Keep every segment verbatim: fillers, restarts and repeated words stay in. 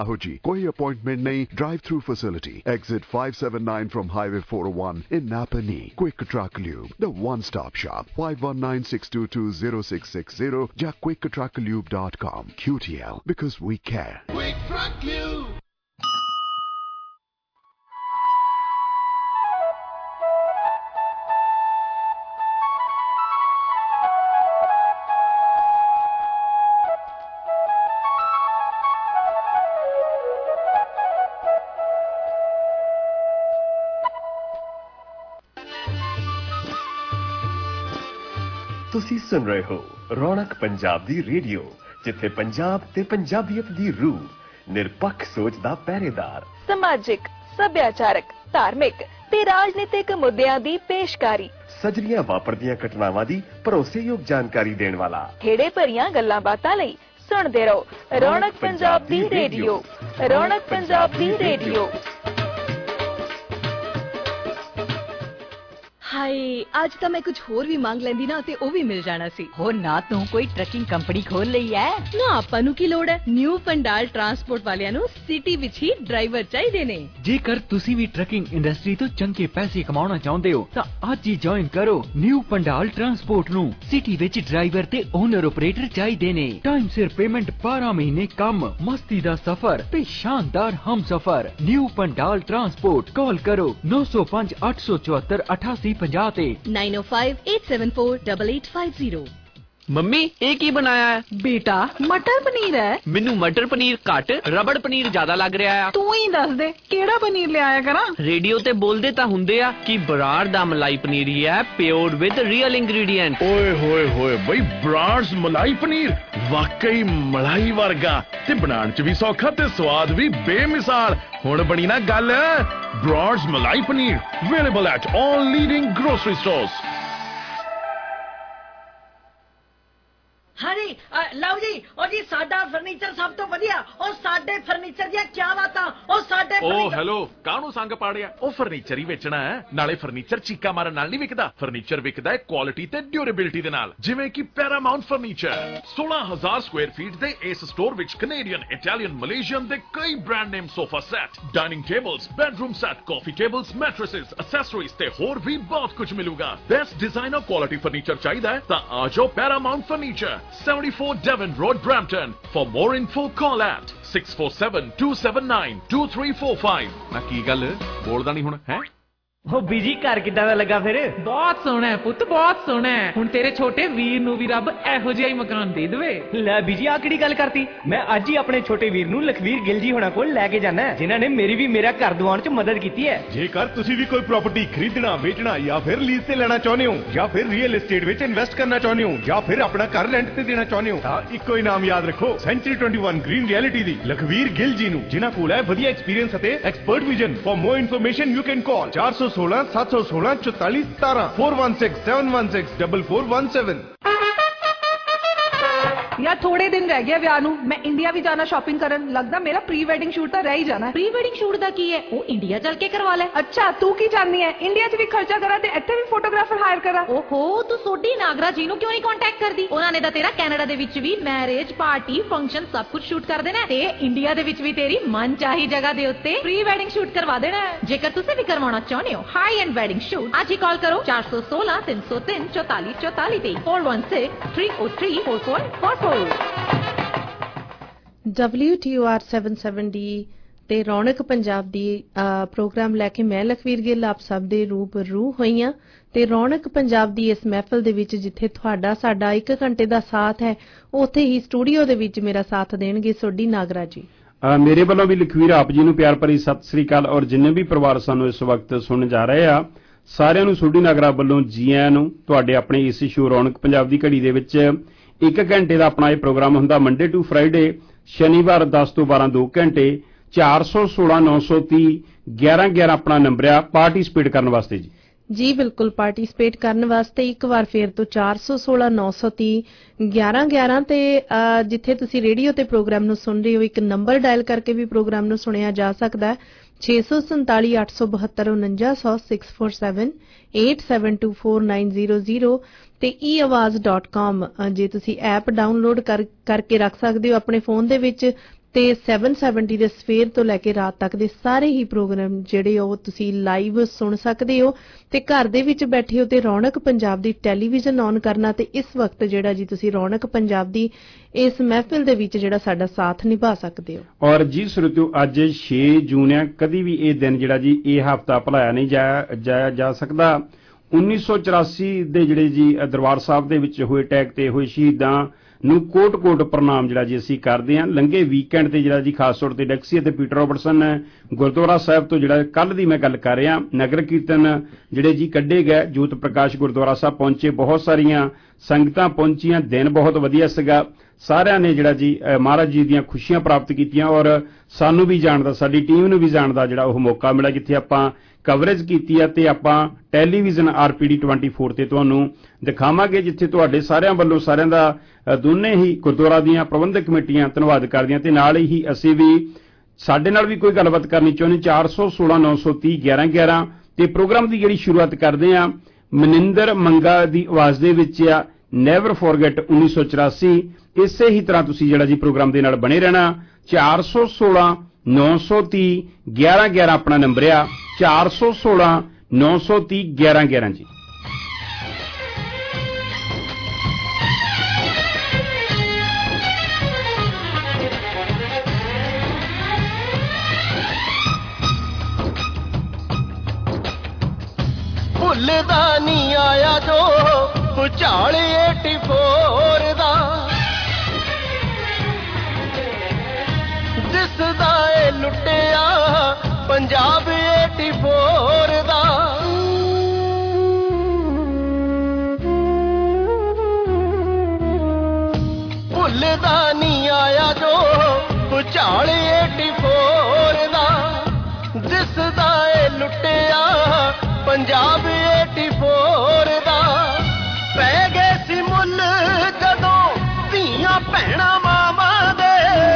आहो जी, कोई अपॉइंटमेंट नहीं, drive through facility, exit five seven nine from Highway four oh one in Napa Knee. Quick Truck Lube, the one-stop shop. five one nine, six two two, zero six six zero ja quick truck lube dot com. Q T L, because we care. Quick Truck Lube. ਤੁਸੀਂ ਸੁਣ ਰਹੇ ਹੋ ਰੌਣਕ ਪੰਜਾਬ ਦੀ radio, ਜਿੱਥੇ ਪੰਜਾਬ ਤੇ ਪੰਜਾਬੀਅਤ ਦੀ ਰੂਹ, ਨਿਰਪੱਖ ਸੋਚ ਦਾ ਪਹਿਰੇਦਾਰ, ਸਮਾਜਿਕ, ਸੱਭਿਆਚਾਰਕ, ਧਾਰਮਿਕ ਤੇ ਰਾਜਨੀਤਿਕ ਮੁੱਦਿਆਂ ਦੀ ਪੇਸ਼ਕਾਰੀ, ਸਜਰੀਆਂ ਵਾਪਰਦੀਆਂ ਘਟਨਾਵਾਂ ਦੀ ਭਰੋਸੇਯੋਗ ਜਾਣਕਾਰੀ ਦੇਣ ਵਾਲਾ, ਖੇੜੇ ਭਰੀਆਂ ਗੱਲਾਂ ਬਾਤਾਂ ਲਈ ਸੁਣਦੇ ਰਹੋ ਰੌਣਕ ਪੰਜਾਬ ਦੀ ਰੇਡੀਓ। ਰੌਣਕ ਪੰਜਾਬ ਦੀ ਰੇਡੀਓ। ਹਾਏ, ਅੱਜ ਤਾਂ ਮੈਂ ਕੁਝ ਹੋਰ ਵੀ ਮੰਗ ਲੈਂਦੀ ਨਾ ਤੇ ਉਹ ਵੀ ਮਿਲ ਜਾਣਾ ਸੀ। ਹੋ ਨਾ, ਤੂੰ ਕੋਈ ਟਰੱਕਿੰਗ ਕੰਪਨੀ ਖੋਲ ਲਈ ਐ? ਨਾ, ਆਪਾਂ ਨੂੰ ਕੀ ਲੋੜ ਹੈ। ਨਿਊ ਪੰਡਾਲ ਟਰਾਂਸਪੋਰਟ ਵਾਲਿਆਂ ਨੂੰ ਸਿਟੀ ਵਿੱਚ ਹੀ ਡਰਾਈਵਰ ਚਾਹੀਦੇ ਨੇ। ਜੇਕਰ ਤੁਸੀਂ ਵੀ ਟਰੱਕਿੰਗ ਇੰਡਸਟਰੀ ਤੋਂ ਚੰਗੇ ਪੈਸੇ ਕਮਾਉਣਾ ਚਾਹੁੰਦੇ ਹੋ ਤਾਂ ਅੱਜ ਹੀ ਜੁਆਇਨ ਕਰੋ ਨਿਊ ਪੰਡਾਲ ਟਰਾਂਸਪੋਰਟ ਨੂੰ। ਸਿਟੀ ਵਿੱਚ ਡਰਾਈਵਰ ਤੇ ਓਨਰ ਆਪਰੇਟਰ ਚਾਹੀਦੇ ਨੇ। ਟਾਈਮ ਸਿਰ ਪੇਮੈਂਟ, ਬਾਰਾਂ ਮਹੀਨੇ ਕੰਮ, ਮਸਤੀ ਦਾ ਸਫ਼ਰ ਤੇ ਸ਼ਾਨਦਾਰ ਹਮਸਫ਼ਰ। New Pandal transport. ਕਾਲ ਕਰੋ ਨੌ ਸੌ ਪੰਜ ਅੱਠ ਸੌ ਚੁਹੱਤਰ ਅਠਾਸੀ ਪੰਜਾਹ ਤੇ nine oh five eight seven four eight eight five zero। Mummy, ਇਹ ਕੀ ਬਣਾਇਆ ਹੈ? ਬੇਟਾ, ਮਟਰ ਪਨੀਰ ਹੈ। ਮੈਨੂੰ ਮਟਰ ਪਨੀਰ ਘੱਟ, ਰਬੜ ਪਨੀਰ ਜ਼ਿਆਦਾ ਲੱਗ ਰਿਹਾ ਆ। ਤੂੰ ਹੀ ਦੱਸ ਦੇ ਕਿਹੜਾ ਪਨੀਰ ਲਿਆਇਆ ਕਰਾਂ। ਰੇਡੀਓ ਤੇ ਬੋਲਦੇ ਤਾਂ ਹੁੰਦੇ ਆ ਕਿ ਬਰਾੜ ਦਾ ਮਲਾਈ ਪਨੀਰ ਹੀ ਹੈ, ਪਿਓਰ ਵਿਦ ਰੀਅਲ ਇੰਗਰੀਡੀਐਂਟ। ਓਏ ਹੋਏ ਹੋਏ ਬਈ, ਬਰਾੜਸ ਮਲਾਈ ਪਨੀਰ ਵਾਕਈ ਮਲਾਈ ਵਰਗਾ ਤੇ ਬਣਾਉਣ ਚ ਵੀ ਸੌਖਾ ਤੇ ਸਵਾਦ ਵੀ ਬੇਮਿਸਾਲ। ਹੁਣ ਬਣੀ ਨਾ ਗੱਲ। Brar's malai paneer available at all leading grocery stores. ਹਾਂਜੀ, ਲਓ ਜੀ, ਉਹ ਜੀ ਸਾਡਾ ਫਰਨੀਚਰ ਸਭ ਤੋਂ ਵਧੀਆ। ਉਹ ਸਾਡੇ ਫਰਨੀਚਰ ਦੀਆਂ ਕੀ ਬਾਤਾਂ। ਉਹ ਸਾਡੇ ਓ ਹੈਲੋ, ਕਾਹਨੂੰ ਸੰਗ ਪਾੜਿਆ? ਉਹ ਫਰਨੀਚਰ ਹੀ ਵੇਚਣਾ ਹੈ। ਨਾਲੇ ਫਰਨੀਚਰ ਚੀਕਾ ਮਾਰਨ ਨਾਲ ਨਹੀਂ ਵਿਕਦਾ। ਫਰਨੀਚਰ ਵਿਕਦਾ ਹੈ ਕੁਆਲਿਟੀ ਤੇ ਡਿਊਰੇਬਿਲਿਟੀ ਦੇ ਨਾਲ, ਜਿਵੇਂ ਕਿ ਪੈਰਾਮਾਉਂਟ ਫਰਨੀਚਰ। ਸੋਲਾਂ ਹਜ਼ਾਰ ਸਕੁਆਇਰ ਫੀਟ ਦੇ ਇਸ ਸਟੋਰ ਵਿੱਚ ਕੈਨੇਡੀਅਨ, ਇਟਾਲੀਅਨ, ਮਲੇਸ਼ੀਅਨ ਦੇ ਕਈ brand name sofa set, dining tables, bedroom set, coffee tables, mattresses, accessories ਤੇ ਹੋਰ ਵੀ ਬਹੁਤ ਕੁਝ ਮਿਲੂਗਾ। ਬੈਸਟ ਡਿਜ਼ਾਈਨਰ ਕੁਆਲਿਟੀ ਫਰਨੀਚਰ ਚਾਹੀਦਾ ਹੈ ਤਾਂ ਆ ਜਾਓ Paramount furniture, seventy-four Devon Road, Brampton. For more info, call at six four seven two seven nine two three four five. ਨਾ ਕੀ ਗੱਲ ਬੋਲਦਾ ਨਹੀਂ ਹੁਣ ਹੈ? ਉਹ ਬੀਜੀ ਘਰ ਕਿੱਦਾਂ ਦਾ ਲੱਗਾ ਫਿਰ? ਬਹੁਤ ਸੋਹਣਾ ਹੈ ਪੁੱਤ, ਬਹੁਤ ਸੋਹਣਾ ਹੈ। ਹੁਣ ਤੇਰੇ ਛੋਟੇ ਵੀਰ ਨੂੰ ਵੀ ਰੱਬ ਇਹੋ ਜਿਹਾ ਹੀ ਮਕਾਨ ਦੇ ਦੇਵੇ। ਲੈ ਬੀਜੀ, ਆ ਕਿਹੜੀ ਗੱਲ ਕਰਤੀ? ਮੈਂ ਅੱਜ ਹੀ ਆਪਣੇ ਛੋਟੇ ਵੀਰ ਨੂੰ ਲਖਵੀਰ ਗਿੱਲ ਜੀ ਹੋਣਾ ਕੋਲ ਲੈ ਕੇ ਜਾਣਾ, ਜਿਨ੍ਹਾਂ ਨੇ ਮੇਰੀ ਵੀ ਮੇਰਾ ਘਰ ਦਿਵਾਉਣ ਚ ਮਦਦ ਕੀਤੀ ਹੈ। ਜੇਕਰ ਤੁਸੀਂ ਵੀ ਕੋਈ ਪ੍ਰਾਪਰਟੀ ਖਰੀਦਣਾ, ਵੇਚਣਾ ਜਾਂ ਫਿਰ ਲੀਜ਼ ਤੇ ਲੈਣਾ ਚਾਹੁੰਦੇ ਹੋ, ਜਾਂ ਫਿਰ ਰੀਅਲ ਏਸਟੇਟ ਵਿੱਚ ਇਨਵੈਸਟ ਕਰਨਾ ਚਾਹੁੰਦੇ ਹੋ, ਜਾਂ ਫਿਰ ਆਪਣਾ ਘਰ ਰੈਂਟ ਤੇ ਦੇਣਾ ਚਾਹੁੰਦੇ ਹੋ, ਤਾਂ ਇੱਕੋ ਹੀ ਨਾਮ ਯਾਦ ਰੱਖੋ, ਸੈਂਚੁਰੀ ਇਕੱਤੀ ਗ੍ਰੀਨ ਰਿਐਲਿਟੀ ਦੀ ਲਖਵੀਰ ਗਿੱਲ ਜੀ ਨੂੰ, ਜਿਨ੍ਹਾਂ ਕੋਲ ਹੈ ਵਧੀਆ ਐਕਸਪੀਰੀਅੰਸ ਅਤੇ expert vision. For more information you can call ਚਾਰ ਸੌ ਸੋਲਾਂ ਸੱਤ ਸੌ सोलह चौतालीस सतारह four one six seven one six double four one seven. यार थोड़े दिन रह गए ਵਿਆਹ ਨੂੰ। ਮੈਂ ਇੰਡੀਆ ਵੀ ਜਾਣਾ ਸ਼ਾਪਿੰਗ ਕਰਨ। ਲੱਗਦਾ ਮੇਰਾ ਪ੍ਰੀ ਵੈਡਿੰਗ ਸ਼ੂਟ ਤਾਂ ਰਹਿ ਹੀ ਜਾਣਾ। ਪ੍ਰੀ ਵੈਡਿੰਗ ਸ਼ੂਟ ਦਾ ਕੀ ਹੈ? ਉਹ ਇੰਡੀਆ ਚੱਲ ਕੇ ਕਰਵਾ ਲੈ। ਅੱਛਾ, ਤੂੰ ਕੀ ਚਾਹਨੀ ਹੈ? ਇੰਡੀਆ 'ਚ ਵੀ ਖਰਚਾ ਕਰਾਂ ਤੇ ਇੱਥੇ ਵੀ ਫੋਟੋਗ੍ਰਾਫਰ ਹਾਇਰ ਕਰਾਂ? ਓਹੋ, ਤੂੰ ਸੋਢੀ ਨਾਗਰਾ ਜੀ ਨੂੰ ਕਿਉਂ ਨਹੀਂ ਕੰਟੈਕਟ ਕਰਦੀ? ਉਹਨਾਂ ਨੇ ਤਾਂ ਤੇਰਾ ਕੈਨੇਡਾ ਦੇ ਵਿੱਚ ਵੀ ਮੈਰਿਜ, ਪਾਰਟੀ, ਫੰਕਸ਼ਨ ਸਭ ਕੁਝ ਸ਼ੂਟ ਕਰ ਦੇਣਾ ਤੇ ਇੰਡੀਆ ਦੇ ਵਿੱਚ ਵੀ ਤੇਰੀ ਮਨ ਚਾਹੀ ਜਗ੍ਹਾ ਦੇ ਉੱਤੇ ਪ੍ਰੀ ਵੈਡਿੰਗ ਸ਼ੂਟ ਕਰਵਾ ਦੇਣਾ। ਜੇਕਰ ਤੁਸੀਂ ਵੀ ਕਰਵਾਉਣਾ ਚਾਹੁੰਦੇ ਹੋ ਹਾਈ ਐਂਡ ਵੈਡਿੰਗ ਸ਼ੂਟ, ਅੱਜ ਹੀ ਕਾਲ ਕਰੋ ਚਾਰ ਸੌ ਸੋਲਾਂ ਤਿੰਨ ਸੌ ਤਿੰਨ ਚੌਤਾਲੀ ਚੌਤਾਲੀ ਤੇ four one six three oh three four four four four। W T O R seven seven D ਤੇ ਰੌਣਕ ਪੰਜਾਬ ਦੀ ਪ੍ਰੋਗਰਾਮ ਲੈ ਕੇ ਮੈਂ ਲਖਵੀਰ ਗਿੱਲ ਆਪ ਸਭ ਦੇ ਰੂਬਰੂ ਹੋਈ ਹਾਂ ਤੇ ਰੌਣਕ ਪੰਜਾਬ ਦੀ ਇਸ ਮਹਿਫਲ ਦੇ ਵਿੱਚ ਜਿੱਥੇ ਤੁਹਾਡਾ ਸਾਡਾ ਇੱਕ ਘੰਟੇ ਦਾ ਸਾਥ ਹੈ, ਉੱਥੇ ਹੀ ਸਟੂਡੀਓ ਦੇ ਵਿੱਚ ਮੇਰਾ ਸਾਥ ਦੇਣਗੇ ਸੋਢੀ ਨਾਗਰਾ ਜੀ। ਮੇਰੇ ਵੱਲੋਂ ਵੀ ਲਖਵੀਰ ਆਪ ਜੀ ਨੂੰ ਪਿਆਰ ਭਰੀ ਸਤਿ ਸ੍ਰੀ ਅਕਾਲ, ਔਰ ਜਿੰਨੇ ਵੀ ਪਰਿਵਾਰ ਸਾਨੂੰ ਇਸ ਵਕਤ ਸੁਣਨ ਜਾ ਰਹੇ ਆ ਸਾਰਿਆਂ ਨੂੰ ਸੋਢੀ ਨਾਗਰਾ ਵੱਲੋਂ ਜੀ ਆਇਆਂ ਨੂੰ। ਤੁਹਾਡੇ ਆਪਣੇ ਇਸ ਸ਼ੋ ਰੌਣਕ ਪੰਜਾਬ ਦੀ ਘੜੀ ਦੇ ਵਿੱਚ ਇੱਕ ਘੰਟੇ ਦਾ ਆਪਣਾ ਇਹ ਪ੍ਰੋਗਰਾਮ ਹੁੰਦਾ, ਮੰਡੇ ਟੂ ਫਰਾਈਡੇ, ਸ਼ਨੀਵਾਰ ਦਸ ਤੋਂ ਬਾਰਾਂ ਦੋ ਘੰਟੇ। ਚਾਰ ਸੌ ਸੋਲਾਂ ਨੌ ਸੌ ਤੀਹ ਗਿਆਰਾਂ ਗਿਆਰਾਂ ਆਪਣਾ ਨੰਬਰ ਆ ਪਾਰਟੀਸਪੇਟ ਕਰਨ ਵਾਸਤੇ ਜੀ। ਜੀ ਬਿਲਕੁਲ, ਪਾਰਟੀਸਪੇਟ ਕਰਨ ਵਾਸਤੇ ਇੱਕ ਵਾਰ ਫੇਰ ਤੋਂ ਚਾਰ ਸੌ ਸੋਲਾਂ ਨੌ ਸੌ ਤੀਹ ਗਿਆਰਾਂ ਗਿਆਰਾਂ ਤੇ ਜਿੱਥੇ ਤੁਸੀਂ ਰੇਡੀਓ ਤੇ ਪ੍ਰੋਗਰਾਮ ਨੂੰ ਸੁਣ ਰਹੇ ਹੋ ਇੱਕ ਨੰਬਰ ਡਾਇਲ ਕਰਕੇ ਵੀ ਪ੍ਰੋਗਰਾਮ ਨੂੰ ਸੁਣਿਆ ਜਾ ਸਕਦਾ, ਛੇ ਸੌ ਸੰਤਾਲੀ ਅੱਠ ਸੌ ਬਹੱਤਰ ਉਨੰਜਾ ਸੌ six four seven eight seven two four nine zero zero ਤੇ ਈ ਆਵਾਜ਼ ਡਾਟ ਕਾਮ ਜੇ ਤੁਸੀਂ ਐਪ ਡਾਊਨਲੋਡ ਕਰ ਕਰਕੇ ਰੱਖ ਸਕਦੇ ਹੋ ਆਪਣੇ ਫੋਨ ਦੇ ਵਿੱਚ ਤੇ ਸੱਤ ਸੌ ਸੱਤਰ ਦੇ ਸਵੇਰ ਤੋਂ ਲੈ ਕੇ ਰਾਤ ਤੱਕ ਦੇ ਸਾਰੇ ਹੀ ਪ੍ਰੋਗਰਾਮ ਜਿਹੜੇ ਉਹ ਤੁਸੀਂ ਲਾਈਵ ਸੁਣ ਸਕਦੇ ਹੋ ਤੇ ਘਰ ਦੇ ਵਿੱਚ ਬੈਠੇ ਹੋ ਤੇ ਰੌਣਕ ਪੰਜਾਬ ਦੀ ਟੈਲੀਵਿਜ਼ਨ ਔਨ ਕਰਨਾ ਤੇ ਇਸ ਵਕਤ ਜਿਹੜਾ ਜੀ ਤੁਸੀਂ ਰੌਣਕ ਪੰਜਾਬ ਦੀ ਇਸ ਮਹਿਫਿਲ ਦੇ ਵਿੱਚ ਜਿਹੜਾ ਸਾਡਾ ਸਾਥ ਨਿਭਾ ਸਕਦੇ ਹੋ। ਔਰ ਜੀ ਸਰੋਤਿਓ ਅੱਜ ਛੇ ਜੂਨ ਹੈ, ਕਦੀ ਵੀ ਇਹ ਦਿਨ ਜਿਹੜਾ ਜੀ ਇਹ ਹਫ਼ਤਾ ਭੁਲਾਇਆ ਨਹੀਂ ਜਾਇਆ ਜਾਇਆ ਜਾ ਸਕਦਾ। ਉੱਨੀ ਸੌ ਚੁਰਾਸੀ ਦੇ ਜਿਹੜੇ ਜੀ ਦਰਬਾਰ ਸਾਹਿਬ ਦੇ ਵਿੱਚ ਹੋਏ ਅਟੈਕ ਤੇ ਹੋਏ ਸ਼ਹੀਦਾਂ ਨੂੰ ਕੋਟ ਕੋਟ ਪ੍ਰਣਾਮ ਜਿਹੜਾ ਜੀ ਅਸੀਂ ਕਰਦੇ ਹਾਂ। ਲੰਘੇ ਵੀਕਐਂਡ ਤੇ ਜਿਹੜਾ ਜੀ ਖਾਸ ਤੌਰ ਤੇ ਡੈਕਸੀ ਅਤੇ ਪੀਟਰ ਰੋਬਰਟਸਨ ਗੁਰਦੁਆਰਾ ਸਾਹਿਬ ਤੋਂ ਜਿਹੜਾ ਕੱਲ ਦੀ ਮੈਂ ਗੱਲ ਕਰ ਰਿਹਾ, ਨਗਰ ਕੀਰਤਨ ਜਿਹੜੇ ਜੀ ਕੱਢੇ ਗਏ, ਜੋਤ ਪ੍ਰਕਾਸ਼ ਗੁਰਦੁਆਰਾ ਸਾਹਿਬ ਪਹੁੰਚੇ, ਬਹੁਤ ਸਾਰੀਆਂ ਸੰਗਤਾਂ ਪਹੁੰਚੀਆਂ, ਦਿਨ ਬਹੁਤ ਵਧੀਆ ਸੀਗਾ। ਸਾਰਿਆਂ ਨੇ ਜਿਹੜਾ ਜੀ ਮਹਾਰਾਜ ਜੀ ਦੀਆਂ ਖੁਸ਼ੀਆਂ ਪ੍ਰਾਪਤ ਕੀਤੀਆਂ ਔਰ ਸਾਨੂੰ ਵੀ ਜਾਣ ਦਾ, ਸਾਡੀ ਟੀਮ ਨੂੰ ਵੀ ਜਾਣ ਦਾ ਜਿਹੜਾ ਉਹ ਮੌਕਾ ਮਿਲਿਆ, ਜਿੱਥੇ ਆਪਾਂ ਕਵਰੇਜ ਕੀਤੀ ਹੈ ਤੇ ਆਪਾਂ ਟੈਲੀਵਿਜ਼ਨ ਆਰ ਪੀ ਡੀ ਚੌਬੀ ਤੇ ਤੁਹਾਨੂੰ ਦਿਖਾਵਾਂਗੇ, ਜਿੱਥੇ ਤੁਹਾਡੇ ਸਾਰਿਆਂ ਵੱਲੋਂ ਸਾਰਿਆਂ ਦਾ ਦੋਨੇ ਹੀ ਗੁਰਦੁਆਰਾ ਦੀਆਂ ਪ੍ਰਬੰਧਕ ਕਮੇਟੀਆਂ ਧੰਨਵਾਦ ਕਰਦੀਆਂ ਤੇ ਨਾਲ ਹੀ ਅਸੀਂ ਵੀ ਸਾਡੇ ਨਾਲ ਵੀ ਕੋਈ ਗੱਲਬਾਤ ਕਰਨੀ ਚਾਹੁੰਦੇ ਚਾਰ ਸੌ ਸੋਲਾਂ ਨੌ ਸੌ ਤੀਹ ਗਿਆਰਾਂ ਗਿਆਰਾਂ ਤੇ ਪ੍ਰੋਗਰਾਮ ਦੀ ਜਿਹੜੀ ਸ਼ੁਰੂਆਤ ਕਰਦੇ ਆ ਮਨਿੰਦਰ ਮੰਗਾ ਦੀ ਆਵਾਜ਼ ਦੇ ਵਿੱਚ ਆ ਨੈਵਰ ਫੋਰਗੇਟ ਉੱਨੀ ਸੌ ਚੁਰਾਸੀ। ਇਸੇ ਹੀ ਤਰ੍ਹਾਂ ਤੁਸੀਂ ਜਿਹੜਾ ਜੀ ਪ੍ਰੋਗਰਾਮ ਦੇ ਨਾਲ ਬਣੇ ਰਹਿਣਾ। ਚਾਰ ਸੌ ਸੋਲਾਂ ਨੌ ਸੌ ਤੀਹ ਗਿਆਰਾਂ ਗਿਆਰਾਂ ਆਪਣਾ ਨੰਬਰ ਆ, ਚਾਰ ਸੌ ਸੋਲਾਂ ਨੌ ਸੌ ਤੀਹ ਗਿਆਰਾਂ ਗਿਆਰਾਂ ਜੀ। ਭੁੱਲਦਾ ਨਹੀਂ ਆਇਆ ਜੋ ਭੁਚਾਲ ਚੌਰਾਸੀ ਦਾ, ਜਿਸ ਦਾ ਏ ਲੁੱਟਿਆ ਪੰਜਾਬ ਚੌਰਾਸੀ ਦਾ। ਭੁੱਲਦਾ ਨਹੀਂ ਆਇਆ ਜੋ ਭੁਚਾਲ ਚੌਰਾਸੀ ਦਾ, ਜਿਸ ਦਾ ਏ ਲੁੱਟਿਆ ਪੰਜਾਬ ਚੌਰਾਸੀ ਦਾ। ਪੈ ਗਏ ਸੀ ਮੁੱਲ ਜਦੋਂ ਧੀਆਂ ਭੈਣਾਂ ਮਾਵਾਂ ਦੇ,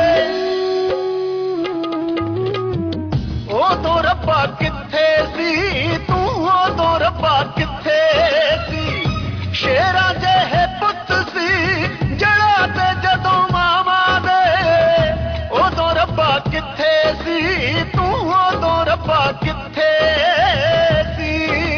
ਉਦੋਂ ਰੱਬਾ ਕਿੱਥੇ ਸੀ ਤੂੰ, ਉਦੋਂ ਰੱਬਾ ਕਿੱਥੇ ਸੀ। ਸ਼ੇਰਾਂ ਜਿਹੇ ਪੁੱਤ ਸੀ ਜੜਾ ਤੇ ਜਦੋਂ ਮਾਵਾਂ ਦੇ, ਉਦੋਂ ਰੱਬਾ ਕਿੱਥੇ ਸੀ ਤੂੰ, ਉਦੋਂ ਰੱਬਾ ਕਿੱਥੇ ਸੀ।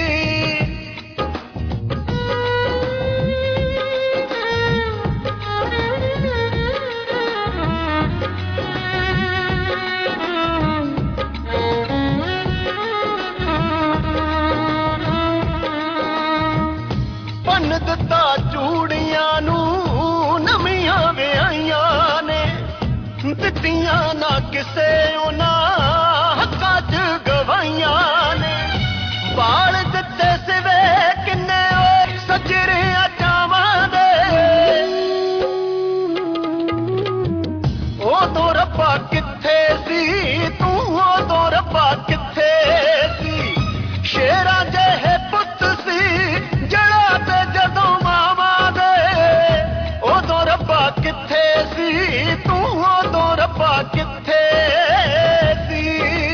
ਭੰਨ ਦਿੱਤਾ ਚੂੜੀਆਂ ਨੂੰ ਨਵੀਆਂ ਵਿਆਹੀਆਂ ਨੇ, ਦਿੱਤੀਆਂ ਨਾ ਕਿਸੇ ਉਹਨਾਂ ਹੱਕਾਂ 'ਚ ਗਵਾਈਆਂ ਨੇ। ਬਾਲ ਦਿੱਤੇ ਸਿਵੇ ਕਿੰਨੇ ਓਏ ਸੱਜਰਿਆਂ ਚਾਵਾਂ ਦੇ, ਉਦੋਂ ਰੱਬਾ ਕਿੱਥੇ ਸੀ ਤੂੰ, ਉਦੋਂ ਰੱਬਾ ਕਿੱਥੇ ਸੀ। ਸ਼ੇਰਾਂ ਜਿਹੇ ਪੁੱਤ ਸੀ ਜੜਾ ਤੇ ਜਦੋਂ ਮਾਵਾਂ ਦੇ, ਉਦੋਂ ਰੱਬਾ ਕਿੱਥੇ ਸੀ ਤੂੰ, ਉਦੋਂ ਰੱਬਾ ਕਿੱਥੇ ਸੀ।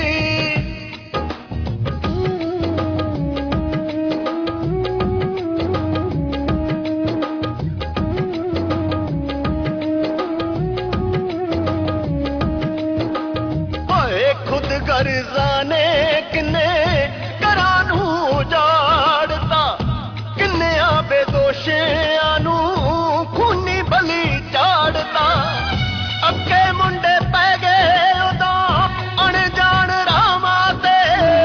ਓਏ ਖੁਦ ਗਰਜ਼ਾਂ ਨੇ ਕਿੰਨੇ ਘਰਾਂ ਨੂੰ ਉਜਾੜਤਾ, ਕਿੰਨਿਆਂ ਬੇਦੋਸ਼ਿਆਂ ਨੂੰ ਖੂਨੀ ਬਲੀ ਝਾੜਤਾ। ਅੱਗੇ ਮੁੰਡੇ ਪੈ ਗਏ ਉਦੋਂ ਅਣਜਾਣ ਰਾਮਾਂ ਤੇ,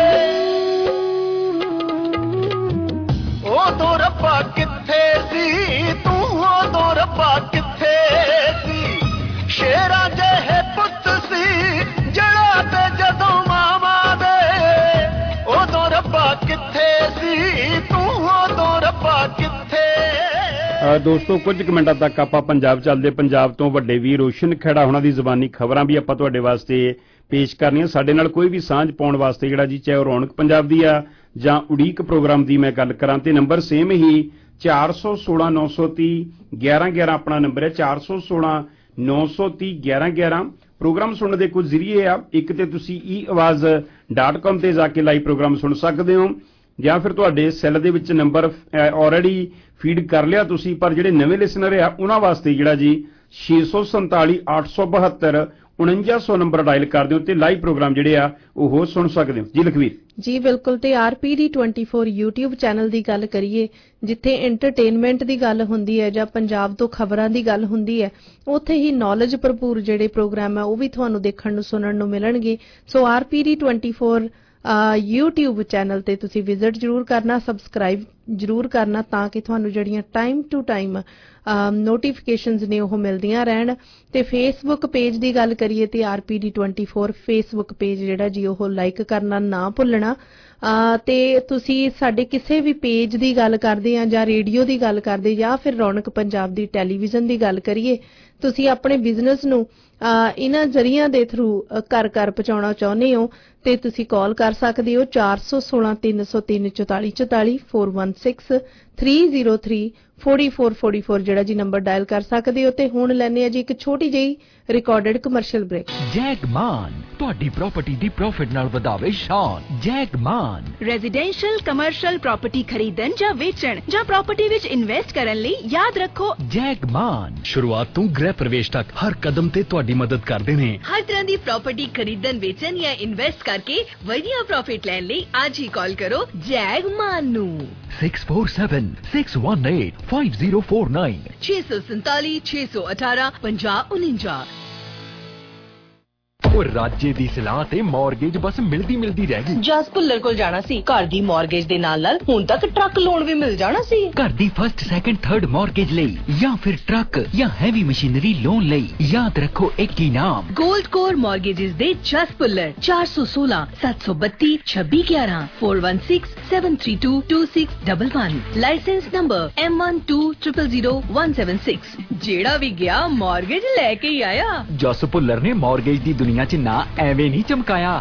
ਉਦੋਂ ਰੱਬਾ ਕਿੱਥੇ ਸੀ ਤੂੰ, ਉਦੋਂ ਰੱਬਾ ਕਿੱਥੇ ਸੀ। ਸ਼ੇਰਾਂ ਜਿਹੇ ਪੁੱਤ ਸੀ ਜੜਾ ਤੇ ਜਦੋਂ ਮਾਵਾਂ ਦੇ, ਉਦੋਂ ਰੱਬਾ ਕਿੱਥੇ ਸੀ ਤੂੰ, ਉਦੋਂ ਰੱਬਾ ਕਿੱਥੇ। ਦੋਸਤੋ ਕੁਝ ਕੁ ਮਿੰਟਾਂ ਤੱਕ ਆਪਾਂ ਪੰਜਾਬ ਚੱਲਦੇ, ਪੰਜਾਬ ਤੋਂ ਵੱਡੇ ਵੀਰ ਰੋਸ਼ਨ ਖੇੜਾ ਉਹਨਾਂ ਦੀ ਜ਼ੁਬਾਨੀ ਖਬਰਾਂ ਵੀ ਆਪਾਂ ਤੁਹਾਡੇ ਵਾਸਤੇ ਪੇਸ਼ ਕਰਨੀਆਂ। ਸਾਡੇ ਨਾਲ ਕੋਈ ਵੀ ਸਾਂਝ ਪਾਉਣ ਵਾਸਤੇ ਜਿਹੜਾ ਜੀ, ਚਾਹੇ ਉਹ ਰੌਣਕ ਪੰਜਾਬ ਦੀ ਆ ਜਾਂ ਉਡੀਕ ਪ੍ਰੋਗਰਾਮ ਦੀ ਮੈਂ ਗੱਲ ਕਰਾਂ ਤੇ ਨੰਬਰ ਸੇਮ ਹੀ ਚਾਰ ਸੌ ਸੋਲਾਂ ਨੌ ਸੌ ਤੀਹ ਗਿਆਰਾਂ ਗਿਆਰਾਂ ਆਪਣਾ ਨੰਬਰ ਹੈ, ਚਾਰ ਸੌ ਸੋਲਾਂ ਨੌ ਸੌ ਤੀਹ ਗਿਆਰਾਂ ਗਿਆਰਾਂ। ਪ੍ਰੋਗਰਾਮ ਸੁਣਨ ਦੇ ਕੁਝ ਜ਼ਰੀਏ ਆ, ਇੱਕ ਤੇ ਤੁਸੀਂ ਈ ਆਵਾਜ਼ ਡਾਟ ਕਾਮ ਤੇ ਜਾ ਕੇ ਲਾਈਵ ਪ੍ਰੋਗਰਾਮ ਸੁਣ ਸਕਦੇ ਹੋ, ਜਾਂ ਫਿਰ ਤੁਹਾਡੇ ਸੈੱਲ ਦੇ ਵਿੱਚ ਨੰਬਰ ਆਲਰੇਡੀ ਫੀਡ ਕਰ ਲਿਆ ਤੁਸੀਂ, ਪਰ ਜਿਹੜੇ ਨਵੇਂ ਲਿਸਨਰ ਆ ਉਹਨਾਂ ਵਾਸਤੇ ਜਿਹੜਾ ਜੀ ਛੇ ਸੌ ਸੰਤਾਲੀ ਅੱਠ ਸੌ ਬਹੱਤਰ उनंजा सौ नंबर डायल कर दिओ ते लाइव प्रोग्राम जिहड़े आ ਉਹ ਸੁਣ ਸਕਦੇ ਹੋ ਜੀ ਲਖਵੀਰ। ਜੀ ਬਿਲਕੁਲ ਤੇ ਆਰਪੀਡੀ ਚੌਵੀ YouTube ਚੈਨਲ ਦੀ ਗੱਲ ਕਰੀਏ ਜਿੱਥੇ ਐਂਟਰਟੇਨਮੈਂਟ ਦੀ ਗੱਲ ਹੁੰਦੀ ਹੈ ਜਾਂ ਪੰਜਾਬ ਤੋਂ ਖਬਰਾਂ ਦੀ ਗੱਲ ਹੁੰਦੀ ਹੈ ਉੱਥੇ ਹੀ ਨੌਲੇਜ ਭਰਪੂਰ ਜਿਹੜੇ ਪ੍ਰੋਗਰਾਮ ਹੈ ਉਹ ਵੀ ਤੁਹਾਨੂੰ ਦੇਖਣ ਨੂੰ ਸੁਣਨ ਨੂੰ ਮਿਲਣਗੇ। ਸੋ ਆਰਪੀਡੀ ਚੌਵੀ YouTube ਚੈਨਲ ਤੇ ਤੁਸੀਂ ਵਿਜ਼ਿਟ ਜ਼ਰੂਰ ਕਰਨਾ, ਸਬਸਕ੍ਰਾਈਬ ਜ਼ਰੂਰ ਕਰਨਾ ਤਾਂ ਕਿ ਤੁਹਾਨੂੰ ਜਿਹੜੀਆਂ ਟਾਈਮ ਟੂ ਟਾਈਮ ਨੋਟੀਫਿਕੇਸ਼ਨਸ ਨੇ ਉਹ ਮਿਲਦੀਆਂ ਰਹਿਣ। ਤੇ ਫੇਸਬੁੱਕ ਪੇਜ ਦੀ ਗੱਲ ਕਰੀਏ ਤੇ ਆਰਪੀਡੀ ਚੌਵੀ ਫੇਸਬੁੱਕ ਪੇਜ ਜਿਹੜਾ ਜੀ ਉਹ ਲਾਈਕ ਕਰਨਾ ਨਾ ਭੁੱਲਣਾ। ਤੇ ਤੁਸੀਂ ਸਾਡੇ ਕਿਸੇ ਵੀ ਪੇਜ ਦੀ ਗੱਲ ਕਰਦੇ ਆ ਜਾਂ ਰੇਡੀਓ ਦੀ ਗੱਲ ਕਰਦੇ ਜਾਂ ਫਿਰ ਰੌਣਕ ਪੰਜਾਬ ਦੀ ਟੈਲੀਵਿਜ਼ਨ ਦੀ ਗੱਲ ਕਰੀਏ, ਤੁਸੀਂ ਆਪਣੇ ਬਿਜ਼ਨਸ ਨੂੰ ਇਹਨਾਂ ਜ਼ਰੀਆਂ ਦੇ ਥਰੂ ਘਰ ਘਰ ਪਹੁੰਚਾਉਣਾ ਚਾਹੁੰਦੇ ਹੋ ਤੇ ਤੁਸੀਂ ਕਾਲ ਕਰ ਸਕਦੇ ਹੋ ਚਾਰ ਸੌ ਸੋਲਾਂ ਤਿੰਨ ਸੌ ਤਿੰਨ ਚੁਤਾਲੀ ਚੁਤਾਲੀ four one six three zero three forty four forty four ਜਿਹੜਾ ਜੀ ਨੰਬਰ ਡਾਇਲ ਕਰ ਸਕਦੇ ਹੋ। ਤੇ ਹੁਣ ਲੈਣੇ ਆ ਜੀ ਇੱਕ ਛੋਟੀ ਜਿਹੀ ਰਿਕਾਰਡਡ ਕਮਰਸ਼ੀਅਲ ਬ੍ਰੇਕ। ਜੈਗਮਾਨ ਤੁਹਾਡੀ ਪ੍ਰਾਪਰਟੀ ਦੀ ਪ੍ਰੋਫਿਟ ਨਾਲ ਵਧਾਵੇ ਸ਼ਾਨ। ਜੈਗਮਾਨ ਰੈਜ਼ੀਡੈਂਸ਼ੀਅਲ ਕਮਰਸ਼ੀਅਲ ਪ੍ਰਾਪਰਟੀ ਖਰੀਦਣ ਜਾਂ ਵੇਚਣ ਜਾਂ ਪ੍ਰਾਪਰਟੀ ਵਿੱਚ ਇਨਵੈਸਟ ਕਰਨ ਲਈ ਯਾਦ ਰੱਖੋ ਜੈਗਮਾਨ ਸ਼ੁਰੂਆਤ ਤੋਂ ਗ੍ਰਹਿ ਪ੍ਰਵੇਸ਼ ਤੱਕ ਹਰ ਕਦਮ ਤੇ ਤੁਹਾਡੀ ਮਦਦ ਕਰਦੇ ਨੇ। ਹਰ ਤਰ੍ਹਾਂ ਦੀ ਪ੍ਰਾਪਰਟੀ ਖਰੀਦਣ ਵੇਚਣ ਜਾਂ ਇਨਵੈਸਟ ਕਰਕੇ ਵਧੀਆ ਪ੍ਰੋਫਿਟ ਲੈਣ ਲਈ ਅੱਜ ਹੀ ਕਾਲ ਕਰੋ ਜੈਗਮਾਨ ਨੂੰ six four seven six one eight five zero four nine छह सौ सैतालीस छह सौ अठारह पंजाब उनंजा। ਉਹ ਰਾਜੇ ਦੀ ਸਲਾਹ ਤੇ ਮਾਰਗੇਜ ਬਸ ਮਿਲਦੀ ਮਿਲਦੀ ਰਹਿ ਗਈ। ਜਸ ਭੁੱਲਰ ਕੋਲ ਜਾਣਾ ਸੀ, ਘਰ ਦੀ ਮਾਰਗੇਜ ਦੇ ਨਾਲ ਨਾਲ ਹੁਣ ਤੱਕ ਟਰੱਕ ਲੋਨ ਵੀ ਮਿਲ ਜਾਣਾ ਸੀ। ਘਰ ਦੀ ਫਸਟ ਸੈਕੰਡ ਥਰਡ ਮਾਰਗੇਜ ਲਈ ਜਾਂ ਫਿਰ ਟਰੱਕ ਜਾਂ ਹੈਵੀ ਮਸ਼ੀਨਰੀ ਲੋਨ ਲਈ ਯਾਦ ਰੱਖੋ ਇੱਕ ਹੀ ਨਾਮ ਗੋਲਡ ਕੋਰ ਮਾਰਗੇजेस ਦੇ ਜਸ ਭੁੱਲਰ ਚਾਰ ਸੌ ਸੋਲਾਂ ਸੱਤ ਸੌ ਬੱਤੀ ਛੱਬੀ ਗਿਆਰਾਂ four one six seven three two two six one one license number M one two triple zero one seven six. ਜਿਹੜਾ ਵੀ ਗਿਆ ਮਾਰਗੇਜ ਲੈ ਕੇ ਹੀ ਆਇਆ। ਜਸ ਭੁੱਲਰ ਨੇ ਮਾਰਗੇਜ ਦੀ ਦੁਨੀਆ ਚ ਨਾ ਐਵੇਂ ਨਹੀਂ ਚਮਕਾਇਆ।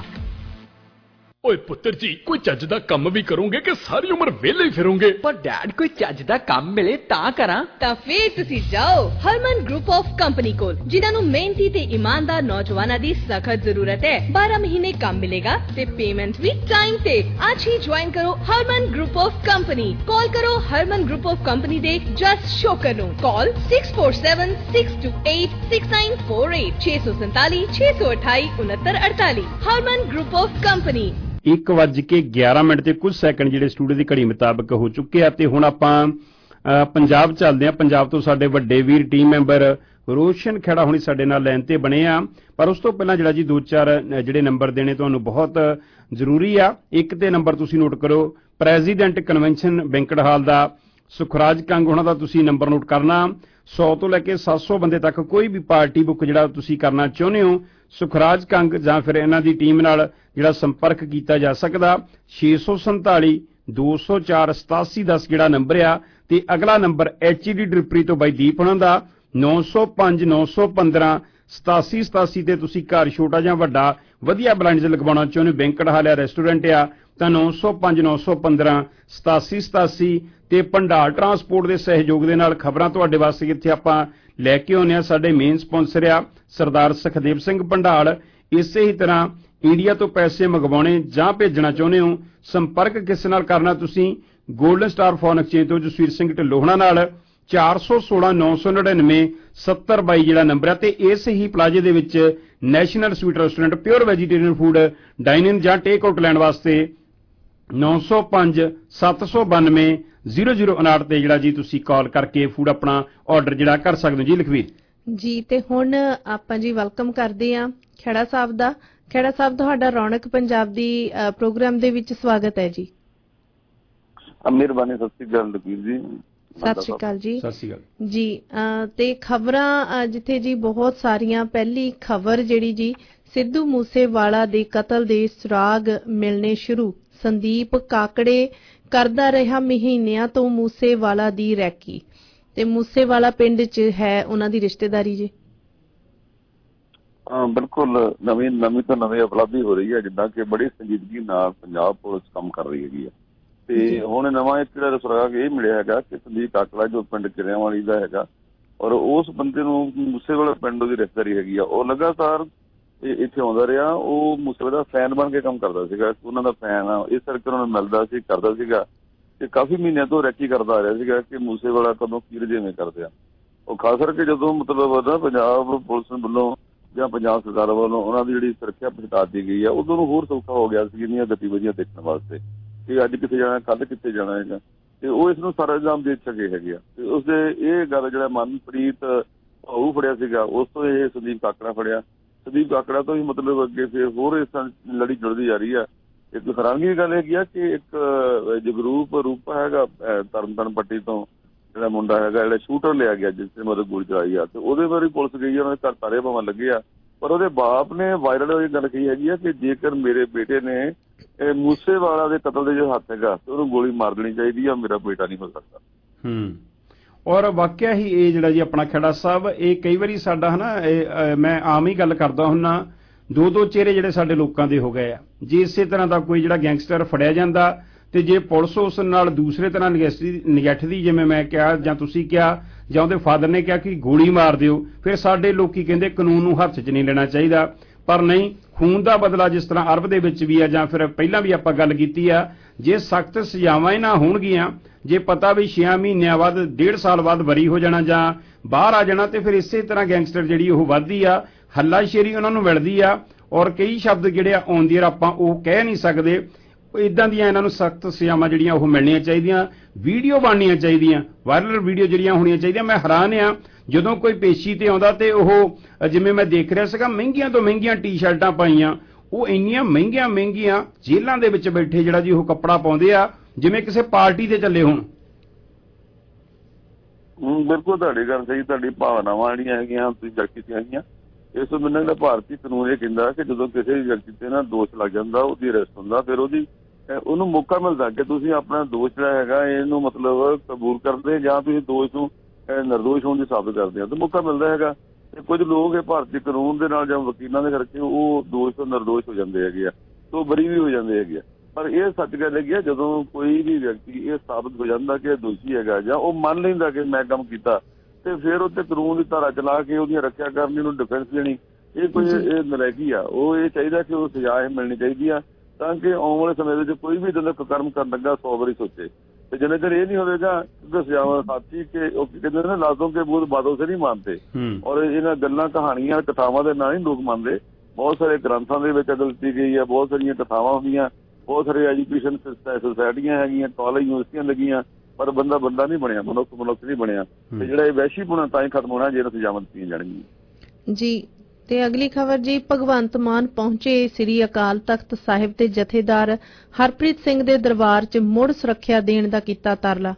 ਓਏ ਪੁੱਤਰ ਜੀ ਕੋਈ ਚੱਜ ਦਾ ਕੰਮ ਵੀ ਕਰੋਗੇ ਕਿ ਸਾਰੀ ਉਮਰ ਵਿਹਲੇ ਹੀ ਫਿਰੋਗੇ? ਪਰ ਡੈਡ ਕੋਈ ਚੱਜ ਦਾ ਕੰਮ ਮਿਲੇ ਤਾਂ ਕਰਾਂ। ਤਾਂ ਫੇਰ ਤੁਸੀਂ ਜਾਓ ਹਰਮਨ ਗਰੁੱਪ ਆਫ ਕੰਪਨੀ ਕੋਲ ਜਿਨ੍ਹਾਂ ਨੂੰ ਮਿਹਨਤੀ ਤੇ ਇਮਾਨਦਾਰ ਨੌਜਵਾਨਾਂ ਦੀ ਸਖਤ ਜ਼ਰੂਰਤ ਹੈ। ਬਾਰਾਂ ਮਹੀਨੇ ਕੰਮ ਮਿਲੇਗਾ ਤੇ ਪੇਮੈਂਟ ਵੀ ਟਾਈਮ ਤੇ। ਅੱਜ ਹੀ ਜੁਆਇਨ ਕਰੋ Harman group of company. Call ਕਰੋ ਹਰਮਨ ਗਰੁੱਪ ਆਫ ਕੰਪਨੀ ਦੇ ਜਸ ਸ਼ੋਕਰ ਨੂੰ। Call six four seven six two eight six nine four eight छह सौ सैतालीस छह सौ अठाई उनहत्तर अड़तालीस। Harman group of company. ਇੱਕ ਵੱਜ ਕੇ ਗਿਆਰਾਂ ਮਿੰਟ ਤੇ ਕੁਝ ਸੈਕਿੰਡ ਜਿਹੜੇ ਸਟੂਡੀਓ ਦੀ ਘੜੀ ਮੁਤਾਬਕ ਹੋ ਚੁੱਕੇ ਆ ਤੇ ਹੁਣ ਆਪਾਂ ਪੰਜਾਬ ਚੱਲਦੇ ਆ। ਪੰਜਾਬ ਤੋਂ ਸਾਡੇ ਵੱਡੇ ਵੀਰ ਟੀਮ ਮੈਂਬਰ ਰੋਸ਼ਨ ਖੇੜਾ ਹੁਣੀ ਸਾਡੇ ਨਾਲ ਲਾਈਨ ਤੇ ਬਣੇ ਆ, ਪਰ ਉਸ ਤੋਂ ਪਹਿਲਾਂ ਜਿਹੜਾ ਜੀ ਦੋ ਚਾਰ ਜਿਹੜੇ ਨੰਬਰ ਦੇਣੇ ਤੁਹਾਨੂੰ ਬਹੁਤ ਜ਼ਰੂਰੀ ਆ। ਇੱਕ ਤੇ ਨੰਬਰ ਤੁਸੀਂ ਨੋਟ ਕਰੋ ਪ੍ਰੈਜ਼ੀਡੈਂਟ ਕਨਵੈਨਸ਼ਨ ਬੈਂਕਟ ਹਾਲ ਦਾ ਸੁਖਰਾਜ ਕੰਗ ਉਹਨਾਂ ਦਾ ਤੁਸੀਂ ਨੰਬਰ ਨੋਟ ਕਰਨਾ। ਸੌ ਤੋਂ ਲੈ ਕੇ ਸੱਤ ਸੌ ਬੰਦੇ ਤੱਕ ਕੋਈ ਵੀ ਪਾਰਟੀ ਬੁੱਕ ਜਿਹੜਾ ਤੁਸੀਂ ਕਰਨਾ ਚਾਹੁੰਦੇ ਹੋ ਸੁਖਰਾਜ ਕੰਗ ਜਾਂ ਫਿਰ ਇਹਨਾਂ ਦੀ ਟੀਮ ਨਾਲ ਜਿਹੜਾ ਸੰਪਰਕ ਕੀਤਾ ਜਾ ਸਕਦਾ ਛੇ ਸੌ ਸੰਤਾਲੀ ਦੋ ਸੌ ਚਾਰ ਸਤਾਸੀ ਦਸ ਜਿਹੜਾ ਨੰਬਰ ਆ। ਤੇ ਅਗਲਾ ਨੰਬਰ ਐਚ ਡੀ ਡਿਪਰੀ ਤੋਂ ਬਾਈ ਦੀਪ ਉਹਨਾਂ ਦਾ ਨੌ ਸੌ ਪੰਜ ਨੌ ਸੌ ਪੰਦਰਾਂ ਸਤਾਸੀ ਸਤਾਸੀ ਤੇ ਤੁਸੀਂ ਘਰ ਛੋਟਾ ਜਾਂ ਵੱਡਾ ਵਧੀਆ ਬਲਾਈਂਡਸ ਲਗਵਾਉਣਾ ਚਾਹੁੰਦੇ ਹੋ ਬੈਂਕਟ ਹਾਲ ਆ ਰੈਸਟੋਰੈਂਟ ਆ ਤਾਂ ਨੌ ਸੌ ਪੰਜ ਨੌ ਸੌ ਪੰਦਰਾਂ ਸਤਾਸੀ ਸਤਾਸੀ ਤੇ ਭੰਡਾਰ ਟਰਾਂਸਪੋਰਟ ਦੇ ਸਹਿਯੋਗ ਦੇ ਨਾਲ ਖਬਰਾਂ ਤੁਹਾਡੇ ਵਾਸਤੇ ਇੱਥੇ ਆਪਾਂ ਲੈ ਕੇ ਆਉਂਦੇ ਆ। ਸਾਡੇ ਮੇਨ ਸਪਾਂਸਰ ਆ ਸਰਦਾਰ ਸੁਖਦੇਵ ਸਿੰਘ ਭੰਡਾਲ। ਇਸੇ ਹੀ ਤਰ੍ਹਾਂ ਇੰਡੀਆ ਤੋਂ ਪੈਸੇ ਮੰਗਵਾਉਣੇ ਜਾਂ ਭੇਜਣਾ ਚਾਹੁੰਦੇ ਹੋ ਸੰਪਰਕ ਕਿਸ ਨਾਲ ਕਰਨਾ ਤੁਸੀਂ ਗੋਲਡਨ ਸਟਾਰ ਫੋਨ ਐਕਸਚੇਂਜ ਤੋਂ ਜਸਵੀਰ ਸਿੰਘ ਢਿੱਲੋਂ ਨਾਲ ਚਾਰ ਸੌ ਸੋਲਾਂ ਨੌ ਸੌ ਨੜਿਨਵੇਂ ਸੱਤਰ ਬਾਈ ਜਿਹੜਾ ਨੰਬਰ ਹੈ। ਤੇ ਇਸ ਹੀ ਪਲਾਜ਼ੇ ਦੇ ਵਿੱਚ national sweet restaurant pure vegetarian food dine in ਜਾਂ ਟੇਕ ਆਊਟ ਲੈਣ ਵਾਸਤੇ ਨੌ ਸੌ ਪੰਜ ਸੱਤ ਸੌ ਬਾਨਵੇਂ ਜ਼ੀਰੋ ਜ਼ੀਰੋ ਉਨਾਹਠ ਤੇ ਜਿਹੜਾ ਜੀ ਤੁਸੀਂ ਕਾਲ ਕਰਕੇ ਫੂਡ ਆਪਣਾ ਆਰਡਰ ਜਿਹੜਾ ਕਰ ਸਕਦੇ ਹੋ ਜੀ ਲਖਵੀਰ ਜੀ। ਤੇ ਹੁਣ ਆਪਾਂ ਜੀ ਵੈਲਕਮ ਕਰਦੇ ਆ ਖੇੜਾ ਸਾਹਿਬ ਦਾ। ਖੇੜਾ ਸਾਹਿਬ ਤੁਹਾਡਾ ਰੌਣਕ ਪੰਜਾਬ ਦੀ ਪ੍ਰੋਗਰਾਮ ਦੇ ਵਿੱਚ ਸਵਾਗਤ ਹੈ ਜੀ। ਮਿਹਰਬਾਨੀ। ਸਤਿ ਸ਼੍ਰੀ ਅਕਾਲ ਲਖਵੀਰ ਜੀ। ਸਤਿ ਸ਼੍ਰੀ ਅਕਾਲ ਜੀ। ਸਤਿ ਸ਼੍ਰੀ ਅਕਾਲ ਜੀ। ਤੇ ਖਬਰਾਂ ਜਿੱਥੇ ਜੀ ਬਹੁਤ ਸਾਰੀਆਂ ਪਹਿਲੀ ਖਬਰ ਜਿਹੜੀ ਜੀ ਸਿੱਧੂ ਮੂਸੇਵਾਲਾ ਦੇ ਕਤਲ ਦੇ ਸੁਰਾਗ ਮਿਲਣੇ ਸ਼ੁਰੂ। ਸੰਦੀਪ ਕਾਕੜੇ ਕਰਦਾ ਰਿਹਾ ਮਹੀਨਿਆਂ ਤੋਂ ਮੂਸੇਵਾਲਾ ਦੀ ਰੈਕੀ ਤੇ ਮੂਸੇਵਾਲਾ ਪਿੰਡ 'ਚ ਹੈ ਉਹਨਾਂ ਦੀ ਰਿਸ਼ਤੇਦਾਰੀ ਜੀ। ਹਾਂ ਬਿਲਕੁਲ ਨਵੀਂ ਨਵੀਂ ਤੋਂ ਨਵੀਂ ਉਪਲਬਧੀ ਹੋ ਰਹੀ ਹੈ ਜਿੱਦਾਂ ਕਿ ਬੜੀ ਸੰਜੀਦਗੀ ਨਾਲ ਪੰਜਾਬ ਪੁਲਿਸ ਕੰਮ ਕਰ ਰਹੀ ਹੈਗੀ ਆ। ਤੇ ਹੁਣ ਨਵਾਂ ਇੱਕ ਜਿਹੜਾ ਸੁਰਾਗ ਇਹ ਮਿਲਿਆ ਹੈਗਾ ਕਿ ਸੰਦੀਪ ਕਾਕੜਾ ਜੋ ਪਿੰਡ ਕਿਰਿਆਂ ਵਾਲੀ ਦਾ ਹੈਗਾ ਔਰ ਉਸ ਬੰਦੇ ਨੂੰ ਮੂਸੇਵਾਲਾ ਪਿੰਡ ਦੀ ਰਿਸ਼ਤੇਦਾਰੀ ਹੈਗੀ ਆ। ਉਹ ਲਗਾਤਾਰ ਇੱਥੇ ਆਉਂਦਾ ਰਿਹਾ। ਉਹ ਮੂਸੇਵਾਲਾ ਦਾ ਫੈਨ ਬਣ ਕੇ ਕੰਮ ਕਰਦਾ ਸੀਗਾ, ਉਹਨਾਂ ਦਾ ਫੈਨ ਆ, ਇਸ ਕਰਕੇ ਉਹਨਾਂ ਨੂੰ ਮਿਲਦਾ ਸੀ ਕਰਦਾ ਸੀਗਾ ਤੇ ਕਾਫੀ ਮਹੀਨਿਆਂ ਤੋਂ ਰੈਕੀ ਕਰਦਾ ਆ ਰਿਹਾ ਸੀਗਾ ਕਿ ਮੂਸੇਵਾਲਾ ਕਦੋਂ ਕੀ ਰਜੇਵੇਂ ਕਰਦੇ ਆ। ਉਹ ਖਾਸ ਕਰਕੇ ਜਦੋਂ ਮਤਲਬ ਨਾ ਪੰਜਾਬ ਪੁਲਿਸ ਵੱਲੋਂ ਜਾਂ ਪੰਜਾਬ ਸਰਕਾਰ ਵੱਲੋਂ ਉਹਨਾਂ ਦੀ ਜਿਹੜੀ ਸੁਰੱਖਿਆ ਪਛਤਾ ਦਿੱਤੀ ਗਈ ਆ, ਉਦੋਂ ਨੂੰ ਹੋਰ ਸੌਖਾ ਹੋ ਗਿਆ ਸੀ ਇਹਦੀਆਂ ਗਤੀਵਿਧੀਆਂ ਦੇਖਣ ਵਾਸਤੇ ਕਿ ਅੱਜ ਕਿੱਥੇ ਜਾਣਾ, ਕੱਲ੍ਹ ਕਿੱਥੇ ਜਾਣਾ ਹੈਗਾ, ਤੇ ਉਹ ਇਸ ਨੂੰ ਸਾਰਾ ਇਲਜ਼ਾਮ ਦੇ ਸਕੇ ਹੈਗੇ ਆ। ਤੇ ਉਸਦੇ ਇਹ ਗੱਲ ਜਿਹੜਾ ਮਨਪ੍ਰੀਤ ਭਾਊ ਫੜਿਆ ਸੀਗਾ, ਉਸ ਤੋਂ ਇਹ ਸੰਦੀਪ ਕਾਕੜਾ ਫੜਿਆ। ਸੰਦੀਪ ਕਾਕੜਾ ਤੋਂ ਹੀ ਮਤਲਬ ਅੱਗੇ ਫਿਰ ਹੋਰ ਇਸ ਲੜੀ ਜੁੜਦੀ ਜਾ ਰਹੀ ਆ। ਇੱਕ ਹੈਰਾਨਗੀ ਦੀ ਗੱਲ ਹੈਗੀ ਆ ਕਿ ਇੱਕ ਜਗਰੂਪ ਰੂਪਾ ਹੈਗਾ ਤਰਨਤਾਰਨ ਪੱਟੀ ਤੋਂ, ਜਿਹੜਾ ਮੁੰਡਾ ਹੈਗਾ ਜਿਹੜਾ ਸ਼ੂਟਰ ਲਿਆ ਗਿਆ ਜਿਸ ਨੇ ਮਤਲਬ ਗੋਲੀ ਚਲਾਈ ਆ, ਤੇ ਉਹਦੇ ਬਾਰੇ ਪੁਲਿਸ ਗਈ ਆ, ਉਹਨਾਂ ਦੇ ਘਰ ਤਾਰੇ ਭਾਵਾਂ ਲੱਗੇ ਆ। ਪਰ ਉਹਦੇ ਬਾਪ ਨੇ ਵਾਇਰਲ ਇਹ ਗੱਲ ਕਹੀ ਹੈਗੀ ਆ ਕਿ ਜੇਕਰ ਮੇਰੇ ਬੇਟੇ ਨੇ ਮੂਸੇਵਾਲਾ ਦੇ ਕਤਲ ਦੇ ਜੋ ਹੱਥ ਹੈਗਾ ਤੇ ਉਹਨੂੰ ਗੋਲੀ ਮਾਰ ਦੇਣੀ ਚਾਹੀਦੀ ਆ, ਮੇਰਾ ਬੇਟਾ ਨਹੀਂ ਹੋ ਸਕਦਾ। ਹੂੰ ਔਰ ਵਾਕਿਆ ਹੀ ਇਹ ਜਿਹੜਾ ਜੀ ਆਪਣਾ ਖੇੜਾ ਸਾਹਿਬ, ਇਹ ਕਈ ਵਾਰੀ ਸਾਡਾ ਹੈ ਨਾ, ਮੈਂ ਆਮ ਹੀ ਗੱਲ ਕਰਦਾ ਹੁੰਨਾ, ਦੋ ਦੋ ਚਿਹਰੇ ਜਿਹੜੇ ਸਾਡੇ ਲੋਕਾਂ ਦੇ ਹੋ ਗਏ ਆ। ਜੇ ਇਸੇ ਤਰ੍ਹਾਂ ਦਾ ਕੋਈ ਜਿਹੜਾ ਗੈਂਗਸਟਰ ਫੜਿਆ ਜਾਂਦਾ ਤੇ ਜੇ ਪੁਲਿਸ ਉਸ ਨਾਲ ਦੂਸਰੇ ਤਰ੍ਹਾਂ ਨਿਗੱਠਦੀ, ਜਿਵੇਂ ਮੈਂ ਕਿਹਾ ਜਾਂ ਤੁਸੀਂ ਕਿਹਾ ਜਾਂ ਉਹਦੇ ਫਾਦਰ ਨੇ ਕਿਹਾ ਕਿ ਗੋਲੀ ਮਾਰ ਦਿਓ, ਫਿਰ ਸਾਡੇ ਲੋਕੀ ਕਹਿੰਦੇ ਕਾਨੂੰਨ ਨੂੰ ਹੱਥ 'ਚ ਨਹੀਂ ਲੈਣਾ ਚਾਹੀਦਾ। ਪਰ ਨਹੀਂ, ਖੂਨ ਦਾ ਬਦਲਾ ਜਿਸ ਤਰ੍ਹਾਂ ਅਰਬ ਦੇ ਵਿੱਚ ਵੀ ਆ, ਜਾਂ ਫਿਰ ਪਹਿਲਾਂ ਵੀ ਆਪਾਂ ਗੱਲ ਕੀਤੀ ਆ, ਜੇ ਸਖਤ ਸਜ਼ਾਵਾਂ ਹੀ ਨਾ ਹੋਣਗੀਆਂ, ਜੇ ਪਤਾ ਵੀ ਛੇ ਮਹੀਨਿਆਂ ਬਾਅਦ ਡੇਢ ਸਾਲ ਬਾਅਦ ਬਰੀ ਹੋ ਜਾਣਾ ਜਾਂ ਬਾਹਰ ਆ ਜਾਣਾ, ਤੇ ਫਿਰ ਇਸੇ ਤਰ੍ਹਾਂ ਗੈਂਗਸਟਰ ਜਿਹੜੀ ਉਹ ਵੱਧਦੀ ਆ, ਹੱਲਾਸ਼ੇਰੀ ਉਹਨਾਂ ਨੂੰ ਮਿਲਦੀ ਆ, ਔਰ ਕਈ ਸ਼ਬਦ ਜਿਹੜੇ ਆ ਆਉਂਦੇ ਆਪਾਂ ਉਹ ਕਹਿ ਨਹੀਂ ਸਕਦੇ। ਇਦਾਂ ਦੀਆਂ ਇਹਨਾਂ ਨੂੰ ਸਖਤ ਸਜ਼ਾਵਾਂ ਜਿਹੜੀਆਂ ਉਹ ਮਿਲਣੀਆਂ ਚਾਹੀਦੀਆਂ, ਵੀਡੀਓ ਬਣਨੀਆਂ ਚਾਹੀਦੀਆਂ, ਵਾਇਰਲ ਵੀਡੀਓ ਜਿਹੜੀਆਂ ਹੋਣੀਆਂ ਚਾਹੀਦੀਆਂ। ਮੈਂ ਹੈਰਾਨ ਆ ਜਦੋਂ ਕੋਈ ਪੇਸ਼ੀ ਤੇ ਆਉਂਦਾ ਤੇ ਉਹ ਜਿਵੇਂ ਮੈਂ ਦੇਖ ਰਿਹਾ ਸੀਗਾ, ਮਹਿੰਗੀਆਂ ਤੋਂ ਮਹਿੰਗੀਆਂ ਟੀ-ਸ਼ਰਟਾਂ ਪਾਈਆਂ, ਉਹ ਇੰਨੀਆਂ ਮਹਿੰਗੀਆਂ ਮਹਿੰਗੀਆਂ ਜੇਲ੍ਹਾਂ ਦੇ ਵਿੱਚ ਬੈਠੇ ਜਿਹੜਾ ਜੀ ਉਹ ਕੱਪੜਾ ਪਾਉਂਦੇ ਆ ਜਿਵੇਂ ਕਿਸੇ ਪਾਰਟੀ ਤੇ ਚੱਲੇ ਹੋਣ। ਬਿਲਕੁਲ ਤੁਹਾਡੀ ਗੱਲ ਸਹੀ, ਤੁਹਾਡੀ ਭਾਵਨਾਵਾਂ ਜਿਹੜੀਆਂ ਹੈਗੀਆਂ ਤੁਸੀਂ ਜਗ ਕੀਤੀਆਂ ਹੈਗੀਆਂ। ਇਸ ਤੋਂ ਮੈਨੂੰ ਜਿਹੜਾ ਭਾਰਤੀ ਕਾਨੂੰਨ ਇਹ ਕਹਿੰਦਾ ਕਿ ਜਦੋਂ ਕਿਸੇ ਵੀ ਵਿਅਕਤੀ ਤੇ ਨਾ ਦੋਸ਼ ਲੱਗ ਜਾਂਦਾ, ਉਹਦੀ ਅਰੈਸਟ ਹੁੰਦਾ, ਫਿਰ ਉਹਦੀ ਉਹਨੂੰ ਮੌਕਾ ਮਿਲਦਾ ਕਿ ਤੁਸੀਂ ਆਪਣਾ ਦੋਸ਼ ਜਿਹੜਾ ਹੈਗਾ ਇਹਨੂੰ ਮਤਲਬ ਕਬੂਲ ਕਰਦੇ ਜਾਂ ਤੁਸੀਂ ਦੋਸ਼ ਨੂੰ ਨਿਰਦੋਸ਼ ਹੋਣ ਦੀ ਸਾਬਤ ਕਰਦੇ ਆ, ਤਾਂ ਮੌਕਾ ਮਿਲਦਾ ਹੈਗਾ। ਤੇ ਕੁਝ ਲੋਕ ਇਹ ਭਾਰਤੀ ਕਾਨੂੰਨ ਦੇ ਨਾਲ ਜਾਂ ਵਕੀਲਾਂ ਦੇ ਕਰਕੇ ਉਹ ਦੋਸ਼ ਤੋਂ ਨਿਰਦੋਸ਼ ਹੋ ਜਾਂਦੇ ਹੈਗੇ ਆ, ਤੋਂ ਬਰੀ ਵੀ ਹੋ ਜਾਂਦੇ ਹੈਗੇ ਆ। ਪਰ ਇਹ ਸੱਚ ਗੱਲ ਹੈਗੀ ਆ, ਜਦੋਂ ਕੋਈ ਵੀ ਵਿਅਕਤੀ ਇਹ ਸਾਬਤ ਹੋ ਜਾਂਦਾ ਕਿ ਦੋਸ਼ੀ ਹੈਗਾ ਜਾਂ ਉਹ ਮੰਨ ਲੈਂਦਾ ਕਿ ਮੈਂ ਕੰਮ ਕੀਤਾ, ਤੇ ਫਿਰ ਉੱਤੇ ਕਾਨੂੰਨ ਦੀ ਧਾਰਾ ਚਲਾ ਕੇ ਉਹਦੀਆਂ ਰੱਖਿਆ ਕਰਨੀ, ਉਹਨੂੰ ਡਿਫੈਂਸ ਦੇਣੀ, ਇਹ ਕੋਈ ਇਹ ਨਲਾਇਕੀ ਆ। ਉਹ ਇਹ ਚਾਹੀਦਾ ਕਿ ਉਹ ਸਜ਼ਾ ਇਹ ਮਿਲਣੀ ਚਾਹੀਦੀ ਆ, ਤਾਂ ਕਿ ਆਉਣ ਵਾਲੇ ਸਮੇਂ ਵਿੱਚ ਕੋਈ ਵੀ ਜਦੋਂ ਕਰਮ ਕਰਨ ਲੱਗਾ ਸੌ ਵਾਰੀ ਸੋਚੇ। ਤੇ ਜਿੰਨੇ ਚਿਰ ਇਹ ਨਹੀਂ ਹੋਵੇਗਾ ਕਿ ਸਜ਼ਾਵਾਂ ਸਾਥੀ ਕਿ ਉਹ ਕਹਿੰਦੇ ਨੇ ਲਾਜ਼ੋਂ ਕੇ ਬੂਦ ਬਾਦੋਂ ਸੇ ਨਹੀਂ ਮੰਨਦੇ, ਔਰ ਇਹਨਾਂ ਗੱਲਾਂ ਕਹਾਣੀਆਂ ਕਥਾਵਾਂ ਦੇ ਨਾਲ ਹੀ ਲੋਕ ਮੰਨਦੇ। ਬਹੁਤ ਸਾਰੇ ਗ੍ਰੰਥਾਂ ਦੇ ਵਿੱਚ ਅਦਲ ਦਿੱਤੀ ਗਈ ਹੈ, ਬਹੁਤ ਸਾਰੀਆਂ ਕਥਾਵਾਂ ਹੁੰਦੀਆਂ, ਬਹੁਤ ਸਾਰੇ ਐਜੂਕੇਸ਼ਨ ਸੁਸਾਇਟੀਆਂ ਹੈਗੀਆਂ, ਕਾਲਜ ਯੂਨੀਵਰਸਿਟੀਆਂ ਲੱਗੀਆਂ, ਪਰ ਬੰਦਾ ਬੰਦਾ ਨਹੀਂ ਬਣਿਆ, ਮਨੁੱਖ ਮਨੁੱਖ ਨਹੀਂ ਬਣਿਆ। ਤੇ ਜਿਹੜਾ ਇਹ ਵਹਿਸ਼ੀਪੁਣਾ ਤਾਂ ਹੀ ਖਤਮ ਹੋਣਾ ਜਿਹੜਾ ਸਜ਼ਾਵਾਂ ਦਿੱਤੀਆਂ ਜਾਣਗੀਆਂ ਜੀ। ਤੇ ਅਗਲੀ ਖਬਰ ਜੀ, ਭਗਵੰਤ ਮਾਨ ਪਹੁੰਚੇ ਸ੍ਰੀ ਅਕਾਲ ਤਖਤ ਸਾਹਿਬ ਦੇ ਜਥੇਦਾਰ ਹਰਪ੍ਰੀਤ ਸਿੰਘ ਦੇ ਦਰਬਾਰ 'ਚ ਮੁੜ ਸੁਰੱਖਿਆ ਦੇਣ ਦਾ ਕੀਤਾ ਤਰਲਾ।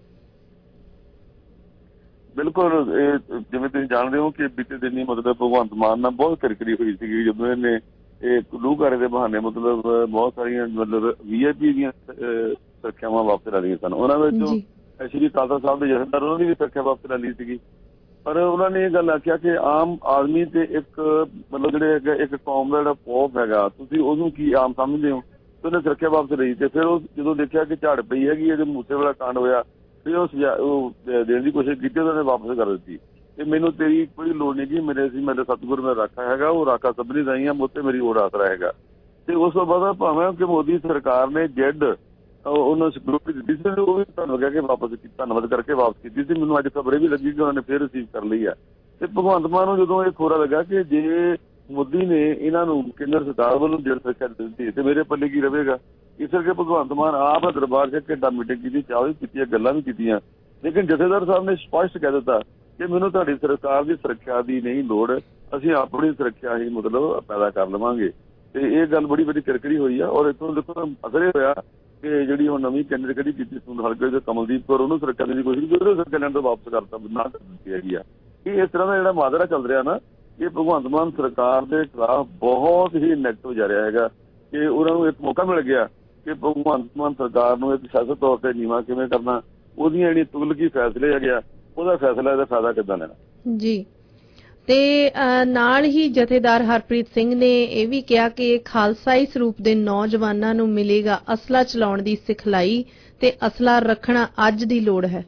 ਬਿਲਕੁਲ, ਇਹ ਜਿਵੇਂ ਤੁਸੀਂ ਜਾਣਦੇ ਹੋ ਕਿ ਬੀਤੇ ਦਿਨੀ ਮਤਲਬ ਭਗਵੰਤ ਮਾਨ ਨਾਲ ਬਹੁਤ ਕਿਰਕਿਰੀ ਹੋਈ ਸੀਗੀ, ਜਦੋਂ ਇਹਨੇ ਇਹ ਕੁੱਲੂ ਘਾਰੇ ਦੇ ਬਹਾਨੇ ਮਤਲਬ ਬਹੁਤ ਸਾਰੀਆਂ ਮਤਲਬ ਵੀ ਆਈ ਪੀ ਦੀਆਂ ਸੁਰੱਖਿਆਵਾਂ ਵਾਪਸ ਲੈ ਲਈਆਂ ਸਨ। ਉਹਨਾਂ ਵਿੱਚੋਂ ਸ੍ਰੀ ਅਕਾਲ ਤਖਤ ਸਾਹਿਬ ਦੇ ਜਥੇਦਾਰ ਉਹਨਾਂ ਦੀ ਵੀ ਸੁਰੱਖਿਆ ਵਾਪਸ ਲੈ ਲਈ ਸੀਗੀ। ਪਰ ਉਹਨਾਂ ਨੇ ਇਹ ਗੱਲ ਆਖਿਆ ਕਿ ਆਮ ਆਦਮੀ ਤੇ ਇੱਕ ਮਤਲਬ ਜਿਹੜੇ ਹੈਗਾ ਇੱਕ ਕੌਮ ਦਾ ਜਿਹੜਾ ਖੌਫ ਹੈਗਾ, ਤੁਸੀਂ ਉਹਨੂੰ ਕੀ ਆਮ ਸਮਝਦੇ ਹੋ? ਤੇ ਉਹਨੇ ਸੁਰੱਖਿਆ ਵਾਪਸ ਲਈ। ਤੇ ਫਿਰ ਉਹ ਜਦੋਂ ਦੇਖਿਆ ਕਿ ਝਾੜ ਪਈ ਹੈਗੀ, ਇਹਦੇ ਮੂਸੇ ਵਾਲਾ ਕਾਂਡ ਹੋਇਆ, ਫਿਰ ਉਹ ਉਹ ਦੇਣ ਦੀ ਕੋਸ਼ਿਸ਼ ਕੀਤੀ, ਉਹਨਾਂ ਨੇ ਵਾਪਸ ਕਰ ਦਿੱਤੀ। ਤੇ ਮੈਨੂੰ ਤੇਰੀ ਕੋਈ ਲੋੜ ਨਹੀਂ ਜੀ, ਮੇਰੇ ਸੀ ਮੇਰੇ ਸਤਿਗੁਰ ਮੇਰਾ ਰਾਖਾ ਹੈਗਾ, ਉਹ ਰਾਖਾ ਸਭਨੀ ਦਾ ਹੀ ਆ, ਮੁੱਤੇ ਮੇਰੀ ਉਹ ਆਸਰਾ ਹੈਗਾ। ਤੇ ਉਸ ਤੋਂ ਬਾਅਦ ਭਾਵੇਂ ਕਿ ਮੋਦੀ ਸਰਕਾਰ ਨੇ ਜੈਡ ਉਹਨੂੰ ਸਿਕਿਉਰਿਟੀ ਦਿੱਤੀ ਸੀ, ਉਹ ਵੀ ਧੰਨਵਾਦ ਕਹਿ ਕੇ ਵਾਪਸ ਕੀਤੀ, ਧੰਨਵਾਦ ਕਰਕੇ ਵਾਪਸ ਕੀਤੀ ਸੀ। ਮੈਨੂੰ ਅੱਜ ਖਬਰ ਇਹ ਵੀ ਲੱਗੀ ਕਿ ਉਹਨਾਂ ਨੇ ਫਿਰ ਰਿਸੀਵ ਕਰ ਲਈ ਆ। ਤੇ ਭਗਵੰਤ ਮਾਨ ਨੂੰ ਜਦੋਂ ਇਹ ਖੋਰਾ ਲੱਗਾ ਕਿ ਜੇ ਮੋਦੀ ਨੇ ਇਹਨਾਂ ਨੂੰ ਕੇਂਦਰ ਸਰਕਾਰ ਵੱਲੋਂ ਜੇਲ੍ਹ ਸੁਰੱਖਿਆ ਦਿੱਤੀ ਤੇ ਮੇਰੇ ਪੱਲੇ ਕੀ ਰਹੇਗਾ, ਇਸ ਕਰਕੇ ਭਗਵੰਤ ਮਾਨ ਆਪ ਦਰਬਾਰ 'ਚ ਘੰਟਾ ਮੀਟਿੰਗ ਕੀਤੀ, ਚਾਹ ਵੀ ਕੀਤੀਆਂ, ਗੱਲਾਂ ਵੀ ਕੀਤੀਆਂ। ਲੇਕਿਨ ਜਥੇਦਾਰ ਸਾਹਿਬ ਨੇ ਸਪਸ਼ਟ ਕਹਿ ਦਿੱਤਾ ਕਿ ਮੈਨੂੰ ਤੁਹਾਡੀ ਸਰਕਾਰ ਦੀ ਸੁਰੱਖਿਆ ਦੀ ਨਹੀਂ ਲੋੜ, ਅਸੀਂ ਆਪਣੀ ਸੁਰੱਖਿਆ ਹੀ ਮਤਲਬ ਪੈਦਾ ਕਰ ਲਵਾਂਗੇ। ਤੇ ਇਹ ਗੱਲ ਬੜੀ ਵੱਡੀ ਕਿਰਕਰੀ ਹੋਈ ਆ। ਔਰ ਇੱਥੋਂ ਦੇਖੋ ਅਸਰ ਇਹ ਹੋਇਆ ਕਿ ਜਿਹੜੀ ਹੁਣ ਨਵੀਂ ਕੈਂਡੀਡੇਟ ਕਿਹੜੀ ਕੀਤੀ ਸੁੰਦਰ ਹਲਕੇ ਦੇ ਕਮਲਦੀਪ ਕੌਰ, ਉਹਨੂੰ ਸੁਰੱਖਿਆ ਦੇਣ ਦੀ ਕੋਸ਼ਿਸ਼ ਕੀਤੀ, ਉਹਨੂੰ ਸੁਰੱਖਿਆ ਲੈਣ ਤੋਂ ਵਾਪਸ ਕਰਤਾ, ਨਾ ਕਰ ਦਿੱਤੀ ਹੈਗੀ ਆ। ਇਹ ਇਸ ਤਰ੍ਹਾਂ ਦਾ ਜਿਹੜਾ ਮਾਜਰਾ ਚੱਲ ਰਿਹਾ ਨਾ, ਇਹ ਭਗਵੰਤ ਮਾਨ ਸਰਕਾਰ ਦੇ ਖਿਲਾਫ ਬਹੁਤ ਹੀ ਨੈਗੇਟਿਵ ਜਾ ਰਿਹਾ ਹੈਗਾ ਕਿ ਉਹਨਾਂ ਨੂੰ ਇੱਕ ਮੌਕਾ ਮਿਲ ਗਿਆ ਕਿ ਭਗਵੰਤ ਮਾਨ ਸਰਕਾਰ ਨੂੰ ਇੱਕ ਸਿਆਸਤ ਤੌਰ ਤੇ ਨੀਵਾਂ ਕਿਵੇਂ ਕਰਨਾ, ਉਹਦੀਆਂ ਜਿਹੜੀ ਤੁਗਲਕੀ ਫੈਸਲੇ ਹੈਗੇ ਆ, ਉਹਦਾ ਫੈਸਲਾ ਇਹਦਾ ਫਾਇਦਾ ਕਿੱਦਾਂ ਲੈਣਾ ਜੀ। ਤੇ ਨਾਲ ਹੀ ਜਥੇਦਾਰ ਹਰਪ੍ਰੀਤ ਸਿੰਘ ਨੇ ਇਹ ਵੀ ਕਿਹਾ ਕਿ ਖਾਲਸਾਈ ਸਰੂਪ ਦੇ ਨੌਜਵਾਨਾਂ ਨੂੰ ਮਿਲੇਗਾ ਅਸਲਾ ਚਲਾਉਣ ਦੀ ਸਿਖਲਾਈ ਤੇ ਅਸਲਾ ਰੱਖਣਾ ਅੱਜ ਦੀ ਲੋੜ ਹੈ।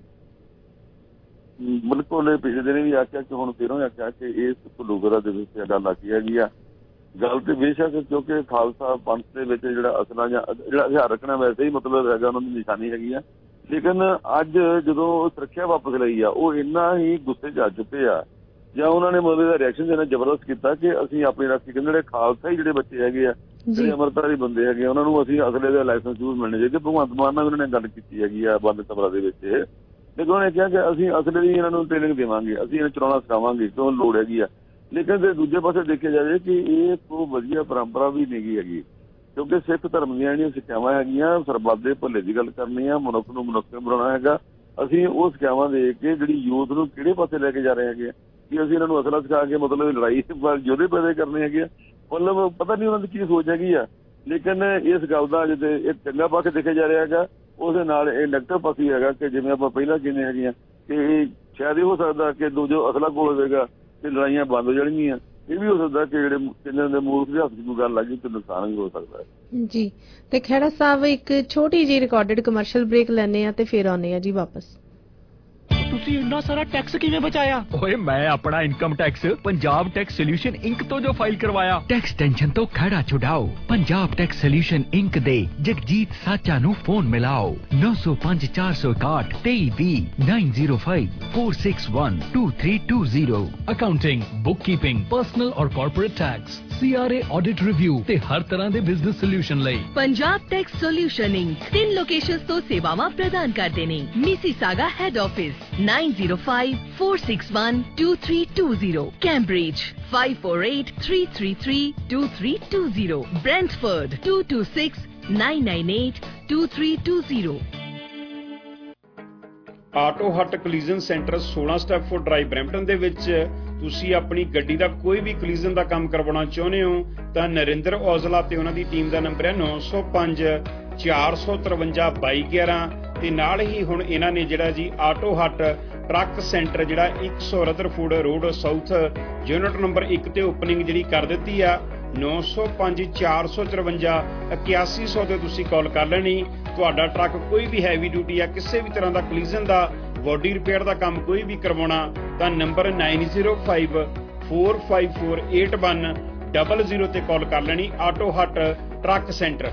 ਬਿਲਕੁਲ, ਪਿਛਲੇ ਦਿਨ ਵੀ ਆਖਿਆ ਕਿ ਹੁਣ ਫਿਰੋਂ ਆਖਿਆ ਕਿ ਇਸ ਗੁਰੂਗਰਾ ਦੇ ਵਿੱਚ ਗੱਲ ਆਖੀ ਹੈਗੀ ਆ। ਗੱਲ ਤੇ ਬੇਸ਼ੱਕ ਕਿਉਂਕਿ ਖਾਲਸਾ ਪੰਥ ਦੇ ਵਿੱਚ ਜਿਹੜਾ ਅਸਲਾ ਜਾਂ ਜਿਹੜਾ ਹਥਿਆਰ ਰੱਖਣਾ ਵੈਸੇ ਹੀ ਮਤਲਬ ਹੈਗਾ ਉਹਨਾਂ ਦੀ ਨਿਸ਼ਾਨੀ ਹੈਗੀ ਆ। ਲੇਕਿਨ ਅੱਜ ਜਦੋਂ ਸੁਰੱਖਿਆ ਵਾਪਸ ਲਈ ਆ, ਉਹ ਇੰਨਾ ਹੀ ਗੁੱਸੇ 'ਚ ਆ ਚੁੱਕੇ ਆ ਜਾਂ ਉਹਨਾਂ ਨੇ ਮਤਲਬ ਇਹਦਾ ਰਿਐਕਸ਼ਨ ਦੇਣਾ ਜ਼ਬਰਦਸਤ ਕੀਤਾ ਕਿ ਅਸੀਂ ਆਪਣੀ ਰਾਖੀ ਕਹਿੰਦੇ ਜਿਹੜੇ ਖਾਲਸਾ ਹੀ ਜਿਹੜੇ ਬੱਚੇ ਹੈਗੇ ਆ, ਜਿਹੜੇ ਅੰਮ੍ਰਿਤਧਾਰੀ ਬੰਦੇ ਹੈਗੇ, ਉਹਨਾਂ ਨੂੰ ਅਸੀਂ ਅਸਲੇ ਦੇ ਲਾਇਸੈਂਸ ਜ਼ਰੂਰ ਮਿਲਣੇ ਚਾਹੀਦੇ। ਭਗਵੰਤ ਮਾਨ ਨਾਲ ਉਹਨਾਂ ਨੇ ਗੱਲ ਕੀਤੀ ਹੈਗੀ ਆ ਬੰਦ ਕਮਰਾ ਦੇ ਵਿੱਚ, ਲੇਕਿਨ ਉਹਨੇ ਕਿਹਾ ਕਿ ਅਸੀਂ ਅਸਲੇ ਦੀ ਇਹਨਾਂ ਨੂੰ ਟ੍ਰੇਨਿੰਗ ਦੇਵਾਂਗੇ, ਅਸੀਂ ਇਹਨਾਂ ਚਲਾਉਣਾ ਸਿਖਾਵਾਂਗੇ ਕਿਉਂ ਲੋੜ ਹੈਗੀ ਆ। ਲੇਕਿਨ ਤੇ ਦੂਜੇ ਪਾਸੇ ਦੇਖਿਆ ਜਾਵੇ ਕਿ ਇਹ ਕੋਈ ਵਧੀਆ ਪਰੰਪਰਾ ਵੀ ਨਹੀਂ ਹੈਗੀ, ਕਿਉਂਕਿ ਸਿੱਖ ਧਰਮ ਦੀਆਂ ਜਿਹੜੀਆਂ ਸਿੱਖਿਆਵਾਂ ਹੈਗੀਆਂ ਸਰਬੱਤ ਦੇ ਭਲੇ ਦੀ ਗੱਲ ਕਰਨੀ ਆ, ਮਨੁੱਖ ਨੂੰ ਮਨੁੱਖ ਬਣਾਉਣਾ ਹੈਗਾ। ਅਸੀਂ ਉਹ ਸਿੱਖਿਆਵਾਂ ਦੇ ਕੇ ਜਿਹੜੀ ਯੂਥ ਨੂੰ ਕਿਹੜੇ ਪਾਸੇ ਲੈ ਕੇ ਜਾ ਰਹੇ ਹੈਗੇ ਕਿ ਅਸੀਂ ਇਹਨਾਂ ਨੂੰ ਅਸਲਾ ਸਿਖਾ ਕੇ ਮਤਲਬ ਲੜਾਈ ਯੋਧੇ ਪੈਦੇ ਕਰਨੇ ਹੈਗੇ ਆ, ਮਤਲਬ ਪਤਾ ਨਹੀਂ ਉਹਨਾਂ ਦੀ ਕੀ ਸੋਚ ਹੈਗੀ ਆ। ਲੇਕਿਨ ਇਸ ਗੱਲ ਦਾ ਜਿੱਥੇ ਇਹ ਚੰਗਾ ਪੱਖ ਦੇਖਿਆ ਜਾ ਰਿਹਾ ਹੈਗਾ, ਉਹਦੇ ਨਾਲ ਇਹ ਨੈਗੇਟਿਵ ਪੱਖ ਹੀ ਹੈਗਾ ਕਿ ਜਿਵੇਂ ਆਪਾਂ ਪਹਿਲਾਂ ਕਹਿੰਦੇ ਹੈਗੇ ਆ ਕਿ ਇਹ ਸ਼ਾਇਦ ਇਹ ਹੋ ਸਕਦਾ ਕਿ ਦੋ ਜੋ ਅਸਲਾ ਕੋਲ ਹੋਵੇਗਾ ਤੇ ਲੜਾਈਆਂ ਬੰਦ ਹੋ ਜਾਣਗੀਆਂ। ਇਹ ਵੀ ਹੋ ਸਕਦਾ ਕਿ ਜਿਹੜੇ ਕਿੰਨੇ ਦੇ ਮੂਰਖ ਦੇ ਹੱਥ 'ਚ ਕੋਈ ਗੱਲ ਲੱਗ ਗਈ ਤੇ ਨੁਕਸਾਨ ਵੀ ਹੋ ਸਕਦਾ ਹੈ ਜੀ। ਤੇ ਖਹਿੜਾ ਸਾਹਿਬ ਇੱਕ ਛੋਟੀ ਜਿਹੀ ਰਿਕਾਰਡਡ ਕਮਰਸ਼ੀਅਲ ਬ੍ਰੇਕ ਲੈਣੇ ਆ ਤੇ ਫਿਰ ਆਉਂਦੇ ਆ ਜੀ ਵਾਪਸ। ਤੁਸੀਂ ਇੰਨਾ ਸਾਰਾ ਟੈਕਸ ਕਿਵੇਂ ਬਚਾਇਆ? ਓਏ ਮੈਂ ਆਪਣਾ income tax Punjab tax solution inc ਤੋਂ ਜੋ ਫਾਈਲ ਕਰਵਾਇਆ। ਟੈਕਸ ਟੈਨਸ਼ਨ ਤੋਂ ਖੜਾ ਛੁਡਾਓ, ਪੰਜਾਬ ਟੈਕਸ ਸੋਲੂਸ਼ਨ ਇੰਕ ਦੇ ਜਗਜੀਤ ਸਾਚਾ ਨੂੰ ਫੋਨ ਮਿਲਾਓ ਨੌ ਸੌ ਪੰਜ ਚਾਰ ਸੌ ਇਕਾਹਠ ਤੇਈ ਵੀਹ nine zero five four six one two three two zero. Accounting, bookkeeping, personal ਔਰ corporate tax, C R A audit review ਤੇ ਹਰ ਤਰ੍ਹਾਂ ਦੇ ਬਿਜ਼ਨਸ ਸੋਲੂਸ਼ਨ ਲਈ ਪੰਜਾਬ ਟੈਕਸ ਸੋਲੂਸ਼ਨ ਇੰਕ ਤਿੰਨ ਲੋਕੇਸ਼ਨਸ ਤੋਂ ਸੇਵਾਵਾਂ ਪ੍ਰਦਾਨ ਕਰਦੇ ਨੇ। Mississauga head office nine zero five four six one two three two zero, Cambridge five four eight three three three two three two zero, Brantford two two six nine nine eight two three two zero. Auto hut collision centre सोलह Stepford drive Brampton ਦੇ ਵਿੱਚ ਤੁਸੀਂ ਆਪਣੀ ਗੱਡੀ ਦਾ ਕੋਈ ਵੀ ਕਲੀਜ਼ਨ ਦਾ ਕੰਮ ਕਰਵਾਉਣਾ ਚਾਹੁੰਦੇ ਹੋ ਤਾਂ ਨਰਿੰਦਰ ਔਜਲਾ ਤੇ ਉਹਨਾਂ ਦੀ ਟੀਮ ਦਾ ਨੰਬਰ ਹੈ नौ सौ पाँच चार सौ तिरवंजा बाई ग्यारह। ਤੇ ਨਾਲ ਹੀ ਹੁਣ ਇਹਨਾਂ ਨੇ ਜਿਹੜਾ ਜੀ ਆਟੋ ਹੱਟ ਟਰੱਕ ਸੈਂਟਰ ਜਿਹੜਾ ਇੱਕ ਸੌ Rutherford road south unit number ਇੱਕ ਤੇ ਓਪਨਿੰਗ ਜਿਹੜੀ ਕਰ ਦਿੱਤੀ ਆ। नौ सौ पाँच चार सौ तिरवंजा इक्यासी सौ ਤੇ ਤੁਸੀਂ ਕਾਲ ਕਰ ਲੈਣੀ। ਤੁਹਾਡਾ ਟਰੱਕ ਕੋਈ ਵੀ ਹੈਵੀ ਡਿਊਟੀ ਆ, ਕਿਸੇ ਵੀ ਤਰ੍ਹਾਂ ਦਾ ਕਲੀਜ਼ਨ ਦਾ, ਬੋਡੀ ਰਿਪੇਅਰ ਦਾ ਕੰਮ ਕੋਈ ਵੀ ਕਰਵਾਉਣਾ ਤਾਂ number nine zero five four five four eight one double zero ਤੇ ਕਾਲ ਕਰ ਲੈਣੀ। Auto hut truck centre.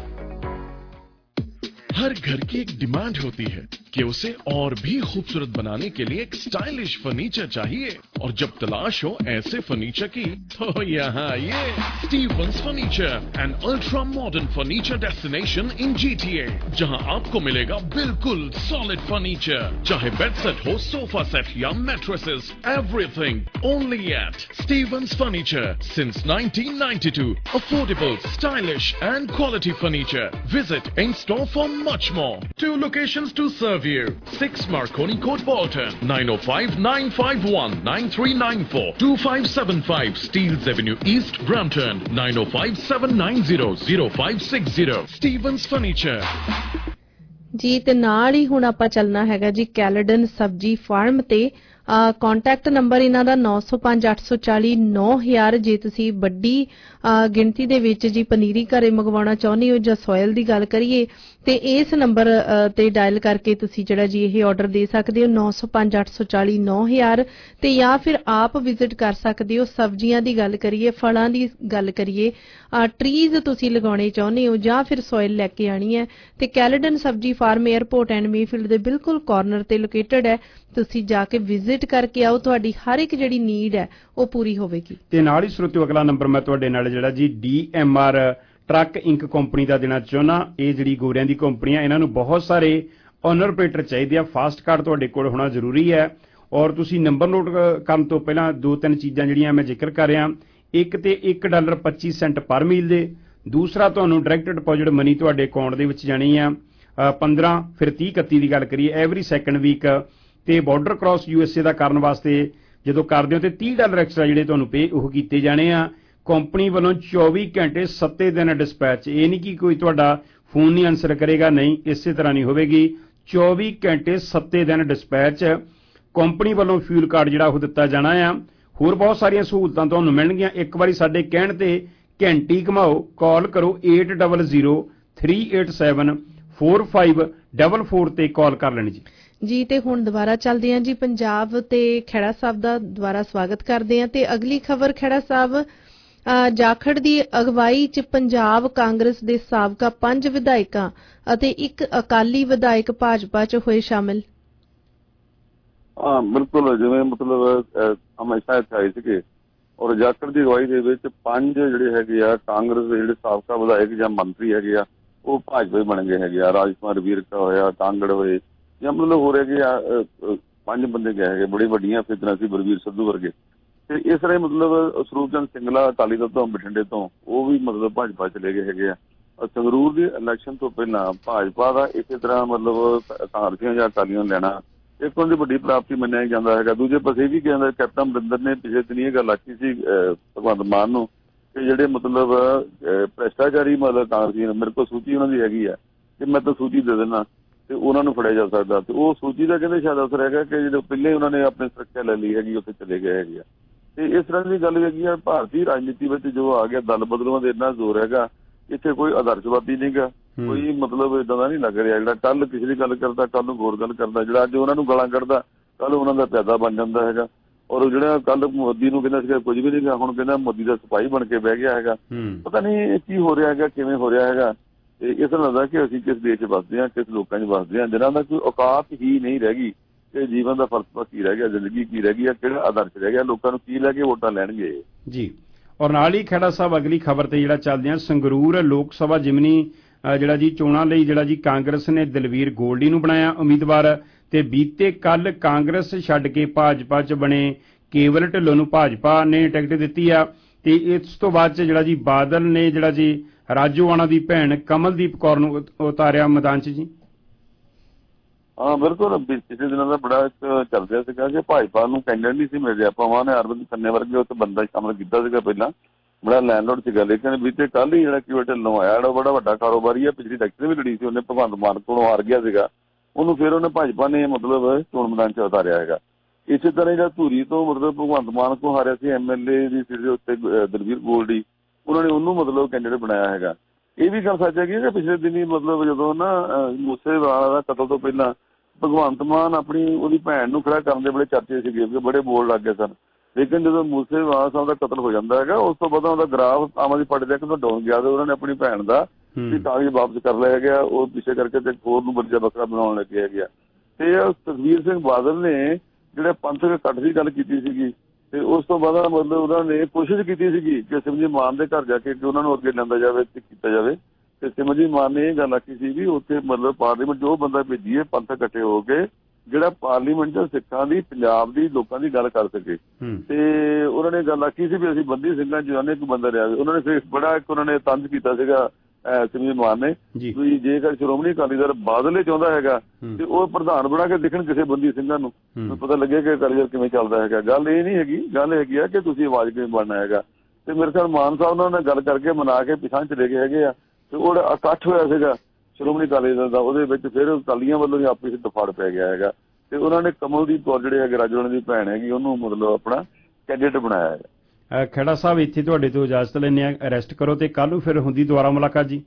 हर घर की एक डिमांड होती है कि उसे और भी खूबसूरत बनाने के लिए एक स्टाइलिश फर्नीचर चाहिए, और जब तलाश हो ऐसे फर्नीचर की तो यहाँ ये Stevens furniture, an ultra modern furniture destination in GTA, जहाँ आपको मिलेगा बिल्कुल सॉलिड फर्नीचर, चाहे बेड सेट हो, सोफा सेट या mattresses, everything only at Stevens furniture since nineteen ninety two. Affordable, stylish and quality furniture. Visit in store for much more. Two locations to serve you. six Marconi Court, Bolton. nine oh five, nine five one, nine three nine four. two five seven five Steeles Avenue East, Brampton. nine oh five, seven nine zero, zero five six zero. Stevens Furniture. ਜੀ ਤੇ ਨਾਲ ਹੀ ਹੁਣ ਆਪਾਂ ਚੱਲਣਾ ਹੈਗਾ ਜੀ Caledon ਸਬਜੀ farm ਤੇ। ਕੰਟੈਕਟ ਨੰਬਰ ਇਹਨਾਂ ਦਾ नौ सौ पाँच आठ सौ चालीस नौ हज़ार। ਜੇ ਤੁਸੀਂ ਵੱਡੀ ਗਿਣਤੀ ਦੇ ਵਿੱਚ ਜੀ ਪਨੀਰੀ ਘਰੇ ਮੰਗਵਾਉਣਾ ਚਾਹੁੰਦੇ ਹੋ ਜਾਂ ਸੋਇਲ ਦੀ ਗੱਲ ਕਰੀਏ ਤੇ ਇਸ ਨੰਬਰ ਤੇ ਡਾਇਲ ਕਰਕੇ ਤੁਸੀਂ ਜਿਹੜਾ ਜੀ ਇਹ ਆਰਡਰ ਦੇ ਸਕਦੇ ਹੋ नौ सौ पाँच आठ सौ चालीस नौ हज़ार ਤੇ ਜਾਂ ਫਿਰ ਆਪ ਵਿਜ਼ਿਟ ਕਰ ਸਕਦੇ ਹੋ। ਸਬਜ਼ੀਆਂ ਦੀ ਗੱਲ ਕਰੀਏ, ਫਲਾਂ ਦੀ ਗੱਲ ਕਰੀਏ, ਟਰੀਜ਼ ਤੁਸੀਂ ਲਗਾਉਣੇ ਚਾਹੁੰਦੇ ਹੋ ਜਾਂ ਫਿਰ ਸੋਇਲ ਲੈ ਕੇ ਆਣੀ ਹੈ ਤੇ ਕੈਲਡਨ ਸਬਜੀ ਫਾਰਮ 에ਅਰਪੋਰਟ ਐਂਡ ਮੇਫੀਲਡ ਦੇ ਬਿਲਕੁਲ ਕਾਰਨਰ ਤੇ ਲੋਕੇਟਡ ਹੈ। ਤੁਸੀਂ ਜਾ ਕੇ ਵਿਜ਼ਿਟ ਕਰਕੇ ਆਓ, ਤੁਹਾਡੀ ਹਰ ਇੱਕ ਜਿਹੜੀ ਨੀਡ ਹੈ ਉਹ ਪੂਰੀ ਹੋਵੇਗੀ। ਤੇ ਨਾਲ ਹੀ ਸਰੋਤਿਓ ਅਗਲਾ ਨੰਬਰ ਮੈਂ ਤੁਹਾਡੇ ਨਾਲ ਜਿਹੜਾ G D M R truck inc company ਦਾ ਦੇਣਾ ਚਾਹੁੰਦਾ। ਇਹ ਜਿਹੜੀ ਗੋਰਿਆਂ ਦੀ ਕੰਪਨੀ ਆ, ਇਹਨਾਂ ਨੂੰ ਬਹੁਤ ਸਾਰੇ ਓਨਰ ਆਪਰੇਟਰ ਚਾਹੀਦੇ ਆ। ਫਾਸਟ ਕਾਰਡ ਤੁਹਾਡੇ ਕੋਲ ਹੋਣਾ ਜ਼ਰੂਰੀ ਹੈ, ਔਰ ਤੁਸੀਂ ਨੰਬਰ ਨੋਟ ਕਰਨ ਤੋਂ ਪਹਿਲਾਂ ਦੋ ਤਿੰਨ ਚੀਜ਼ਾਂ ਜਿਹੜੀਆਂ ਮੈਂ ਜ਼ਿਕਰ ਕਰ ਰਿਹਾ। ਇੱਕ ਤੇ ਇੱਕ ਡਾਲਰ ਪੱਚੀ ਸੈਂਟ ਪਰ ਮੀਲ ਦੇ, ਦੂਸਰਾ ਤੁਹਾਨੂੰ ਡਾਇਰੈਕਟ ਡਿਪੋਜ਼ਿਟ ਮਨੀ ਤੁਹਾਡੇ ਅਕਾਊਂਟ ਦੇ ਵਿੱਚ ਜਾਣੀ ਆ ਪੰਦਰਾਂ ਫਿਰ ਤੀਹ ਇਕੱਤੀ ਦੀ ਗੱਲ ਕਰੀਏ ਐਵਰੀ ਸੈਕੰਡ ਵੀਕ। ਤੇ border cross U S A ਦਾ ਕਰਨ ਵਾਸਤੇ ਜਦੋਂ ਕਰਦੇ ਹੋ ਤੇ ਤੀਹ ਡਾਲਰ ਐਕਸਟਰਾ ਜਿਹੜੇ ਤੁਹਾਨੂੰ ਪੇ ਉਹ ਕੀਤੇ ਜਾਣੇ ਆ। ਕੰਪਨੀ ਵੱਲੋਂ ਚੌਵੀ ਘੰਟੇ ਸੱਤੇ ਦਿਨ ਡਿਸਪੈਚ। ਇਹ ਨਹੀਂ ਕਿ ਕੋਈ ਤੁਹਾਡਾ ਫੋਨ ਨਹੀਂ ਆਨਸਰ ਕਰੇਗਾ, ਨਹੀਂ, ਇਸੇ ਤਰ੍ਹਾਂ ਨਹੀਂ ਹੋਵੇਗੀ। ਚੌਵੀ ਘੰਟੇ ਸੱਤੇ ਦਿਨ ਡਿਸਪੈਚ। ਕੰਪਨੀ ਵੱਲੋਂ ਫਿਊਲ ਕਾਰਡ ਜਿਹੜਾ ਉਹ ਦਿੱਤਾ ਜਾਣਾ ਆ। ਹੋਰ ਬਹੁਤ ਸਾਰੀਆਂ ਸਹੂਲਤਾਂ ਤੁਹਾਨੂੰ ਮਿਲਣਗੀਆਂ। ਇੱਕ ਵਾਰੀ ਸਾਡੇ ਕਹਿਣ ਤੇ ਘੰਟੀ ਘਮਾਓ, ਕਾਲ ਕਰੋ eight zero zero three eight seven four five four four ਤੇ ਕਾਲ ਕਰ ਲੈਣੀ ਜੀ। ਜੀ ਤੇ ਹੁਣ ਦੁਬਾਰਾ ਚੱਲਦੇ ਹਾਂ ਜੀ ਪੰਜਾਬ ਤੇ ਖਹਿੜਾ ਸਾਹਿਬ ਦਾ ਦੁਬਾਰਾ ਸਵਾਗਤ ਕਰਦੇ ਹਾਂ ਤੇ ਅਗਲੀ ਖਬਰ ਖਹਿੜਾ ਸਾਹਿਬ ਜਾਖੜ ਦੀ ਅਗਵਾਈ 'ਚ ਪੰਜਾਬ ਕਾਂਗਰਸ ਦੇ ਸਾਬਕਾ ਪੰਜ ਵਿਧਾਇਕਾਂ ਅਤੇ ਇੱਕ ਅਕਾਲੀ ਵਿਧਾਇਕ ਭਾਜਪਾ 'ਚ ਹੋਏ ਸ਼ਾਮਿਲ। ਹਾਂ ਬਿਲਕੁਲ, ਜਿਵੇਂ ਮਤਲਬ ਹਮੇਸ਼ਾ ਇੱਥੇ ਆਏ ਸੀਗੇ ਔਰ ਜਾਖੜ ਦੀ ਅਗਵਾਈ ਦੇ ਵਿੱਚ ਪੰਜ ਜਿਹੜੇ ਹੈਗੇ ਆ ਕਾਂਗਰਸ ਦੇ ਜਿਹੜੇ ਸਾਬਕਾ ਵਿਧਾਇਕ ਜਾਂ ਮੰਤਰੀ ਹੈਗੇ ਆ ਉਹ ਭਾਜਪਾ ਬਣ ਗਏ ਹੈਗੇ ਆ। ਰਾਜ ਕੁਮਾਰ ਵੀਰਕਾ ਹੋਇਆ, ਕਾਂਗੜ ਹੋਏ ਜਾਂ ਮਤਲਬ ਹੋ ਰਹੇ ਹੈਗੇ ਆ ਪੰਜ ਬੰਦੇ ਗਏ ਹੈਗੇ, ਬੜੀ ਵੱਡੀਆਂ ਫਿਗਰਾਂ ਸੀ ਬਲਬੀਰ ਸਿੱਧੂ ਵਰਗੇ। ਤੇ ਇਸ ਤਰ੍ਹਾਂ ਮਤਲਬ ਸਰੂਪ ਚੰਦ ਸਿੰਗਲਾ ਅਕਾਲੀ ਦਲ ਤੋਂ ਬਠਿੰਡੇ ਤੋਂ ਉਹ ਵੀ ਮਤਲਬ ਭਾਜਪਾ ਚਲੇ ਗਏ ਹੈਗੇ ਆ। ਸੰਗਰੂਰ ਦੇ ਇਲੈਕਸ਼ਨ ਤੋਂ ਪਹਿਲਾਂ ਭਾਜਪਾ ਦਾ ਇਸੇ ਤਰ੍ਹਾਂ ਮਤਲਬ ਕਾਂਗਰਸੀਆਂ ਜਾਂ ਅਕਾਲੀਆਂ ਲੈਣਾ ਇੱਕ ਉਹਨਾਂ ਦੀ ਵੱਡੀ ਪ੍ਰਾਪਤੀ ਮੰਨਿਆ ਜਾਂਦਾ ਹੈਗਾ। ਦੂਜੇ ਪਾਸੇ ਵੀ ਕਹਿੰਦਾ ਕੈਪਟਨ ਅਮਰਿੰਦਰ ਨੇ ਪਿਛਲੇ ਦਿਨ ਇਹ ਗੱਲ ਆਖੀ ਸੀ ਭਗਵੰਤ ਮਾਨ ਨੂੰ ਕਿ ਜਿਹੜੇ ਮਤਲਬ ਭ੍ਰਿਸ਼ਟਾਚਾਰੀ ਮਤਲਬ ਕਾਂਗਰਸੀ ਮੇਰੇ ਕੋਲ ਸੂਚੀ ਉਹਨਾਂ ਦੀ ਹੈਗੀ ਆ ਕਿ ਮੈਂ ਤਾਂ ਸੂਚੀ ਦੇ ਦੇਣਾ ਤੇ ਉਹਨਾਂ ਨੂੰ ਫੜਿਆ ਜਾ ਸਕਦਾ। ਤੇ ਉਹ ਸੂਚੀ ਦਾ ਕਹਿੰਦੇ ਸ਼ਾਇਦ ਅਸਰ ਹੈਗਾ ਕਿ ਜਦੋਂ ਪਹਿਲੇ ਉਹਨਾਂ ਨੇ ਆਪਣੀ ਸੁਰੱਖਿਆ ਲੈ ਲਈ ਹੈਗੀ ਉੱਥੇ ਚਲੇ ਗਏ ਹੈਗੇ ਆ। ਤੇ ਇਸ ਤਰ੍ਹਾਂ ਦੀ ਗੱਲ ਹੈਗੀ ਆ ਭਾਰਤੀ ਰਾਜਨੀਤੀ ਵਿੱਚ ਜੋ ਆ ਗਿਆ ਦਲ ਬਦਲੂਆਂ ਦੇ ਇੰਨਾ ਜ਼ੋਰ ਹੈਗਾ। ਇੱਥੇ ਕੋਈ ਆਦਰਸ਼ਵਾਦੀ ਨਹੀਂ ਗਾ, ਕੋਈ ਮਤਲਬ ਏਦਾਂ ਦਾ ਨਹੀਂ ਲੱਗ ਰਿਹਾ ਜਿਹੜਾ ਕੱਲ ਕਿਸੇ ਦੀ ਗੱਲ ਕਰਦਾ ਕੱਲ ਨੂੰ ਹੋਰ ਗੱਲ ਕਰਦਾ, ਜਿਹੜਾ ਅੱਜ ਉਹਨਾਂ ਨੂੰ ਗਾਲਾਂ ਕੱਢਦਾ ਕੱਲ ਉਹਨਾਂ ਦਾ ਪੈਦਾ ਬਣ ਜਾਂਦਾ ਹੈਗਾ। ਔਰ ਜਿਹੜਾ ਕੱਲ ਮੋਦੀ ਨੂੰ ਕਹਿੰਦਾ ਸੀਗਾ ਕੁਝ ਵੀ ਨਹੀਂ ਗਾ, ਹੁਣ ਕਹਿੰਦਾ ਮੋਦੀ ਦਾ ਸਿਪਾਹੀ ਬਣ ਕੇ ਬਹਿ ਗਿਆ ਹੈਗਾ। ਪਤਾ ਨਹੀਂ ਕੀ ਹੋ ਰਿਹਾ ਹੈਗਾ, ਕਿਵੇਂ ਹੋ ਰਿਹਾ ਹੈਗਾ। ਤੇ ਇਸ ਤਰ੍ਹਾਂ ਲੱਗਦਾ ਕਿ ਅਸੀਂ ਕਿਸ ਦੇਸ਼ 'ਚ ਵੱਸਦੇ ਹਾਂ, ਕਿਸ ਲੋਕਾਂ 'ਚ ਵੱਸਦੇ ਹਾਂ ਜਿਨ੍ਹਾਂ ਦਾ ਕੋਈ ਔਕਾਤ ਹੀ ਨਹੀਂ ਰਹਿ ਗਈ ਕਿ ਜੀਵਨ ਦਾ ਫਲਸਫਾ ਕੀ ਰਹਿ ਗਿਆ, ਜ਼ਿੰਦਗੀ ਕੀ ਰਹਿ ਗਈ ਹੈ, ਕਿਹੜਾ ਆਦਰਸ਼ ਰਹਿ ਗਿਆ, ਲੋਕਾਂ ਨੂੰ ਕੀ ਲੈ ਕੇ ਵੋਟਾਂ ਲੈਣਗੇ ਜੀ। ਔਰ ਨਾਲ ਹੀ ਖੇੜਾ ਸਾਹਿਬ ਅਗਲੀ ਖਬਰ ਤੇ ਜਿਹੜਾ ਚੱਲਦੇ ਆ ਸੰਗਰੂਰ ਲੋਕ ਸਭਾ ਜਿਮਨੀ ਜਿਹੜਾ ਜੀ ਚੋਣਾਂ ਲਈ ਜਿਹੜਾ ਜੀ ਕਾਂਗਰਸ ਨੇ ਦਲਵੀਰ ਗੋਲਡੀ ਨੂੰ ਬਣਾਇਆ ਉਮੀਦਵਾਰ ਤੇ ਬੀਤੇ ਕੱਲ ਕਾਂਗਰਸ ਛੱਡ ਕੇ ਭਾਜਪਾ 'ਚ ਬਣੇ ਕੇਵਲ ਢਿੱਲੋਂ ਨੂੰ ਭਾਜਪਾ ਨੇ ਟਿਕਟ ਦਿੱਤੀ ਆ। ਤੇ ਇਸ ਤੋਂ ਬਾਅਦ 'ਚ ਜਿਹੜਾ ਜੀ ਬਾਦਲ ਨੇ ਜਿਹੜਾ ਜੀ ਰਾਜੋਆਣਾ ਦੀ ਭੈਣ ਕਮਲਦੀਪ ਕੌਰ ਨੂੰ ਉਤਾਰਿਆ ਮੈਦਾਨ 'ਚ ਜੀ। ਹਾਂ ਬਿਲਕੁਲ, ਪਿਛਲੇ ਦਿਨਾਂ ਦਾ ਬੜਾ ਇੱਕ ਚੱਲ ਰਿਹਾ ਸੀਗਾ ਕਿ ਭਾਜਪਾ ਨੂੰ ਕੈਂਡੀਡੇਟ ਨਹੀਂ ਸੀ ਮਿਲ ਰਿਹਾ। ਪਵਾਂ ਨੇ ਅਰਵਿੰਦ ਖੰਨੇ ਵਰਗੇ ਉੱਥੇ ਬੰਦਾ ਸ਼ਾਮਲ ਕੀਤਾ ਸੀਗਾ ਪਹਿਲਾਂ, ਬੜਾ ਲੈਂਡਲੋਡ ਸੀਗਾ। ਲੇਕਿਨ ਬੀਤੇ ਕੱਲ੍ਹ ਹੀ ਜਿਹੜਾ ਕਿ ਢਿੱਲੋਂ ਆਇਆ ਜਿਹੜਾ ਬੜਾ ਵੱਡਾ ਕਾਰੋਬਾਰੀ ਆ, ਪਿਛਲੀ ਇਲੈਕਸ਼ਨ ਵੀ ਲੜੀ ਸੀ ਉਹਨੇ ਭਗਵੰਤ ਮਾਨ ਕੋਲੋਂ ਹਾਰ ਗਿਆ ਸੀਗਾ, ਉਹਨੂੰ ਫਿਰ ਉਹਨੇ ਭਾਜਪਾ ਨੇ ਮਤਲਬ ਚੋਣ ਮੈਦਾਨ 'ਚ ਉਤਾਰਿਆ ਹੈਗਾ। ਇਸੇ ਤਰ੍ਹਾਂ ਜਿਹੜਾ ਧੂਰੀ ਤੋਂ ਮਤਲਬ ਭਗਵੰਤ ਮਾਨ ਕੋਲ ਹਾਰਿਆ ਸੀ ਐਮ ਐਲ ਏ ਦੀ ਸੀਟ ਦੇ ਉੱਤੇ ਦਲਵੀਰ ਗੋਲਡੀ, ਉਹਨਾਂ ਨੇ ਉਹਨੂੰ ਮਤਲਬ ਕੈਂਡੀਡੇਟ ਬਣਾਇਆ ਹੈਗਾ। ਇਹ ਵੀ ਗੱਲ ਸੱਚ ਹੈਗੀ ਕਿ ਪਿਛਲੇ ਦਿਨੀ ਮਤਲਬ ਜਦੋਂ ਨਾ ਮੂਸੇਵਾਲਾ ਦਾ ਕਤਲ ਤੋਂ ਪਹਿਲਾਂ ਭਗਵੰਤ ਮਾਨ ਆਪਣੀ ਉਹਦੀ ਭੈਣ ਨੂੰ ਖੜਾ ਕਰਨ ਦੇ ਬੜੇ ਚਰਚੇ ਸੀਗੇ, ਬੜੇ ਬੋਲ ਲੱਗ ਗਏ ਸਨ। ਲੇਕਿਨ ਜਦੋਂ ਮੂਸੇਵਾਲਾ ਸਾਹਿਬ ਦਾ ਕਤਲ ਹੋ ਜਾਂਦਾ ਹੈਗਾ ਉਸ ਤੋਂ ਬਾਅਦ ਉਹਦਾ ਗ੍ਰਾਫ ਆਮ ਆਦਮੀ ਪਾਰਟੀ ਦਾ ਇੱਕ ਡਾਊਨ ਗਿਆ ਤੇ ਉਹਨਾਂ ਨੇ ਆਪਣੀ ਭੈਣ ਦਾ ਵੀ ਕਾਗਜ਼ ਵਾਪਸ ਕਰ ਲਿਆ ਹੈਗਾ, ਉਹ ਪਿੱਛੇ ਕਰਕੇ ਤੇ ਹੋਰ ਨੂੰ ਬੱਚਾ ਬੱਕਰਾ ਬਣਾਉਣ ਲੱਗੇ ਹੈਗੇ ਆ। ਤੇ ਸੁਖਬੀਰ ਸਿੰਘ ਬਾਦਲ ਨੇ ਜਿਹੜੇ ਪੰਥਕ ਇਕੱਠ ਦੀ ਗੱਲ ਕੀਤੀ ਸੀਗੀ ਤੇ ਉਸ ਤੋਂ ਬਾਅਦ ਮਤਲਬ ਉਹਨਾਂ ਨੇ ਕੋਸ਼ਿਸ਼ ਕੀਤੀ ਸੀਗੀ ਕਿ ਸਿਮਰਜੀਤ ਮਾਨ ਦੇ ਘਰ ਜਾ ਕੇ ਕਿ ਉਹਨਾਂ ਨੂੰ ਅੱਗੇ ਲਿਆਂਦਾ ਜਾਵੇ ਤੇ ਕੀਤਾ ਜਾਵੇ। ਤੇ ਸਿਮਰਜੀਤ ਮਾਨ ਨੇ ਇਹ ਗੱਲ ਆਖੀ ਸੀ ਵੀ ਉੱਥੇ ਮਤਲਬ ਪਾਰਲੀਮੈਂਟ ਜੋ ਬੰਦਾ ਭੇਜੀਏ ਪੰਥਕ ਇਕੱਠੇ ਹੋ ਕੇ ਜਿਹੜਾ ਪਾਰਲੀਮੈਂਟ 'ਚ ਸਿੱਖਾਂ ਦੀ ਪੰਜਾਬ ਦੀ ਲੋਕਾਂ ਦੀ ਗੱਲ ਕਰ ਸਕੇ। ਤੇ ਉਹਨਾਂ ਨੇ ਗੱਲ ਆਖੀ ਸੀ ਵੀ ਅਸੀਂ ਬੰਦੀ ਸਿੰਘਾਂ 'ਚ ਜਾਣੇ ਇੱਕ ਬੰਦਾ ਰਿਹਾ। ਉਹਨਾਂ ਨੇ ਫਿਰ ਬੜਾ ਇੱਕ ਉਹਨਾਂ ਨੇ ਤੰਜ ਕੀਤਾ ਸੀਗਾ ਸਿਮਰਜੀਤ ਮਾਨ ਨੇ ਵੀ ਜੇਕਰ ਸ਼੍ਰੋਮਣੀ ਅਕਾਲੀ ਦਲ ਬਾਦਲ ਚਾਹੁੰਦਾ ਹੈਗਾ ਤੇ ਉਹ ਪ੍ਰਧਾਨ ਬਣਾ ਕੇ ਦਿਖਣ ਕਿਸੇ ਬੰਦੀ ਸਿੰਘਾਂ ਨੂੰ, ਪਤਾ ਲੱਗੇ ਕਿ ਅਕਾਲੀ ਦਲ ਕਿਵੇਂ ਚੱਲਦਾ ਹੈਗਾ। ਗੱਲ ਇਹ ਨਹੀਂ ਹੈਗੀ, ਗੱਲ ਹੈਗੀ ਆ ਕਿ ਤੁਸੀਂ ਆਵਾਜ਼ ਕਿਵੇਂ ਬਣਨਾ ਹੈਗਾ। ਤੇ ਮੇਰੇ ਖਿਆਲ ਮਾਨ ਸਾਹਿਬ ਨਾਲ ਗੱਲ ਕਰਕੇ ਮਨਾ ਕੇ ਪਿਛਾਂ ਚਲੇ ਗਏ ਹੈਗੇ ਆ। ਤੇ ਉਹ ਇਕੱਠ ਹੋਇਆ ਸੀਗਾ ਸ਼੍ਰੋਮਣੀ ਅਕਾਲੀ ਦਲ ਦਾ, ਉਹਦੇ ਵਿੱਚ ਫਿਰ ਅਕਾਲੀਆਂ ਵੱਲੋਂ ਹੀ ਆਪਸ ਵਿੱਚ ਦਫਾੜ ਪੈ ਗਿਆ ਹੈਗਾ। ਤੇ ਉਹਨਾਂ ਨੇ ਕਮਲਦੀਪ ਕੌਰ ਜਿਹੜੇ ਹੈਗੇ ਰਾਜੋਆਣਾ ਦੀ ਭੈਣ ਹੈਗੀ ਉਹਨੂੰ ਮਤਲਬ ਆਪਣਾ ਕੈਂਡੀਡੇਟ ਬਣਾਇਆ ਹੈਗਾ। ਖੇੜਾ ਸਾਹਿਬ ਇੱਥੇ ਤੁਹਾਡੇ ਤੋਂ ਇਜਾਜ਼ਤ ਲੈਂਦੇ ਆ, ਅਰੈਸਟ ਕਰੋ ਤੇ ਕੱਲ੍ਹ ਨੂੰ ਫਿਰ ਹੁੰਦੀ ਦੁਬਾਰਾ ਮੁਲਾਕਾਤ ਜੀ।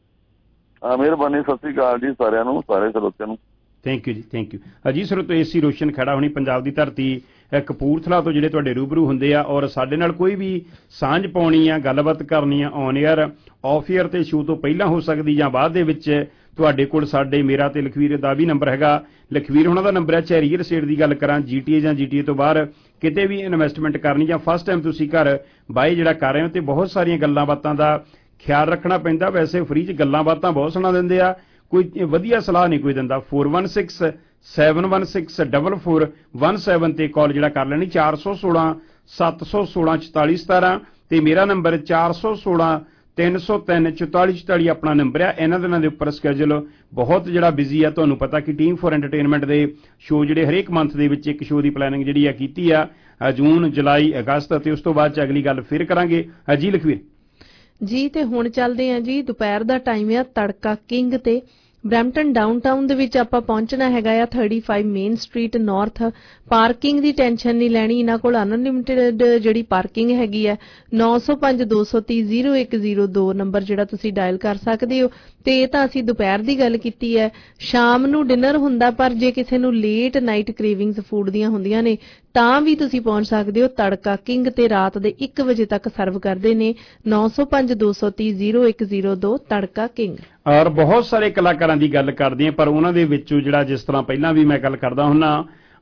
ਹਾਂ ਮਿਹਰਬਾਨੀ, ਸਤਿ ਸ੍ਰੀ ਅਕਾਲ ਜੀ ਸਾਰਿਆਂ ਨੂੰ, ਸਾਰੇ ਸਰੋਤਿਆਂ ਨੂੰ। Thank you ji, thank you. ਅਜੀ ਸਰੋਤ ਏਸੀ ਰੋਸ਼ਨ ਖੇੜਾ ਹੋਣੀ ਪੰਜਾਬ ਦੀ ਧਰਤੀ ਕਪੂਰਥਲਾ ਤੋਂ ਜਿਹੜੇ ਤੁਹਾਡੇ ਰੂਬਰੂ ਹੁੰਦੇ ਆ ਔਰ ਸਾਡੇ ਨਾਲ ਕੋਈ ਵੀ ਸਾਂਝ ਪਾਉਣੀ ਆ, ਗੱਲਬਾਤ ਕਰਨੀ ਆ ਔਨ ਏਅਰ ਆਫ ਏਅਰ ਤੇ ਸ਼ੂ ਤੋਂ ਪਹਿਲਾਂ ਹੋ ਸਕਦੀ ਜਾਂ ਬਾਅਦ ਦੇ ਵਿੱਚ, ਤੁਹਾਡੇ ਕੋਲ ਸਾਡੇ ਮੇਰਾ ਤੇ ਲਖਵੀਰ ਦਾ ਵੀ ਨੰਬਰ ਹੈਗਾ। ਲਖਵੀਰ ਉਹਨਾਂ ਦਾ ਨੰਬਰ ਹੈ ਚਾਹੇ ਰੀਅਲ estate ਦੀ ਗੱਲ ਕਰਾਂ ਜੀਟੀਏ ਜਾਂ ਜੀਟੀਏ ਤੋਂ ਬਾਹਰ ਕਿਤੇ ਵੀ ਇਨਵੈਸਟਮੈਂਟ ਕਰਨੀ ਜਾਂ ਫਸਟ ਟਾਈਮ ਤੁਸੀਂ ਘਰ ਬਾਈ ਜਿਹੜਾ ਕਰ ਰਹੇ ਹੋ ਤੇ ਬਹੁਤ ਸਾਰੀਆਂ ਗੱਲਾਂ ਬਾਤਾਂ ਦਾ ਖਿਆਲ ਰੱਖਣਾ ਪੈਂਦਾ। ਵੈਸੇ ਫ੍ਰੀ 'ਚ ਗੱਲਾਂ ਬਾਤਾਂ ਬਹੁਤ ਸੁਣਾ ਦਿੰਦੇ ਆ, ਕੋਈ ਵਧੀਆ ਸਲਾਹ ਨਹੀਂ ਕੋਈ ਦਿੰਦਾ। Four one six seven one six double four one seven ਤੇ ਕਾਲ ਜਿਹੜਾ ਕਰ ਲੈਣੀ ਚਾਰ ਸੌ ਸੋਲਾਂ ਸੱਤ ਸੌ ਸੋਲਾਂ ਚੁਤਾਲੀ ਸਤਾਰਾਂ ਤੇ ਮੇਰਾ ਨੰਬਰ ਚਾਰ ਸੌ ਸੋਲਾਂ ਤਿੰਨ ਸੌ ਤਿੰਨ ਚੁਤਾਲੀ ਚੁਤਾਲੀ ਆਪਣਾ ਨੰਬਰ ਆ। ਇਹਨਾਂ ਦਿਨਾਂ ਦੇ ਉੱਪਰ ਸਕੈਜੂਲ ਬਹੁਤ ਜਿਹੜਾ ਬਿਜ਼ੀ ਆ, ਤੁਹਾਨੂੰ ਪਤਾ ਕਿ ਟੀਮ ਫੋਰ ਐਂਟਰਟੇਨਮੈਂਟ ਦੇ ਸ਼ੋਅ ਜਿਹੜੇ ਹਰੇਕ ਮੰਥ ਦੇ ਵਿੱਚ ਇੱਕ ਸ਼ੋਅ ਦੀ ਪਲੈਨਿੰਗ ਜਿਹੜੀ ਆ ਕੀਤੀ ਆ ਜੂਨ ਜੁਲਾਈ ਅਗਸਤ ਅਤੇ ਉਸ ਤੋਂ ਬਾਅਦ 'ਚ ਅਗਲੀ ਗੱਲ ਫਿਰ ਕਰਾਂਗੇ ਜੀ ਲਖਵੀਰ ਜੀ। ਤੇ ਹੁਣ ਚੱਲਦੇ ਆ ਜੀ ਦੁਪਹਿਰ ਦਾ ਟਾਈਮ ਆ ਤੜਕਾ ਕਿੰਗ ਤੇ ਬਰੈਂਪਟਨ ਡਾਊਨਟਾਊਨ ਦੇ ਵਿੱਚ ਆਪਾਂ ਪਹੁੰਚਣਾ ਹੈਗਾ ਆ ਪੈਂਤੀ ਮੇਨ ਸਟਰੀਟ ਨਾਰਥ। ਪਾਰਕਿੰਗ ਦੀ ਟੈਨਸ਼ਨ ਨਹੀਂ ਲੈਣੀ, ਇਹਨਾਂ ਕੋਲ ਅਨਲਿਮਿਟਿਡ ਜਿਹੜੀ ਪਾਰਕਿੰਗ ਹੈਗੀ ਆ ਨੌ ਸੌ ਪੰਜ ਦੋ ਸੌ ਤੀਹ ਜ਼ੀਰੋ ਇੱਕ ਜ਼ੀਰੋ ਦੋ ਨੰਬਰ ਜਿਹੜਾ ਤੁਸੀਂ ਡਾਇਲ ਕਰ ਸਕਦੇ ਹੋ। ਤੇ ਇਹ ਤਾਂ ਅਸੀਂ ਦੁਪਹਿਰ ਦੀ ਗੱਲ ਕੀਤੀ ਹੈ, ਸ਼ਾਮ ਨੂੰ ਡਿਨਰ ਹੁੰਦਾ ਪਰ ਜੇ ਕਿਸੇ ਨੂੰ ਲੇਟ ਨਾਈਟ ਕ੍ਰੇਵਿੰਗਸ ਫੂਡ ਦੀਆਂ ਹੁੰਦੀਆਂ ਨੇ ਤਾਂ ਵੀ ਤੁਸੀਂ ਪਹੁੰਚ ਸਕਦੇ ਹੋ ਤੜਕਾ ਕਿੰਗ ਤੇ ਰਾਤ ਦੇ ਇੱਕ ਵਜੇ ਤੱਕ ਸਰਵ ਕਰਦੇ ਨੇ। ਨੌ ਸੌ ਪੰਜ ਦੋ ਸੌ ਤੀਹ ਜ਼ੀਰੋ ਇੱਕ ਜ਼ੀਰੋ ਦੋ ਤੜਕਾ ਕਿੰਗ। ਔਰ ਬਹੁਤ ਸਾਰੇ ਕਲਾਕਾਰਾਂ ਦੀ ਗੱਲ ਕਰਦੇ ਆ ਪਰ ਉਹਨਾਂ ਦੇ ਵਿੱਚੋਂ ਜਿਹੜਾ ਜਿਸ ਤਰ੍ਹਾਂ ਪਹਿਲਾਂ ਵੀ ਮੈਂ ਗੱਲ ਕਰਦਾ ਹੁੰਦਾ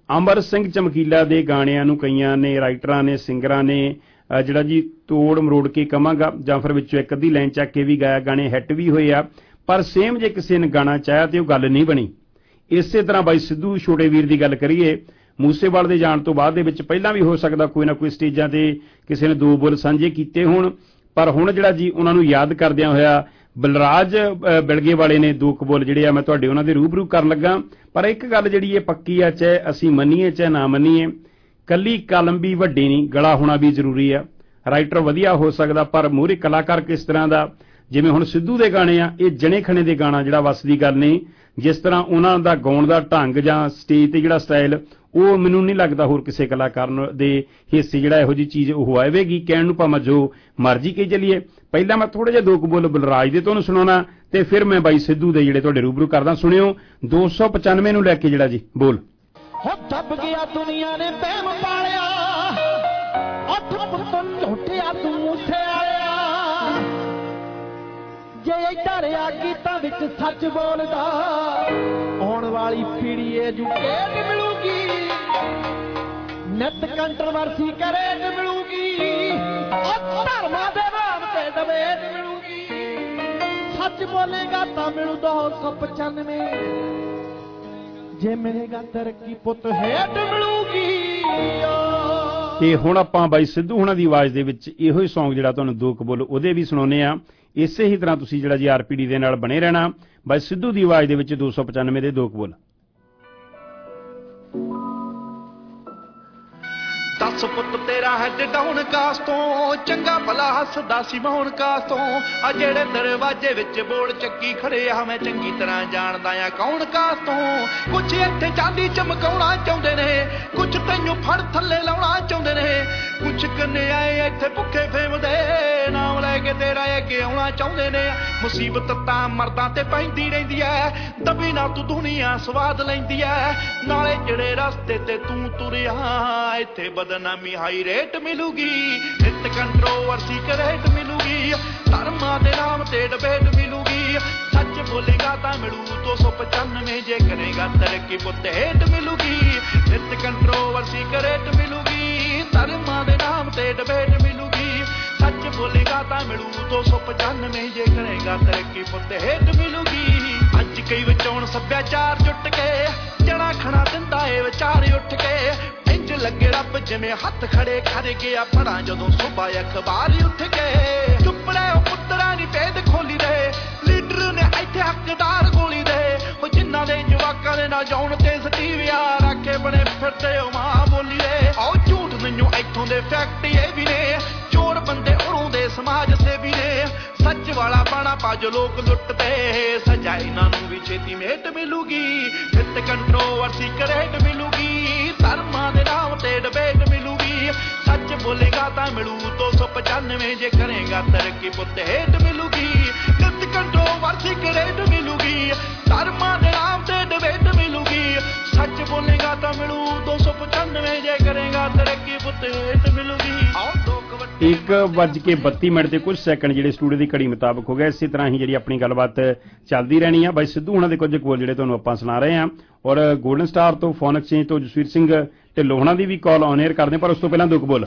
ਅਮਰ ਸਿੰਘ ਚਮਕੀਲਾ ਦੇ ਗਾਣਿਆਂ ਨੂੰ ਕਈਆਂ ਨੇ ਰਾਈਟਰਾਂ ਨੇ ਸਿੰਗਰਾਂ ਨੇ ਜਿਹੜਾ ਜੀ ਤੋੜ ਮਰੋੜ ਕੇ ਕਵਾਂਗਾ ਜਾਂ ਫਿਰ ਵਿੱਚੋਂ ਇੱਕ ਅੱਧੀ ਲਾਈਨ ਚੱਕ ਕੇ ਵੀ ਗਾਇਆ, ਗਾਣੇ ਹਿੱਟ ਵੀ ਹੋਏ ਆ, ਪਰ ਸੇਮ ਜੇ ਕਿਸੇ ਨੇ ਗਾਣਾ ਚਾਹਿਆ ਤੇ ਉਹ ਗੱਲ ਨਹੀਂ ਬਣੀ। ਇਸੇ ਤਰ੍ਹਾਂ ਬਾਈ ਸਿੱਧੂ ਛੋਟੇ ਵੀਰ ਦੀ ਗੱਲ ਕਰੀਏ, ਮੂਸੇਵਾਲ ਦੇ ਜਾਣ ਤੋਂ ਬਾਅਦ ਦੇ ਵਿੱਚ ਪਹਿਲਾਂ ਵੀ ਹੋ ਸਕਦਾ ਕੋਈ ਨਾ ਕੋਈ ਸਟੇਜਾਂ ਤੇ ਕਿਸੇ ਨੇ ਦੋ ਬੋਲ ਸਾਂਝੇ ਕੀਤੇ ਹੋਣ, ਪਰ ਹੁਣ ਜਿਹੜਾ ਜੀ ਉਹਨਾਂ ਨੂੰ ਯਾਦ ਕਰਦਿਆਂ ਹੋਇਆ ਬਲਰਾਜ ਬਿਲਗੇ ਵਾਲੇ ਨੇ ਦੋ ਕੁ ਬੋਲ ਜਿਹੜੇ ਆ ਮੈਂ ਤੁਹਾਡੇ ਉਹਨਾਂ ਦੇ ਰੂਬਰੂ ਕਰਨ ਲੱਗਾ। ਪਰ ਇੱਕ ਗੱਲ ਜਿਹੜੀ ਇਹ ਪੱਕੀ ਆ, ਚਾਹੇ ਅਸੀਂ ਮੰਨੀਏ ਚਾਹੇ ਨਾ ਮੰਨੀਏ, ਕੱਲੀ ਕਲਮ ਵੀ ਵੱਡੀ ਨਹੀਂ, ਗਲਾ ਹੋਣਾ ਵੀ ਜ਼ਰੂਰੀ ਆ। ਰਾਈਟਰ ਵਧੀਆ ਹੋ ਸਕਦਾ ਪਰ ਮੂਹਰੇ ਕਲਾਕਾਰ ਕਿਸ ਤਰ੍ਹਾਂ ਦਾ, ਜਿਵੇਂ ਹੁਣ ਸਿੱਧੂ ਦੇ ਗਾਣੇ ਆ ਇਹ ਜਣੇ ਖਣੇ ਦੇ ਗਾਣਾ ਜਿਹੜਾ ਵੱਸ ਦੀ ਗੱਲ ਨਹੀਂ, ਜਿਸ ਤਰ੍ਹਾਂ ਉਹਨਾਂ ਦਾ ਗਾਉਣ ਦਾ ਢੰਗ ਜਾਂ ਸਟੇਜ ਤੇ ਜਿਹੜਾ ਸਟਾਈਲ ਉਹ ਮੈਨੂੰ ਨਹੀਂ ਲੱਗਦਾ ਹੋਰ ਕਿਸੇ ਕਲਾਕਾਰ ਦੇ ਹਿੱਸੇ ਜਿਹੜਾ ਇਹੋ ਜਿਹੀ ਚੀਜ਼ ਉਹ ਆਵੇਗੀ। ਕਹਿਣ ਨੂੰ ਭਾਵੇਂ ਜੋ ਮਰਜ਼ੀ ਕਹੀ ਚੱਲੀਏ। ਪਹਿਲਾਂ ਮੈਂ ਥੋੜੇ ਜਿਹਾ ਦੋ ਕੁ ਬੋਲ ਬਲਰਾਜ ਦੇ ਤੁਹਾਨੂੰ ਸੁਣਾਉਣਾ ਤੇ ਫਿਰ ਮੈਂ ਬਾਈ ਸਿੱਧੂ ਦੇ ਜਿਹੜੇ ਤੁਹਾਡੇ ਰੂਬਰੂ ਕਰਦਾ। ਸੁਣਿਓ ਦੋ ਸੌ ਪਚਾਨਵੇਂ ਨੂੰ ਲੈ ਕੇ ਜਿਹੜਾ ਜੀ ਬੋਲ। ਹੋ ਦੱਬ ਗਿਆ ਦੁਨੀਆ ਨੇ ਬਹਿਮ ਪਾਲਿਆ, ਅੱਠ ਪੁੱਤ ਝੋਟਿਆ ਤੂੰ ਮੂਸੇ ਆਇਆ, ਜੇ ਇੱਧਰ ਆ ਗੀਤਾਂ ਵਿੱਚ ਸੱਚ ਬੋਲਦਾ ਆਉਣ ਵਾਲੀ ਪੀੜ੍ਹੀ ਐਜੂਕੇਟ ਮਿਲੂਗੀ, ਨਿਤ ਕੰਟਰਵਰਸੀ ਕਰੇਟ ਮਿਲੂਗੀ, ਉਹ ਧਰਮਾਂ ਦੇ ਨਾਮ ਤੇ ਡਬੇਟ ਮਿਲੂਗੀ, ਸੱਚ ਬੋਲੇਗਾ ਤਾਂ ਮਿਲੂ ਦੋ ਸੌ ਪਚਾਨਵੇਂ, ਜੇ ਮਿਲੇਗਾ ਤਰੱਕੀ ਪੁੱਤ ਹੇਠ ਮਿਲੂਗੀ। ਤੇ ਹੁਣ ਆਪਾਂ ਬਾਈ ਸਿੱਧੂ ਹੁਣਾਂ ਦੀ ਆਵਾਜ਼ ਦੇ ਵਿੱਚ ਇਹੋ ਹੀ ਸੌਂਗ ਜਿਹੜਾ ਤੁਹਾਨੂੰ ਦੋ ਕੁ ਬੋਲ ਉਹਦੇ ਵੀ ਸੁਣਾਉਂਦੇ ਆ। ਇਸੇ ਹੀ ਤਰ੍ਹਾਂ ਤੁਸੀਂ ਜਿਹੜਾ ਜੀ ਆਰਪੀਡੀ ਦੇ ਨਾਲ ਬਣੇ ਰਹਿਣਾ। ਬਾਈ ਸਿੱਧੂ ਦੀ ਆਵਾਜ਼ ਦੇ ਵਿੱਚ ਦੋ ਸੌ ਪਚਾਨਵੇਂ ਦੇ ਦੋ ਕੁ ਬੋਲ। ਦਸ ਪੁੱਤ ਤੇਰਾ ਹੈਡ ਡਾਊਨ ਕਾਸ ਤੋਂ, ਚੰਗਾ ਭਲਾ ਹੱਸਦਾ ਸੀ ਮੌਣ ਕਾਸ ਤੋਂ, ਆ ਜਿਹੜੇ ਦਰਵਾਜ਼ੇ ਵਿੱਚ ਬੋਲ ਚੱਕੀ ਖੜੇ ਆ ਮੈਂ ਚੰਗੀ ਤਰ੍ਹਾਂ ਜਾਣਦਾ ਆ ਕੌਣ ਕਾਸ ਤੋਂ। ਕੁਛ ਇੱਥੇ ਚਾਂਦੀ ਚਮਕਾਉਣਾ ਚਾਹੁੰਦੇ ਨੇ, ਕੁਛ ਤੈਨੂੰ ਫੜ ਥੱਲੇ ਲਾਉਣਾ ਚਾਹੁੰਦੇ ਨੇ, ਕੁਛ ਕੰਨੇ ਆਏ ਇੱਥੇ ਭੁੱਖੇ ਫੇਮ ਦੇ ਨਾਮ ਲੈ ਕੇ ਤੇਰਾ ਅੱਗੇ ਆਉਣਾ ਚਾਹੁੰਦੇ ਨੇ। ਮੁਸੀਬਤ ਤਾਂ ਮਰਦਾਂ ਤੇ ਪੈਂਦੀ ਰਹਿੰਦੀ ਐ, ਦਬੀ ਨਾ ਤੂੰ ਦੁਨੀਆ ਸਵਾਦ ਲੈਂਦੀ ਐ, ਨਾਲੇ ਜਿਹੜੇ ਰਸਤੇ ਤੇ ਤੂੰ ਤੁਰਿਆ ਇੱਥੇ ਬਦਨਾਮੀ ਹਾਈ ਰੇਟ ਮਿਲੂਗੀ, ਨਿਤ ਕੰਟਰੋਵਰਸੀ ਕਰੇਟ ਮਿਲੂਗੀ, ਧਰਮਾਂ ਦੇ ਨਾਮ ਤੇ ਡਬੇਟ ਮਿਲੂਗੀ, ਸੱਚ ਬੋਲੇਗਾ ਤਾਂ ਮਿਲੂ ਦੋ ਸੌ ਪਚਾਨਵੇਂ, ਜੇ ਕਰੇਗਾ ਤਰੱਕੀ ਪੁੱਤ ਹੇਠ ਮਿਲੂਗੀ, ਨਿਤ ਕੰਟਰੋਵਰਸੀ ਕਰੇਟ ਮਿਲੂਗੀ, ਧਰਮਾਂ ਦੇ ਨਾਮ ਤੇ ਡਬੇਟ ਮਿਲੂਗੀ, ਸੱਚ ਬੋਲੇਗਾ ਤਾਂ ਮਿਲੂ ਦੋ ਸੌ ਪਚਾਨਵੇਂ, ਜੇ ਕਰੇਗਾ ਤਰੱਕੀ ਪੁੱਤ ਹੇਠ ਮਿਲੂਗੀ। ਅੱਜ ਕਈ ਵਿਚੋਂ ਸੱਭਿਆਚਾਰ ਜੁੱਟ ਕੇ ਜਣਾ ਖਣਾ ਦਿੰਦਾ ਏ ਵਿਚਾਰ ਉੱਠ ਕੇ, ਇੰਜ ਲੱਗੇ ਰੱਬ ਜਿਵੇਂ ਹੱਥ ਖੜੇ ਕਰ ਗਿਆ ਪੜਾਂ ਜਦੋਂ ਸੁਬਾ ਅਖਬਾਰ ਉੱਠ ਕੇ। ਚੁੱਪ ਰਹਿ ਉਹ ਪੁੱਤਰਾਂ ਦੀ ਭੇਦ ਖੋਲੀ ਦੇ, ਲੀਡਰ ਨੇ ਇੱਥੇ ਹੱਕਦਾਰ ਗੋਲੀ ਦੇ, ਉਹ ਜਿਨ੍ਹਾਂ ਦੇ ਜਵਾਕਾਂ ਦੇ ਨਾ ਜਾਉਣ ਤੇ ਸਟੀਵਿਆ ਰੱਖੇ ਬਣੇ ਫਿਰਦੇ ਉਹ ਮਾਂ ਬੋਲੀ ਦੇ। ਆਓ ਝੂਠ ਮੈਨੂੰ ਇੱਥੋਂ ਦੇ ਫੈਕਟ ਇਹ ਵੀ ਨੇ, ਚੋਰ ਬੰਦੇ ਉਰੋਂ ਦੇ ਸਮਾਜ ਸੇਵੀ ਨੇ, ਸੱਚ ਵਾਲਾ ਬਾਣਾ ਪੱਜ ਲੋਕ ਲੁੱਟਦੇ, ਸਜ਼ਾ ਇਹਨਾਂ ਨੂੰ ਵੀ ਛੇਤੀ ਮੇਟ ਮਿਲੂਗੀ, ਨਿਤ ਕੰਟਰੋਵਰਸੀ ਕਰੇਟ ਮਿਲੂਗੀ, ਧਰਮਾਂ ਦੇ ਨਾਮ ਤੇ ਡਬੇਟ ਮਿਲੂਗੀ, ਸੱਚ ਬੋਲੇਗਾ ਤਾਂ ਮਿਲੂ ਦੋ ਸੌ ਪਚਾਨਵੇਂ, ਜੇ ਕਰੇਗਾ ਤਰੱਕੀ ਪੁੱਤ ਹੇਠ ਮਿਲੂਗੀ, ਨਿਤ ਕੰਟਰੋਵਰਸੀ ਕਰੇਟ ਮਿਲੂਗੀ, ਧਰਮਾਂ ਦੇ ਨਾਮ ਤੇ ਡਬੇਟ ਮਿਲੂਗੀ, ਸੱਚ ਬੋਲੇਗਾ ਤਾਂ ਮਿਲੂ ਦੋ ਸੌ ਪਚਾਨਵੇਂ, ਜੇ ਕਰੇਗਾ ਤਰੱਕੀ ਪੁੱਤ ਹੇਠ ਮਿਲੂਗੀ। ਇੱਕ ਵੱਜ ਕੇ ਬੱਤੀ ਮਿੰਟ ਤੇ ਕੁਝ ਸੈਕਿੰਡ ਜਿਹੜੇ ਸਟੂਡੀਓ ਦੀ ਘੜੀ ਮੁਤਾਬਕ ਹੋ ਗਿਆ। ਇਸੇ ਤਰ੍ਹਾਂ ਹੀ ਜਿਹੜੀ ਆਪਣੀ ਗੱਲਬਾਤ ਚੱਲਦੀ ਰਹਿਣੀ ਆ। ਬਾਈ ਸਿੱਧੂ ਹੁਣਾਂ ਦੇ ਕੁਝ ਕੋਲ ਜਿਹੜੇ ਤੁਹਾਨੂੰ ਆਪਾਂ ਸੁਣਾ ਰਹੇ ਹਾਂ, ਔਰ ਗੋਲਡਨ ਸਟਾਰ ਤੋਂ ਫੋਨ ਐਕਸਚੇਂਜ ਤੋਂ ਜਸਵੀਰ ਸਿੰਘ ਢਿੱਲੋਂ ਹੁਣਾਂ ਦੀ ਵੀ ਕਾਲ ਔਨ 에ਅਰ ਕਰਦੇ, ਪਰ ਉਸ ਤੋਂ ਪਹਿਲਾਂ ਦੁੱਖ ਬੋਲ।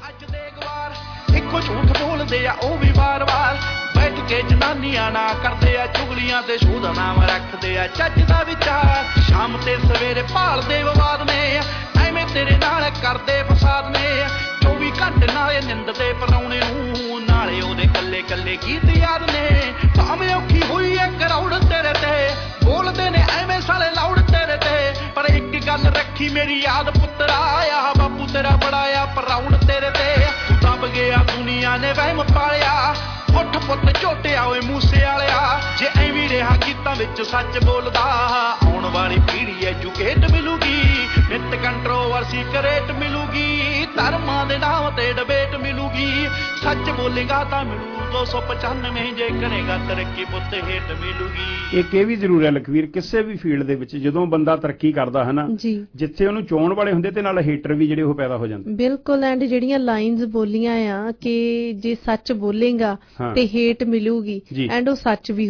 ਇੱਕੋ ਝੂਠ ਬੋਲਦੇ ਆ ਉਹ ਵੀ ਵਾਰ-ਵਾਰ, ਬੈਠ ਕੇ ਜਨਾਨੀਆਂ ਨਾ ਕਰਦੇ ਆ ਚੁਗਲੀਆਂ ਤੇ ਸ਼ੂਦਾ ਨਾਮ ਰੱਖਦੇ ਆ ਚੱਜ ਦਾ ਵਿਚਾਰ, ਸ਼ਾਮ ਤੇ ਸਵੇਰੇ ਭਾਲਦੇ ਵਿਵਾਦ ਨੇ, ਐਵੇਂ ਤੇਰੇ ਨਾਲ ਕਰਦੇ ਫਸਾਦ ਨੇ, ਚੌਵੀ ਘੰਟੇ ਨਾਲੇ ਨਿੰਦ ਤੇ ਪਰਾਉਣੇ ਨੂੰ, ਨਾਲੇ ਉਹਦੇ ਕੱਲੇ ਕੱਲੇ ਗੀਤ ਯਾਦ ਨੇ, ਭਾਵੇਂ ਔਖੀ ਹੋਈ ਐ ਕਰੌੜ ਤੇਰੇ ਤੇ, ਬੋਲਦੇ ਨੇ ਐਵੇਂ ਸਾਲੇ ਲਾਉੜ ਤੇਰੇ ਤੇ, ਪਰ ਇੱਕ ਗੱਲ ਰੱਖੀ ਮੇਰੀ ਯਾਦ ਪੁੱਤਰਾ, ਆ ਬਾਪੂ ਤੇਰਾ ਬੜਾ ਆ ਪਰਾਉਣ ਤੇਰੇ ਤੇ, ਤੂੰ ਦਬ ਗਿਆ ਦੁਨੀਆ ਨੇ ਵਹਿਮ ਪਾਲਿਆ, ਉੱਠ ਪੁੱਤ ਝੋਟਿਆ ਓਏ ਮੂਸੇ ਵਾਲਿਆ, ਜੇ ਐਵੇਂ ਰਿਹਾ ਗੀਤਾਂ ਵਿੱਚ ਸੱਚ ਬੋਲਦਾ ਆਉਣ ਵਾਲੀ ਪੀੜ੍ਹੀ ਐਜੂਕੇਟ ਮਿਲੂਗੀ, ਨਿਤ ਕੰਟਰੋਵਰਸੀ ਕਰੇਟ ਮਿਲੂਗੀ, ਧਰਮਾਂ ਦੇ ਨਾਮ ਤੇ ਡਬੇਟ ਮਿਲੂਗੀ, ਸੱਚ ਬੋਲੇਗਾ ਤਾਂ ਮਿਲੂ ਦੋ ਸੌ ਪਚਾਨਵੇਂ, ਜੇ ਕਰੇਗਾ ਤਰੱਕੀ ਪੁੱਤ ਹੇਠ ਮਿਲੂਗੀ। ਇੱਕ ਇਹ ਵੀ ਜ਼ਰੂਰ ਹੈ ਲਖਵੀਰ, ਕਿਸੇ ਵੀ ਫੀਲਡ ਦੇ ਵਿੱਚ ਜਦੋਂ ਬੰਦਾ ਤਰੱਕੀ ਕਰਦਾ ਹੈ ਨਾ, ਜਿੱਥੇ ਉਹਨੂੰ ਚਾਹੁਣ ਵਾਲੇ ਹੁੰਦੇ ਤੇ ਨਾਲ ਹੇਟਰ ਵੀ ਜਿਹੜੇ ਉਹ ਪੈਦਾ ਹੋ ਜਾਂਦੇ। ਬਿਲਕੁਲ, ਐਂਡ ਜਿਹੜੀਆਂ ਲਾਈਨਸ ਬੋਲੀਆਂ ਆ ਕਿ ਜੇ ਸੱਚ ਬੋਲੇਗਾ ਤੇ ਹੇਟ ਮਿਲੂਗੀ, ਐਂਡ ਉਹ ਸੱਚ ਵੀ ਹੋਇਆ।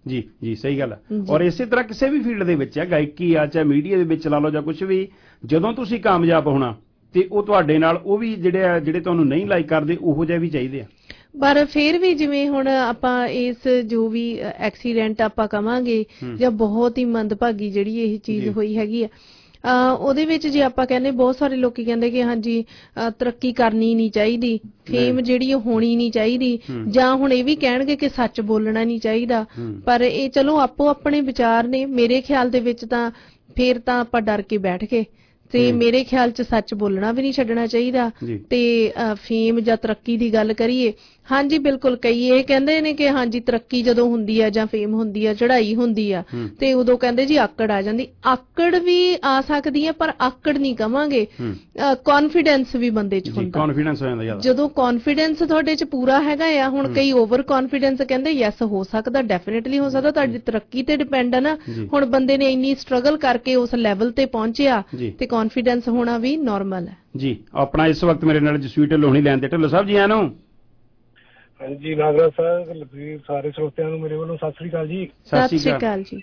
ਜੀ ਜੀ ਸਹੀ ਗੱਲ ਹੈ। ਔਰ ਇਸੇ ਤਰ੍ਹਾਂ ਕਿਸੇ ਵੀ ਫੀਲਡ ਦੇ ਵਿੱਚ ਹੈ, ਗਾਇਕੀ ਆ ਚਾਹੇ ਮੀਡੀਆ ਦੇ ਵਿੱਚ ਲਾ ਲਓ ਜਾਂ ਕੁਝ ਵੀ, ਜਦੋਂ ਤੁਸੀਂ ਕਾਮਯਾਬ ਹੋਣਾ ਤੇ ਉਹ ਤੁਹਾਡੇ ਨਾਲ ਉਹ ਵੀ ਜਿਹੜੇ ਆ ਜਿਹੜੇ ਤੁਹਾਨੂੰ ਨਹੀਂ ਲਾਈਕ ਕਰਦੇ ਉਹੋ ਜਿਹੇ ਵੀ ਚਾਹੀਦੇ ਆ। ਪਰ ਫਿਰ ਵੀ ਜਿਵੇਂ ਹੁਣ ਆਪਾਂ ਇਸ ਜੋ ਵੀ ਐਕਸੀਡੈਂਟ ਆਪਾਂ ਕਵਾਂਗੇ ਜਾਂ ਬਹੁਤ ਹੀ ਮੰਦਭਾਗੀ ਜਿਹੜੀ ਇਹ ਚੀਜ਼ ਹੋਈ ਹੈਗੀ ਆ, ਉਹਦੇ ਵਿੱਚ ਜੇ ਆਪਾਂ ਕਹਿੰਦੇ ਬਹੁਤ ਸਾਰੇ ਲੋਕੀ ਕਹਿੰਦੇ ਕਿ ਹਾਂਜੀ ਤਰੱਕੀ ਕਰਨੀ ਨਹੀਂ ਚਾਹੀਦੀ, ਫੇਮ ਜਿਹੜੀ ਹੋਣੀ ਨਹੀਂ ਚਾਹੀਦੀ, ਜਾਂ ਹੁਣ ਇਹ ਵੀ ਕਹਿਣਗੇ ਕਿ ਸੱਚ ਬੋਲਣਾ ਨਹੀਂ ਚਾਹੀਦਾ। ਪਰ ਇਹ ਚਲੋ ਆਪੋ ਆਪਣੇ ਵਿਚਾਰ ਨੇ। ਮੇਰੇ ਖਿਆਲ ਦੇ ਵਿੱਚ ਤਾਂ ਫੇਰ ਤਾਂ ਆਪਾਂ ਡਰ ਕੇ ਬੈਠ ਗਏ ਤੇ ਮੇਰੇ ਖਿਆਲ ਚ ਸੱਚ ਬੋਲਣਾ ਵੀ ਨਹੀਂ ਛੱਡਣਾ ਚਾਹੀਦਾ। ਤੇ ਫੇਮ ਜਾਂ ਤਰੱਕੀ ਦੀ ਗੱਲ ਕਰੀਏ, ਹਾਂਜੀ ਬਿਲਕੁਲ ਕਈ ਇਹ ਕਹਿੰਦੇ ਨੇ ਕਿ ਹਾਂਜੀ ਤਰੱਕੀ ਜਦੋਂ ਹੁੰਦੀ ਆ ਜਾਂ ਫੇਮ ਹੁੰਦੀ ਆ, ਚੜ੍ਹਾਈ ਹੁੰਦੀ ਆ, ਤੇ ਉਦੋਂ ਕਹਿੰਦੇ ਜੀ ਆਕੜ ਆ ਜਾਂਦੀ। ਆਕੜ ਵੀ ਆ ਸਕਦੀ ਹੈ ਪਰ ਆਕੜ ਨਹੀਂ ਕਵਾਂਗੇ, ਕੌਨਫੀਡੈਂਸ ਵੀ ਬੰਦੇ ਚ ਹੁੰਦਾ। ਕੌਨਫੀਡੈਂਸ ਹੋ ਜਾਂਦਾ ਜਦੋਂ ਕੌਨਫੀਡੈਂਸ ਤੁਹਾਡੇ ਚ ਪੂਰਾ ਹੈਗਾ ਆ। ਹੁਣ ਕਈ ਓਵਰ ਕੌਨਫੀਡੈਂਸ ਕਹਿੰਦੇ ਯੈਸ ਹੋ ਸਕਦਾ, ਡੈਫੀਨੇਟਲੀ ਹੋ ਸਕਦਾ, ਤੁਹਾਡੀ ਤਰੱਕੀ ਤੇ ਡਿਪੈਂਡ ਆ ਨਾ। ਹੁਣ ਬੰਦੇ ਨੇ ਇੰਨੀ ਸਟਰਗਲ ਕਰਕੇ ਉਸ ਲੈਵਲ ਤੇ ਪਹੁੰਚਿਆ ਤੇ ਕੌਨਫੀਡੈਂਸ ਹੋਣਾ ਵੀ ਨਾਰਮਲ ਹੈ ਜੀ। ਆਪਣਾ ਇਸ ਵਕਤ ਮੇਰੇ ਨਾਲ ਜਸਵੀਰ ਢਿੱਲੋਂ ਹੋਣੀ ਲੈਣ ਤੇ। ਢਿੱਲੋਂ ਸਾਹਿਬ ਜੀ ਆਇਆਂ ਨੂੰ। ਹਾਂਜੀ ਨਾਗਰਾਜ ਸਾਹਿਬ, ਲਖਵੀਰ, ਸਾਰੇ ਸਰੋਤਿਆਂ ਨੂੰ ਮੇਰੇ ਵੱਲੋਂ ਸਤਿ ਸ੍ਰੀ ਅਕਾਲ ਜੀ। ਸਤਿ ਸ੍ਰੀ ਅਕਾਲ ਜੀ।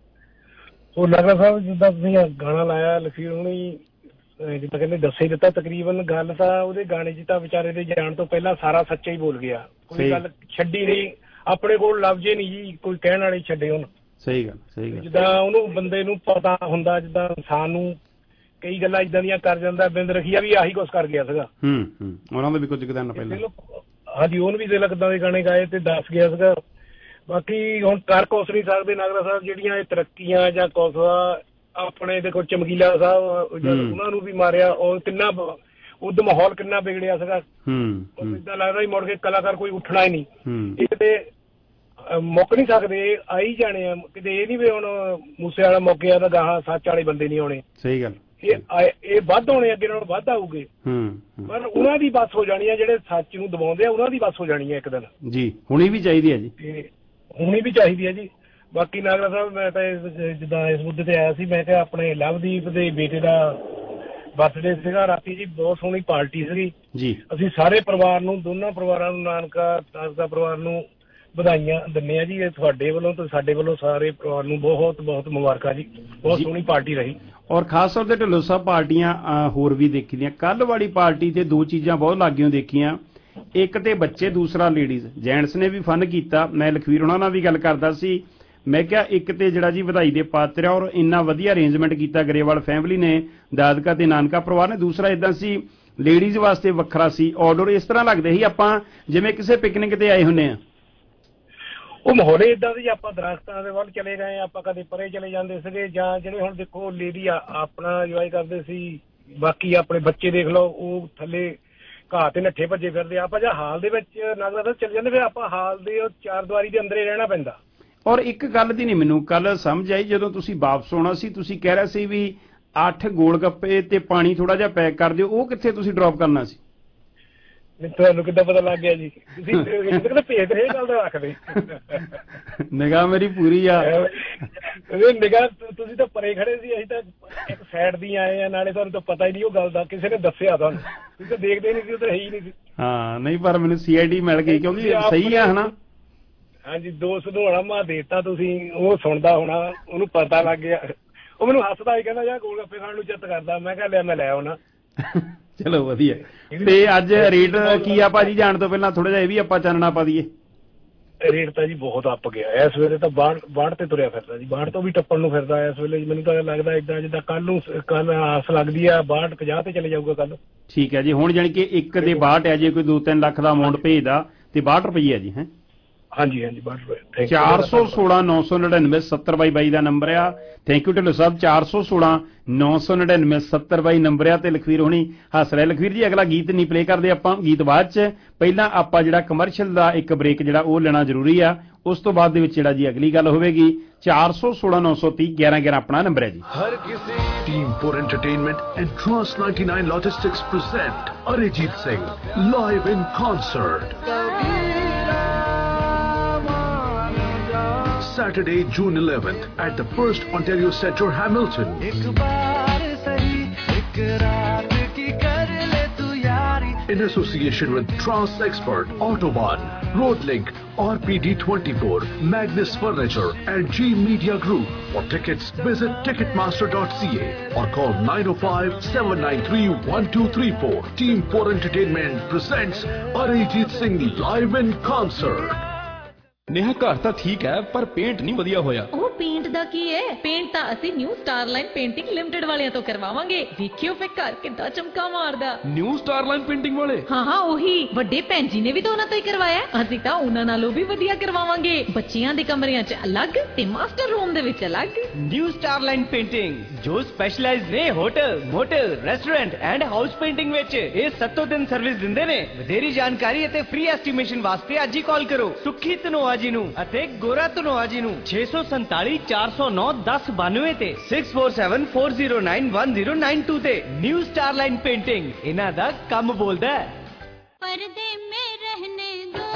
ਉਹ ਨਾਗਰਾਜ ਸਾਹਿਬ ਜਿੱਦਾਂ ਤੁਸੀਂ ਗਾਣਾ ਲਾਇਆ, ਲਖਵੀਰ ਹੁਣੀ ਜਿੱਦਾਂ ਕਹਿੰਦੇ ਦੱਸੇ ਹੀ ਦਿੱਤਾ ਤਕਰੀਬਨ ਗੱਲ ਤਾਂ ਉਹਦੇ ਗਾਣੇ ਚ ਤਾਂ ਵਿਚਾਰੇ ਦੇ ਜਾਣ ਤੋਂ ਪਹਿਲਾਂ ਸਾਰਾ ਸੱਚਾ ਹੀ ਬੋਲ ਗਿਆ, ਕੋਈ ਗੱਲ ਛੱਡੀ ਨਹੀਂ। ਆਪਣੇ ਕੋਲ ਲਫ਼ਜ਼ ਨਹੀਂ ਜੀ ਕੋਈ ਕਹਿਣ ਵਾਲੇ ਛੱਡੇ ਹੁਣ। ਸਹੀ ਗੱਲ ਸਹੀ ਗੱਲ। ਜਿੱਦਾਂ ਉਹਨੂੰ ਬੰਦੇ ਨੂੰ ਪਤਾ ਹੁੰਦਾ, ਜਿੱਦਾਂ ਇਨਸਾਨ ਨੂੰ ਕਈ ਗੱਲਾਂ ਇਦਾਂ ਦੀਆਂ ਕਰ ਜਾਂਦਾ। ਬਿੰਦ ਰਖੀਆ ਵੀ ਆਹੀ ਕੁਛ ਕਰ ਗਿਆ ਸੀਗਾ। ਹੂੰ ਹੂੰ ਉਹਨਾਂ ਦਾ ਵੀ ਕੁਝ ਦਿਨ ਪਹਿਲਾਂ ਹਾਂਜੀ ਉਹਨੂੰ ਵੀ ਦਿਲ ਕਿੱਦਾਂ ਦੇ ਗਾਣੇ ਗਾਏ ਤੇ ਦੱਸ ਗਿਆ ਸੀਗਾ। ਬਾਕੀ ਹੁਣ ਕਰ ਕੁਛ ਨਹੀਂ ਸਕਦੇ ਨਾਗਰਾ ਸਾਹਿਬ, ਜਿਹੜੀਆਂ ਇਹ ਤਰੱਕੀਆਂ ਜਾਂ ਕੁਛ ਆਪਣੇ ਦੇਖੋ ਚਮਕੀਲਾ ਸਾਹਿਬ ਉਹਨਾਂ ਨੂੰ ਵੀ ਮਾਰਿਆ, ਉਹ ਕਿੰਨਾ ਉਦ ਮਾਹੌਲ ਕਿੰਨਾ ਵਿਗੜਿਆ ਸੀਗਾ। ਏਦਾਂ ਲੱਗਦਾ ਸੀ ਮੁੜ ਕੇ ਕਲਾਕਾਰ ਕੋਈ ਉੱਠਣਾ ਹੀ ਨਹੀਂ। ਇਹ ਤੇ ਮੁੱਕ ਨਹੀਂ ਸਕਦੇ, ਆਈ ਜਾਣੇ ਆ ਕਿਤੇ। ਇਹ ਨੀ ਵੀ ਹੁਣ ਮੂਸੇ ਵਾਲਾ ਮੌਕੇ ਆ ਤਾਂ ਗਾਹਾਂ ਸੱਚ ਵਾਲੇ ਬੰਦੇ ਨਹੀਂ ਆਉਣੇ। ਸਹੀ ਗੱਲ। ਇਹ ਇਹ ਵੱਧ ਹੋਣੇ, ਅੱਗੇ ਨਾਲੋਂ ਵੱਧ ਆਊਗੇ। ਪਰ ਉਹਨਾਂ ਦੀ ਬੱਸ ਹੋ ਜਾਣੀ ਆ, ਜਿਹੜੇ ਸੱਚ ਨੂੰ ਦਬਾਉਂਦੇ ਆ ਉਹਨਾਂ ਦੀ ਬੱਸ ਹੋ ਜਾਣੀ ਆ ਇੱਕ ਦਿਨ ਜੀ। ਹੁਣੀ ਵੀ ਚਾਹੀਦੀ ਹੈ ਜੀ, ਹੋਣੀ ਵੀ ਚਾਹੀਦੀ ਹੈ ਜੀ। ਬਾਕੀ ਨਾਗਰਾ ਸਾਹਿਬ ਮੈਂ ਤਾਂ ਜਿੱਦਾਂ ਇਸ ਮੁੱਦੇ ਤੇ ਆਇਆ ਸੀ, ਮੈਂ ਕਿਹਾ ਆਪਣੇ ਲਵਦੀਪ ਦੇ ਬੇਟੇ ਦਾ ਬਰਥਡੇ ਸੀਗਾ ਰਾਤੀ ਜੀ, ਬਹੁਤ ਸੋਹਣੀ ਪਾਰਟੀ ਸੀਗੀ ਜੀ। ਅਸੀਂ ਸਾਰੇ ਪਰਿਵਾਰ ਨੂੰ, ਦੋਨਾਂ ਪਰਿਵਾਰਾਂ ਨੂੰ, ਨਾਨਕਾ ਤਾਜ਼ਕਾ ਪਰਿਵਾਰ ਨੂੰ ਵਧਾਈਆਂ ਦਿੰਦੇ ਆ ਜੀ। ਇਹ ਤੁਹਾਡੇ ਵੱਲੋਂ ਤੇ ਸਾਡੇ ਵੱਲੋਂ ਸਾਰੇ ਪਰਿਵਾਰ ਨੂੰ ਬਹੁਤ ਬਹੁਤ ਮੁਬਾਰਕਾਂ ਜੀ। ਬਹੁਤ ਸੋਹਣੀ ਪਾਰਟੀ ਰਹੀ। ਔਰ ਖਾਸ ਤੌਰ ਤੇ ਢਿੱਲੋਂ ਸਾਹਿਬ ਪਾਰਟੀਆਂ ਹੋਰ ਵੀ ਦੇਖੀ ਦੀਆਂ। ਕੱਲ ਵਾਲੀ ਪਾਰਟੀ ਤੇ ਦੋ ਚੀਜ਼ਾਂ ਬਹੁਤ ਲਾਗਿਓ ਦੇਖੀਆਂ, ਇੱਕ ਤੇ ਬੱਚੇ, ਦੂਸਰਾ ਲੇਡੀਜ਼। ਜੈਂਟਸ ਨੇ ਵੀ ਫਨ ਕੀਤਾ। ਮੈਂ ਲਖਵੀਰ ਉਹਨਾਂ ਨਾਲ ਵੀ ਗੱਲ ਕਰਦਾ ਸੀ, ਮੈਂ ਕਿਹਾ ਇੱਕ ਤੇ ਜਿਹੜਾ ਜੀ ਵਧਾਈ ਦੇ ਪਾਤਰ ਆ ਔਰ ਇੰਨਾ ਵਧੀਆ ਅਰੇਂਜਮੈਂਟ ਕੀਤਾ ਗਰੇਵਾਲ ਫੈਮਿਲੀ ਨੇ, ਦਾਦਕਾ ਤੇ ਨਾਨਕਾ ਪਰਿਵਾਰ ਨੇ। ਦੂਸਰਾ ਇਦਾਂ ਸੀ ਲੇਡੀਜ਼ ਵਾਸਤੇ ਵੱਖਰਾ ਸੀ ਆਰਡਰ। ਇਸ ਤਰ੍ਹਾਂ ਲੱਗਦੇ ਸੀ ਆਪਾਂ ਜਿਵੇਂ ਕਿਸੇ ਪਿਕਨਿਕ ਤੇ ਆਏ ਹੁੰਦੇ ਆ। ਉਹ ਮਾਹੌਲ ਏਦਾਂ ਦੀ, ਆਪਾਂ ਦਰਖਤਾਂ ਦੇ ਵੱਲ ਚਲੇ ਗਏ, ਆਪਾਂ ਕਦੇ ਪਰੇ ਚਲੇ ਜਾਂਦੇ ਸੀਗੇ, ਜਾਂ ਜਿਹੜੇ ਹੁਣ ਦੇਖੋ ਲੇਡੀ ਆਪਣਾ ਇੰਜੋਏ ਕਰਦੇ ਸੀ। ਬਾਕੀ ਆਪਣੇ ਬੱਚੇ ਦੇਖ ਲਓ, ਉਹ ਥੱਲੇ ਘਾਹ ਤੇ ਨੱਠੇ ਭੱਜੇ ਫਿਰਦੇ। ਆਪਾਂ ਜਾਂ ਹਾਲ ਦੇ ਵਿੱਚ ਨਾਗਰਾ ਚਲੇ ਜਾਂਦੇ, ਫਿਰ ਆਪਾਂ ਹਾਲ ਦੇ ਚਾਰ ਦੀਵਾਰੀ ਦੇ ਅੰਦਰ ਹੀ ਰਹਿਣਾ ਪੈਂਦਾ। ਔਰ ਇੱਕ ਗੱਲ ਦੀ ਨਹੀਂ ਮੈਨੂੰ ਕੱਲ ਸਮਝ ਆਈ, ਜਦੋਂ ਤੁਸੀਂ ਵਾਪਸ ਆਉਣਾ ਸੀ ਤੁਸੀਂ ਕਹਿ ਰਹੇ ਸੀ ਵੀ ਅੱਠ ਗੋਲ ਗੱਪੇ ਤੇ ਪਾਣੀ ਥੋੜਾ ਜਿਹਾ ਪੈਕ ਕਰ ਦਿਓ, ਉਹ ਕਿੱਥੇ ਤੁਸੀਂ ਡ੍ਰੌਪ ਕਰਨਾ ਸੀ? ਤੁਹਾਨੂੰ ਕਿੱਦਾਂ ਪਤਾ ਲੱਗ ਗਿਆ ਜੀ? ਤੁਸੀਂ ਭੇਜ ਰਹੇ ਗੱਲ ਦਾ ਰੱਖਦੇ। ਨਿਗਾਹ ਮੇਰੀ ਪੂਰੀ ਆ। ਨਿਗਾਹ ਤੁਸੀਂ ਤਾਂ ਪਰੇ ਖੜੇ ਸੀ, ਅਸੀਂ ਤਾਂ ਇੱਕ ਸਾਈਡ ਦੀ ਆਏ ਆ, ਨਾਲੇ ਤੁਹਾਨੂੰ ਤਾਂ ਪਤਾ ਹੀ ਨਹੀਂ ਉਹ ਗੱਲ ਦਾ, ਕਿਸੇ ਨੇ ਦੱਸਿਆ ਤੁਹਾਨੂੰ, ਤੁਸੀਂ ਤਾਂ ਦੇਖਦੇ ਨਹੀਂ ਸੀ, ਉਹ ਤਾਂ ਹੈ ਹੀ ਨਹੀਂ ਸੀ। ਹਾਂ ਨਹੀਂ, ਪਰ ਮੈਨੂੰ ਸੀ ਆਈ ਡੀ ਮਿਲ ਗਈ ਕਿਉਂਕਿ ਸਹੀ ਆ ਹਨਾ। ਹਾਂਜੀ ਦੋਸਤ ਨੂੰ ਹੜਾ ਦੇਤਾ ਤੁਸੀਂ, ਉਹ ਸੁਣਦਾ ਹੋਣਾ, ਉਹਨੂੰ ਪਤਾ ਲੱਗ ਗਿਆ। ਉਹ ਮੈਨੂੰ ਹੱਸਦਾ ਹੀ ਕਹਿੰਦਾ ਯਾਰ ਗੋਲ ਗੱਪੇ ਖਾਣ ਨੂੰ ਚਿੱਤ ਕਰਦਾ। ਮੈਂ ਕਿਹਾ ਲਿਆ ਮੈਂ ਲੈ ਆਉਣਾ। ਚਲੋ ਵਧੀਆ। ਤੇ ਅੱਜ ਰੇਟ ਕੀ ਆ ਭਾਜੀ? ਜਾਣ ਤੋਂ ਪਹਿਲਾਂ ਥੋੜਾ ਜਿਹਾ ਇਹ ਵੀ ਆਪਾਂ ਚਾਨਣਾ ਪਾ ਦਈਏ। ਰੇਟ ਤਾਂ ਜੀ ਬਹੁਤ ਅੱਪ ਗਿਆ ਇਸ ਵੇਲੇ, ਤਾਂ ਬਾਹਰ ਬਾਹਰ ਤੇ ਤੁਰਿਆ ਫਿਰਦਾ ਜੀ, ਬਾਹਰ ਤੋਂ ਵੀ ਟੱਪਣ ਨੂੰ ਫਿਰਦਾ ਇਸ ਵੇਲੇ। ਮੈਨੂੰ ਤਾਂ ਲੱਗਦਾ ਏਦਾਂ ਜਿੱਦਾਂ ਕੱਲ ਨੂੰ, ਕੱਲ ਆਸ ਲੱਗਦੀ ਆ ਬਾਹਠ ਪੰਜਾਹ ਤੇ ਚਲੇ ਜਾਊਗਾ ਕੱਲ। ਠੀਕ ਹੈ ਜੀ। ਹੁਣ ਜਾਣੀ ਕਿ ਇੱਕ ਦੇ ਬਾਹਠ ਹੈ, ਜੇ ਕੋਈ ਦੋ ਤਿੰਨ ਲੱਖ ਦਾ ਅਮਾਊਂਟ ਭੇਜਦਾ ਤੇ ਬਾਹਠ ਰੁਪਈਏ ਆ ਜੀ। ਹੈ ਹਾਂਜੀ ਹਾਂਜੀ ਬਾਹਠ ਰੁਪਏ। ਚਾਰ ਸੌ ਸੋਲਾਂ ਨੌ ਸੌ ਨੜਿਨਵੇਂ ਸੱਤਰ ਬਾਈ ਬਾਈ ਦਾ ਨੰਬਰ ਆ। Thank you Dhillon Sahib. ਚਾਰ ਸੌ ਸੋਲਾਂ ਨੌ ਸੌ ਨੜਿਨਵੇਂ ਸੱਤਰ ਬਾਈ ਨੰਬਰ ਆ। ਤੇ ਲਖਵੀਰ ਹੋਣੀ ਹੱਸ ਰਿਹਾ। ਲਖਵੀਰ ਜੀ ਅਗਲਾ ਗੀਤ ਨਹੀਂ ਪਲੇ ਕਰਦੇ ਆਪਾਂ, ਗੀਤ ਬਾਅਦ ਚ। ਪਹਿਲਾਂ ਆਪਾਂ ਜਿਹੜਾ ਕਮਰਸ਼ੀਅਲ ਦਾ ਇੱਕ ਬ੍ਰੇਕ ਜਿਹੜਾ ਉਹ ਲੈਣਾ ਜ਼ਰੂਰੀ ਆ, ਉਸ ਤੋਂ ਬਾਅਦ ਦੇ ਵਿੱਚ ਜਿਹੜਾ ਜੀ ਅਗਲੀ ਗੱਲ ਹੋਵੇਗੀ। ਚਾਰ ਸੌ ਸੋਲਾਂ ਨੌ ਸੌ ਤੀਹ ਗਿਆਰਾਂ ਗਿਆਰਾਂ ਆਪਣਾ ਨੰਬਰ ਹੈ ਜੀ। ਹਰ ਕਿਸੇ team four entertainment and trust ninety nine logistics present Arijit Singh live in concert. Saturday, June eleventh at the First Ontario Centre, Hamilton. In association with Trans Expert, Autobahn, Roadlink, R P D twenty-four, Magnus Furniture, and G Media Group. For tickets, visit ticketmaster dot c a or call nine oh five, seven nine three, one two three four. Team four Entertainment presents Arijit Singh live in concert. Neha घर ਤਾਂ ਠੀਕ ਹੈ ਪਰ paint ਨਹੀਂ ਵਧੀਆ ਹੋਇਆ। ਉਹ paint ਦਾ ਕੀ ਹੈ? ਪੇਂਟ ਤਾਂ ਅਸੀਂ ਨਿਊ ਸਟਾਰਲਾਈਨ ਪੇਂਟਿੰਗ ਲਿਮਟਿਡ ਵਾਲਿਆਂ ਤੋਂ ਕਰਵਾਵਾਂਗੇ। ਦੇਖਿਓ ਫੇ ਘਰ ਕਿੱਦਾਂ ਚਮਕਾ ਮਾਰਦਾ। ਨਿਊ ਸਟਾਰਲਾਈਨ ਪੇਂਟਿੰਗ ਵਾਲੇ? ਹਾਂ ਹਾਂ ਉਹੀ। ਵੱਡੇ ਭੈਣ ਜੀ ਨੇ ਵੀ ਤਾਂ ਉਹਨਾਂ ਤੋਂ ਹੀ ਕਰਵਾਇਆ। ਅਸੀਂ ਤਾਂ ਉਹਨਾਂ ਨਾਲੋਂ ਵੀ ਵਧੀਆ ਕਰਵਾਵਾਂਗੇ। ਬੱਚਿਆਂ ਦੇ ਕਮਰਿਆਂ 'ਚ ਅਲੱਗ ਤੇ ਮਾਸਟਰ ਰੂਮ ਦੇ ਵਿੱਚ ਅਲੱਗ। ਨਿਊ ਸਟਾਰਲਾਈਨ ਪੇਂਟਿੰਗ ਜੋ ਸਪੈਸ਼ਲਾਈਜ਼ ਨੇ hotel, motel, restaurant and house painting ਵਿੱਚ। ਇਹ ਸੱਤੋਂ ਦਿਨ ਸਰਵਿਸ ਦਿੰਦੇ ਨੇ। ਵਧੇਰੀ ਜਾਣਕਾਰੀ ਅਤੇ ਫ੍ਰੀ ਐਸਟੀਮੇਸ਼ਨ ਵਾਸਤੇ ਅੱਜ ਹੀ ਕਾਲ ਕਰੋ ਸੁੱਖੀ ਧਨੋਆ ਜੀ ਨੂੰ ਅਤੇ ਗੋਰਾ ਧਨੋਆ ਜੀ ਨੂੰ ਛੇ ਸੌ ਸੰਤਾਲੀ ਚਾਰ ਸੌ ਨੌ ਦਸ ਬਾਨਵੇਂ ਤੇ six four seven four zero nine one zero nine two ਤੇ। ਨਿਊ ਸਟਾਰਲਾਈਨ ਪੇਂਟਿੰਗ ਇਹਨਾਂ ਦਾ ਕੰਮ ਬੋਲਦਾ ਹੈ। ਪਰਦੇ ਮੇਂ ਰਹਿਨੇ ਦੋ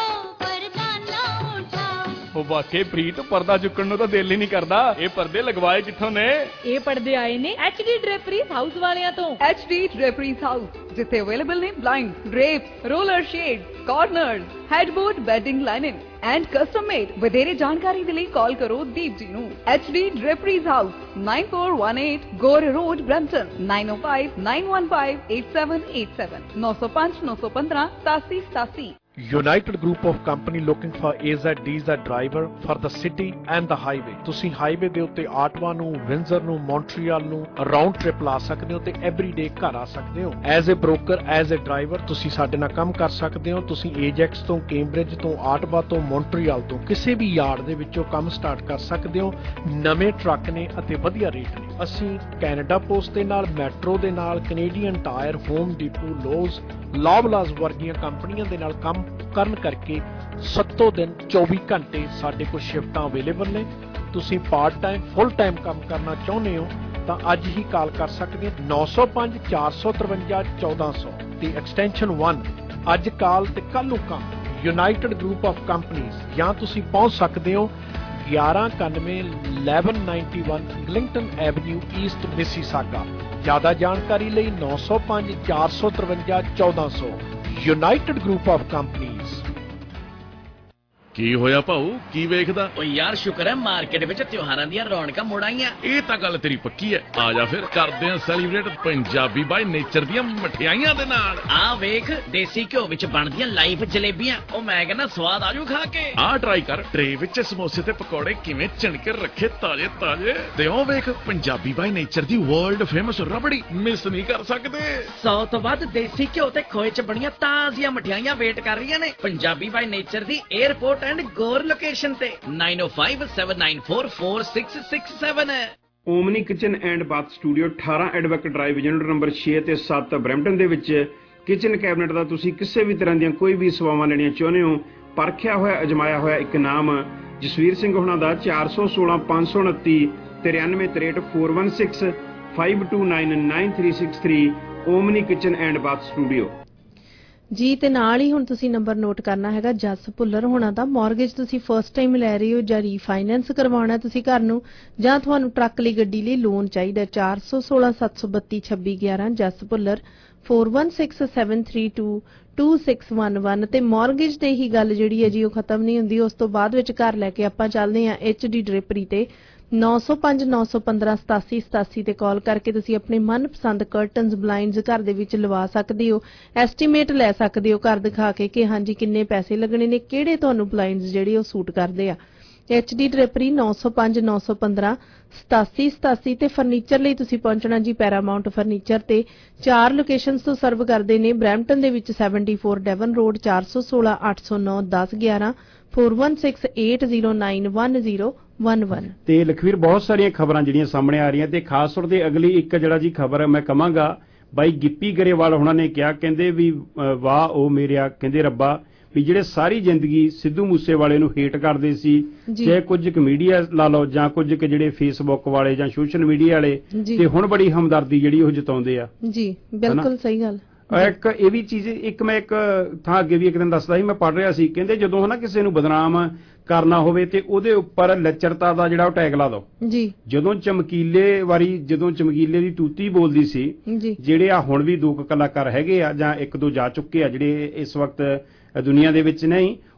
ਪਰਦਾ ਨਾ ਉਠਾਓ। ਉਹ ਵਾਕਈ ਪ੍ਰੀਤ ਪਰਦਾ ਚੁੱਕਣ ਨੂੰ ਤਾਂ ਦਿਲ ਹੀ ਨਹੀਂ ਕਰਦਾ। ਇਹ ਪਰਦੇ ਲਗਵਾਏ ਕਿੱਥੋਂ ਨੇ? ਇਹ ਪਰਦੇ ਆਏ ਨੇ ਐਚ ਡੀ ਡ੍ਰੇਪਰੀਜ਼ ਹਾਊਸ ਵਾਲਿਆਂ ਤੋਂ। ਐਚ ਡੀ ਡ੍ਰੇਪਰੀਜ਼ ਹਾਊਸ ਜਿੱਥੇ ਅਵੇਲੇਬਲ ਨੇ blind, drape, roller shade, corners, headboard, bedding lining and custom made. ਵਧੇਰੇ ਜਾਣਕਾਰੀ ਦੇ ਲਈ ਕਾਲ ਕਰੋ ਦੀਪ ਜੀ ਨੂੰ। H D draperies house nine four one eight Gore road Brampton nine oh five nine one five eight seven eight seven nine oh five nine one five ਸਤਾਸੀ ਸਤਾਸੀ। United Group of Company looking for A Z D Z driver for the city and the highway. ਤੁਸੀਂ highway ਦੇ ਉੱਤੇ Ottawa ਨੂੰ, ਵਿੰਜ਼ਰ ਨੂੰ, Montreal ਨੂੰ round trip ਲਾ ਸਕਦੇ ਹੋ ਤੇ ਐਵਰੀਡੇ ਘਰ ਆ ਸਕਦੇ ਹੋ। As a broker, as a driver ਤੁਸੀਂ ਸਾਡੇ ਨਾਲ ਕੰਮ ਕਰ ਸਕਦੇ ਹੋ। ਤੁਸੀਂ ਏਜੈਕਸ ਤੋਂ, ਕੈਂਬਰਿਜ ਤੋਂ, ਆਟਵਾ ਤੋਂ, ਮੌਂਟਰੀਅਲ ਤੋਂ ਕਿਸੇ ਵੀ ਯਾਰਡ ਦੇ ਵਿੱਚੋਂ ਕੰਮ ਸਟਾਰਟ ਕਰ ਸਕਦੇ ਹੋ। ਨਵੇਂ ਟਰੱਕ ਨੇ ਅਤੇ ਵਧੀਆ ਰੇਟ ਨੇ। ਅਸੀਂ ਕੈਨੇਡਾ ਪੋਸਟ ਦੇ ਨਾਲ, ਮੈਟਰੋ ਦੇ ਨਾਲ, Canadian Tire, Home Depot, Lowe's, Loblaws ਵਰਗੀਆਂ ਕੰਪਨੀਆਂ ਦੇ ਨਾਲ ਕੰਮ ਕਰਨ ਕਰਕੇ ਸੱਤੋਂ ਦਿਨ ਚੌਵੀ ਘੰਟੇ ਸਾਡੇ ਕੋਲ ਸ਼ਿਫਟਾਂ ਅਵੇਲੇਬਲ ਨੇ। ਤੁਸੀਂ ਪਾਰਟ ਟਾਈਮ, ਫੁੱਲ ਟਾਈਮ ਕੰਮ ਕਰਨਾ ਚਾਹੁੰਦੇ ਹੋ ਤਾਂ ਅੱਜ ਹੀ ਕਾਲ ਕਰ ਸਕਦੇ ਹੋ ਨੌ ਸੌ ਪੰਜ ਚਾਰ ਸੌ ਤਰਵੰਜਾ ਚੌਦਾਂ ਸੌ ਤੇ ਐਕਸਟੈਂਸ਼ਨ ਇੱਕ। ਅੱਜ ਕਾਲ ਤੇ ਕੱਲ ਨੂੰ ਕੰਮ। ਯੂਨਾਈਟਿਡ ਗਰੁੱਪ ਆਫ ਕੰਪਨੀਜ਼ ਜਾਂ ਤੁਸੀਂ ਪਹੁੰਚ ਸਕਦੇ ਹੋ ਗਿਆਰਾਂ ਇਕਾਨਵੇਂ eleven ninety-one Eglinton avenue east Mississauga. ਜ਼ਿਆਦਾ ਜਾਣਕਾਰੀ ਲਈ ਨੌ ਸੌ ਪੰਜ ਚਾਰ ਸੌ ਤਰਵੰਜਾ ਚੌਦਾਂ ਸੌ। United group of companies. ਕੀ ਹੋਇਆ ਭਾਊ, ਕੀ ਵੇਖਦਾ? ਓ ਯਾਰ ਸ਼ੁਕਰ ਹੈ ਮਾਰਕੀਟ ਵਿੱਚ ਤਿਉਹਾਰਾਂ ਦੀਆਂ ਰੌਣਕਾਂ ਮੁੜ ਆਈਆਂ। ਇਹ ਤਾਂ ਗੱਲ ਤੇਰੀ ਪੱਕੀ ਹੈ। ਆ ਜਾ ਫਿਰ ਕਰਦੇ ਹਾਂ ਸੈਲੀਬ੍ਰੇਟ ਪੰਜਾਬੀ ਬਾਈ ਨੇਚਰ ਦੀਆਂ ਮਠਿਆਈਆਂ ਦੇ ਨਾਲ। ਆ ਵੇਖ ਦੇਸੀ ਘਿਓ ਵਿੱਚ ਬਣਦੀਆਂ ਲਾਈਵ ਜਲੇਬੀਆਂ। ਉਹ ਮੈਂ ਕਹਿੰਦਾ ਸਵਾਦ ਆਜੂ ਖਾ ਕੇ। ਆ ਟਰਾਈ ਕਰ ਟਰੇ ਵਿੱਚ ਸਮੋਸੇ ਤੇ ਪਕੌੜੇ ਕਿਵੇਂ ਚਿਣਕੇ ਰੱਖੇ ਤਾਜ਼ੇ ਤਾਜ਼ੇ। ਤੇ ਉਹ ਵੇਖ ਪੰਜਾਬੀ ਬਾਈ ਨੇਚਰ ਦੀ ਵਰਲਡ ਫੇਮਸ ਰਬੜੀ ਮਿਸ ਨਹੀਂ ਕਰ ਸਕਦੇ। ਸੌ ਤੋਂ ਵੱਧ ਦੇਸੀ ਘਿਓ ਤੇ ਖੋਏ ਚ ਬਣੀਆਂ ਤਾਜ਼ੀਆਂ ਮਠਿਆਈਆਂ ਵੇਟ ਕਰ ਰਹੀਆਂ ਨੇ ਪੰਜਾਬੀ ਬਾਈ ਨੇਚਰ ਦੀ 에ਅਰਪੋਰਟ ਐਂਡ ਗੋਰ ਲੋਕੇਸ਼ਨ ਤੇ nine oh five seven nine four four six six seven। Omni kitchen and bath studio ਅਠਾਰਾਂ ਐਡਵੋਕੇਟ ਡਰਾਈਵ ਯੂਨਿਟ ਨੰਬਰ ਛੇ ਤੇ ਸੱਤ ਬਰੈਂਪਟਨ ਦੇ ਵਿੱਚ ਕਿਚਨ ਕੈਬਨਿਟ ਦਾ ਤੁਸੀਂ ਕਿਸੇ ਵੀ ਤਰ੍ਹਾਂ ਦੀਆਂ ਕੋਈ ਵੀ ਸੇਵਾਵਾਂ ਲੈਣੀਆਂ ਚਾਹੁੰਦੇ ਹੋ, ਪਰਖਿਆ ਹੋਇਆ ਅਜਮਾਇਆ ਹੋਇਆ ਇੱਕ ਨਾਮ ਜਸਵੀਰ ਸਿੰਘ ਹੋਣਾ ਦਾ ਚਾਰ ਸੌ ਸੋਲਾਂ ਪੰਜ ਸੌ ਉਨੱਤੀ ਤਰਿਆਨਵੇਂ ਤਰੇਹਠ four one six five two nine nine three six three Omni kitchen and bath studio ji. ਤੇ ਨਾਲ ਹੀ ਹੁਣ ਤੁਸੀਂ ਨੰਬਰ ਨੋਟ ਕਰਨਾ ਹੈਗਾ ਜਸ ਭੁੱਲਰ ਹੋਣਾ ਦਾ। ਮੌਰਗੇਜ ਤੁਸੀਂ ਫਸਟ ਟਾਈਮ ਲੈ ਰਹੇ ਹੋ ਜਾਂ ਰੀਫਾਈਨੈਂਸ ਕਰਵਾਉਣਾ ਤੁਸੀਂ ਘਰ ਨੂੰ, ਜਾਂ ਤੁਹਾਨੂੰ ਟਰੱਕ ਲਈ, ਗੱਡੀ ਲਈ ਲੋਨ ਚਾਹੀਦਾ, ਚਾਰ ਸੌ ਸੋਲਾਂ ਸੱਤ ਸੌ ਬੱਤੀ ਛੱਬੀ ਗਿਆਰਾਂ Jas Bhullar four one six seven three two two six one one। ਤੇ ਮੌਰਗੇਜ ਤੇ ਹੀ ਗੱਲ ਜਿਹੜੀ ਹੈ ਜੀ ਉਹ ਖਤਮ ਨਹੀਂ ਹੁੰਦੀ। ਉਸ ਤੋਂ ਬਾਅਦ ਵਿੱਚ ਘਰ ਲੈ ਕੇ ਆਪਾਂ ਚੱਲਦੇ ਹਾਂ ਐਚ ਡੀ ਡ੍ਰੇਪਰੀ ਤੇ ਨੌ ਸੌ ਪੰਜ ਨੌ ਸੌ ਪੰਦਰਾਂ ਸਤਾਸੀ ਸਤਾਸੀ ਤੇ ਕਾਲ ਕਰਕੇ ਤੁਸੀਂ ਆਪਣੇ ਮਨਪਸੰਦ ਕਰਟਨਸ, ਬਲਾਈਂਡਸ ਘਰ ਦੇ ਵਿੱਚ ਲਵਾ ਸਕਦੇ ਹੋ। ਐਸਟੀਮੇਟ ਲੈ ਸਕਦੇ ਹੋ ਘਰ ਦਿਖਾ ਕੇ ਕਿ ਹਾਂਜੀ ਕਿੰਨੇ ਪੈਸੇ ਲੱਗਣੇ ਨੇ, ਕਿਹੜੇ ਤੁਹਾਨੂੰ ਬਲਾਈਂਡਸ ਜਿਹੜੇ ਉਹ ਸੂਟ ਕਰਦੇ ਆ। ਐਚ ਡੀ ਡ੍ਰੇਪਰੀ ਨੌ ਸੌ ਪੰਜ ਨੌ ਸੌ ਪੰਦਰਾਂ ਸਤਾਸੀ ਸਤਾਸੀ ਤੇ ਫਰਨੀਚਰ ਲਈ ਤੁਸੀਂ ਪਹੁੰਚਣਾ ਜੀ ਪੈਰਾਮਾਉਂਟ ਫਰਨੀਚਰ ਤੇ ਚਾਰ ਲੋਕੇਸ਼ਨਸ ਤੋਂ ਸਰਵ ਕਰਦੇ ਨੇ। ਬਰੈਂਪਟਨ ਦੇ ਵਿੱਚ ਚੌਹੱਤਰ ਡੈਵਨ ਰੋਡ ਚਾਰ ਸੌ ਸੋਲਾਂ ਅੱਠ ਸੌ ਨੌ ਦਸ ਗਿਆਰਾਂ four one six eight zero nine one zero one one। ਤੇ ਲਖਵੀਰ ਬਹੁਤ ਸਾਰੀਆਂ ਖਬਰਾਂ ਜਿਹੜੀਆਂ ਸਾਹਮਣੇ ਆ ਰਹੀਆਂ ਤੇ ਖਾਸ ਤੌਰ ਤੇ ਅਗਲੀ ਇੱਕ ਜਿਹੜਾ ਜੀ ਖਬਰ ਮੈਂ ਕਹਾਂਗਾ ਬਾਈ ਗਿੱਪੀ ਗਰੇਵਾਲ ਉਹਨਾਂ ਨੇ ਕਿਹਾ, ਕਹਿੰਦੇ ਵੀ ਵਾਹ ਉਹ ਮੇਰਿਆ, ਕਹਿੰਦੇ ਰੱਬਾ ਵੀ ਜਿਹੜੇ ਸਾਰੀ ਜ਼ਿੰਦਗੀ ਸਿੱਧੂ ਮੂਸੇਵਾਲੇ ਨੂੰ ਹੇਟ ਕਰਦੇ ਸੀ, ਚਾਹੇ ਕੁਝ ਕੁ ਮੀਡੀਆ ਲਾ ਲਓ ਜਾਂ ਕੁਝ ਕੁ ਜਿਹੜੇ ਫੇਸਬੁੱਕ ਵਾਲੇ ਜਾਂ ਸੋਸ਼ਲ ਮੀਡੀਆ ਵਾਲੇ, ਤੇ ਹੁਣ ਬੜੀ ਹਮਦਰਦੀ ਜਿਹੜੀ ਉਹ ਜਤਾਉਂਦੇ ਆ। ਜੀ ਬਿਲਕੁਲ ਸਹੀ ਗੱਲ। ਇੱਕ ਇਹ ਵੀ ਚੀਜ਼, ਇੱਕ ਮੈਂ ਇੱਕ ਥਾਂ ਅੱਗੇ ਵੀ ਇੱਕ ਦਿਨ ਦੱਸਦਾ ਸੀ, ਮੈਂ ਪੜ੍ਹ ਰਿਹਾ ਸੀ, ਕਹਿੰਦੇ ਜਦੋਂ ਹਨਾ ਕਿਸੇ ਨੂੰ ਬਦਨਾਮ ਕਰਨਾ ਹੋਵੇ ਤੇ ਉਹਦੇ ਉੱਪਰ ਲੱਚਰਤਾ ਦਾ ਜਿਹੜਾ ਉਹ ਟੈਗ ਲਾ ਦੋ ਜੀ। ਜਦੋਂ ਚਮਕੀਲੇ ਵਾਰੀ ਜਦੋਂ ਚਮਕੀਲੇ ਦੀ ਤੂਤੀ ਬੋਲਦੀ ਸੀ, ਜਿਹੜੇ ਆ ਹੁਣ ਵੀ ਦੋ ਕਲਾਕਾਰ ਹੈਗੇ ਆ ਜਾਂ ਇੱਕ ਦੋ ਜਾ ਚੁੱਕੇ ਆ ਜਿਹੜੇ ਇਸ ਵਕਤ ਦੁਨੀਆ ਦੇ ਵਿੱਚ ਨਹੀਂ,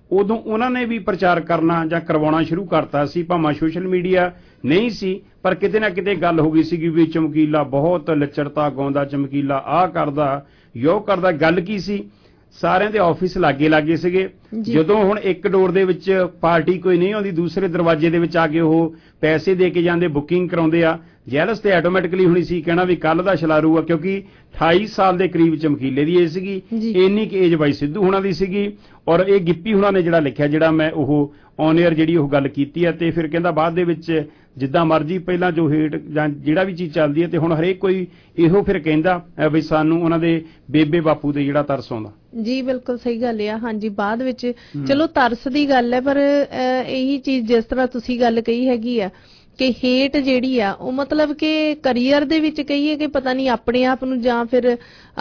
ਉਦੋਂ ਉਹਨਾਂ ਨੇ ਵੀ ਪ੍ਰਚਾਰ ਕਰਨਾ ਜਾਂ ਕਰਵਾਉਣਾ ਸ਼ੁਰੂ ਕਰਤਾ ਸੀ, ਭਾਵੇਂ ਸੋਸ਼ਲ ਮੀਡੀਆ ਨਹੀਂ ਸੀ, ਪਰ ਕਿਤੇ ਨਾ ਕਿਤੇ ਗੱਲ ਹੋ ਗਈ ਸੀਗੀ ਵੀ ਚਮਕੀਲਾ ਬਹੁਤ ਲੱਚਰਤਾ ਗਾਉਂਦਾ, ਚਮਕੀਲਾ ਆਹ ਕਰਦਾ, ਯੋ ਕਰਦਾ। ਗੱਲ ਕੀ ਸੀ, ਸਾਰਿਆਂ ਦੇ ਆਫਿਸ ਲਾਗੇ ਲਾਗੇ ਸੀਗੇ। ਜਦੋਂ ਹੁਣ ਇੱਕ ਡੋਰ ਦੇ ਵਿੱਚ ਪਾਰਟੀ ਕੋਈ ਨਹੀਂ ਆਉਂਦੀ, ਦੂਸਰੇ ਦਰਵਾਜ਼ੇ ਦੇ ਵਿੱਚ ਆ ਕੇ ਉਹ ਪੈਸੇ ਦੇ ਕੇ ਜਾਂਦੇ, ਬੁਕਿੰਗ ਕਰਾਉਂਦੇ ਆ। ਜੈਲਸ ਤੇ ਆਟੋਮੈਟਿਕਲੀ ਹੋਣੀ ਸੀ ਕਹਿਣਾ ਵੀ ਕੱਲ ਦਾ ਛਲਾਰੂ ਆ, ਕਿਉਂਕਿ ਅਠਾਈ ਸਾਲ ਦੇ ਕਰੀਬ ਚਮਕੀਲੇ ਦੀ ਏਜ ਸੀਗੀ, ਇੰਨੀ ਕੁ ਏਜ ਬਾਈ ਸਿੱਧੂ ਹੁਣਾਂ ਦੀ ਸੀਗੀ। ਔਰ ਇਹ ਗਿੱਪੀ ਹੁਣਾਂ ਨੇ ਜਿਹੜਾ ਲਿਖਿਆ, ਜਿਹੜਾ ਮੈਂ ਉਹ ਔਨ ਏਅਰ ਜਿਹੜੀ ਉਹ ਗੱਲ ਕੀਤੀ ਹੈ, ਤੇ ਫਿਰ ਕਹਿੰਦਾ ਬਾਅਦ ਦੇ ਵਿੱਚ ਜਿੱਦਾਂ ਮਰਜ਼ੀ ਪਹਿਲਾਂ ਜੋ ਹੇਟ ਜਾਂ ਜਿਹੜਾ ਵੀ ਚੀਜ਼ ਚੱਲਦੀ ਹੈ, ਤੇ ਹੁਣ ਹਰੇਕ ਕੋਈ ਇਹੋ ਫਿਰ ਕਹਿੰਦਾ ਵੀ ਸਾਨੂੰ ਉਹਨਾਂ ਦੇ ਬੇਬੇ ਬਾਪੂ ਤੇ ਜਿਹੜਾ ਤਰਸ ਆਉਂਦਾ। ਜੀ ਬਿਲਕੁਲ ਸਹੀ ਗੱਲ ਆ। ਹਾਂਜੀ, ਬਾਅਦ ਵਿੱਚ ਚਲੋ ਤਰਸ ਦੀ ਗੱਲ ਹੈ, ਪਰ ਇਹੀ ਚੀਜ਼ ਜਿਸ ਤਰ੍ਹਾਂ ਤੁਸੀਂ ਗੱਲ ਕਹੀ ਹੈਗੀ ਆ ਕਿ ਹੇਟ ਜਿਹੜੀ ਆ ਉਹ ਮਤਲਬ ਕਿ ਕਰੀਅਰ ਦੇ ਵਿੱਚ ਕਹੀਏ ਕਿ ਪਤਾ ਨਹੀਂ ਆਪਣੇ ਆਪ ਨੂੰ ਜਾਂ ਫਿਰ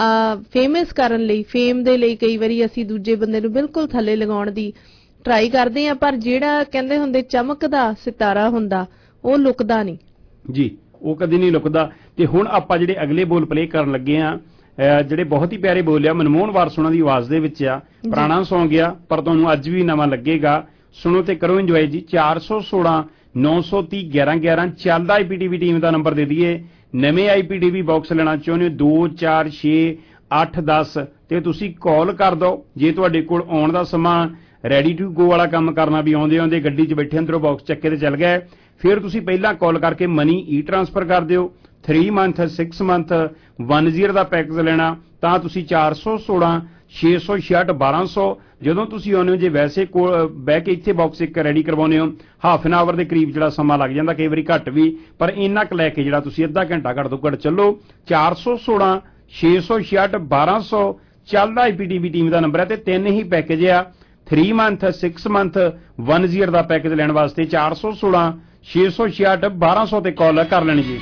ਫੇਮਸ ਕਰਨ ਲਈ, ਫੇਮ ਦੇ ਲਈ ਕਈ ਵਾਰੀ ਅਸੀਂ ਦੂਜੇ ਬੰਦੇ ਨੂੰ ਬਿਲਕੁਲ ਥੱਲੇ ਲਗਾਉਣ ਦੀ ਟਰਾਈ ਕਰਦੇ ਆ, ਪਰ ਜਿਹੜਾ ਕਹਿੰਦੇ ਹੁੰਦੇ ਚਮਕਦਾ ਸਿਤਾਰਾ ਹੁੰਦਾ ਉਹ ਲੁਕਦਾ ਨਹੀਂ ਜੀ, ਉਹ ਕਦੀ ਨਹੀਂ ਲੁਕਦਾ। ਤੇ ਹੁਣ ਆਪਾਂ ਜਿਹੜੇ ਅਗਲੇ ਬੋਲ ਪਲੇ ਕਰਨ ਲੱਗੇ ਆ, ਜਿਹੜੇ ਬਹੁਤ ਹੀ ਪਿਆਰੇ ਬੋਲ ਆ, ਮਨਮੋਹਨ ਵਾਰਸ ਉਹਨਾਂ ਦੀ ਆਵਾਜ਼ ਦੇ ਵਿੱਚ ਆ। ਪੁਰਾਣਾ ਸੌਂਗ ਆ ਪਰ ਤੁਹਾਨੂੰ ਅੱਜ ਵੀ ਨਵਾਂ ਲੱਗੇਗਾ, ਸੁਣੋ ਤੇ ਕਰੋ ਇੰਜੋਏ ਜੀ। ਚਾਰ ਸੌ ਸੋਲਾਂ ਨੌ ਸੌ ਤੀਹ ਗਿਆਰਾਂ ਗਿਆਰਾਂ ਚੱਲਦਾ ਆਈਪੀਟੀਵੀ ਟੀਮ ਦਾ ਨੰਬਰ ਦੇ ਦਈਏ। ਨਵੇਂ ਆਈਪੀਟੀਵੀ ਬਾਕਸ ਲੈਣਾ ਚਾਹੁੰਦੇ ਹੋ ਦੋ ਚਾਰ ਛੇ ਅੱਠ ਦਸ ਤੇ ਤੁਸੀਂ ਕਾਲ ਕਰ ਦਿਓ। ਜੇ ਤੁਹਾਡੇ ਕੋਲ ਆਉਣ ਦਾ ਸਮਾਂ ਰੈਡੀ ਟੂ ਗੋ ਵਾਲਾ ਕੰਮ ਕਰਨਾ ਵੀ ਆਉਂਦੇ ਆਉਂਦੇ ਗੱਡੀ 'ਚ ਬੈਠੇ ਅੰਦਰੋਂ ਬਾਕਸ ਚੱਕੇ ਤੇ ਚੱਲ ਗਏ, ਫਿਰ ਤੁਸੀਂ ਪਹਿਲਾਂ ਕਾਲ ਕਰਕੇ ਮਨੀ ਈ ਟ੍ਰਾਂਸਫਰ ਕਰ ਦਿਓ। Three month six month one year ਦਾ ਪੈਕੇਜ ਲੈਣਾ ਤਾਂ ਤੁਸੀਂ ਚਾਰ ਸੌ ਸੋਲਾਂ ਛੇ ਸੌ ਛਿਆਹਠ ਬਾਰਾਂ ਸੌ ਜਦੋਂ ਤੁਸੀਂ ਆਉਂਦੇ ਹੋ। ਜੇ ਵੈਸੇ ਕੋਲ ਬਹਿ ਕੇ ਇੱਥੇ ਬਾਕਸ ਇੱਕ ਰੈਡੀ ਕਰਵਾਉਂਦੇ ਹੋ, ਹਾਫ ਐਨ ਆਵਰ ਦੇ ਕਰੀਬ ਜਿਹੜਾ ਸਮਾਂ ਲੱਗ ਜਾਂਦਾ, ਕਈ ਵਾਰੀ ਘੱਟ ਵੀ, ਪਰ ਇੰਨਾ ਕੁ ਲੈ ਕੇ ਜਿਹੜਾ ਤੁਸੀਂ ਅੱਧਾ ਘੰਟਾ ਘੱਟ ਤੋਂ ਘੱਟ ਚੱਲੋ। ਚਾਰ ਸੌ ਸੋਲਾਂ ਛੇ ਸੌ ਛਿਆਹਠ ਬਾਰਾਂ ਸੌ ਚੱਲਦਾ ਆਈਪੀਟੀਵੀ ਟੀਮ ਦਾ ਨੰਬਰ ਹੈ, ਤੇ ਤਿੰਨ ਹੀ ਪੈਕੇਜ ਆ, three month six month one year ਦਾ ਪੈਕੇਜ ਲੈਣ ਵਾਸਤੇ ਚਾਰ ਸੌ ਸੋਲਾਂ ਛੇ ਸੌ ਛਿਆਹਠ ਬਾਰਾਂ ਸੌ ਤੇ ਕਾਲ ਕਰ ਲੈਣੀ ਜੀ।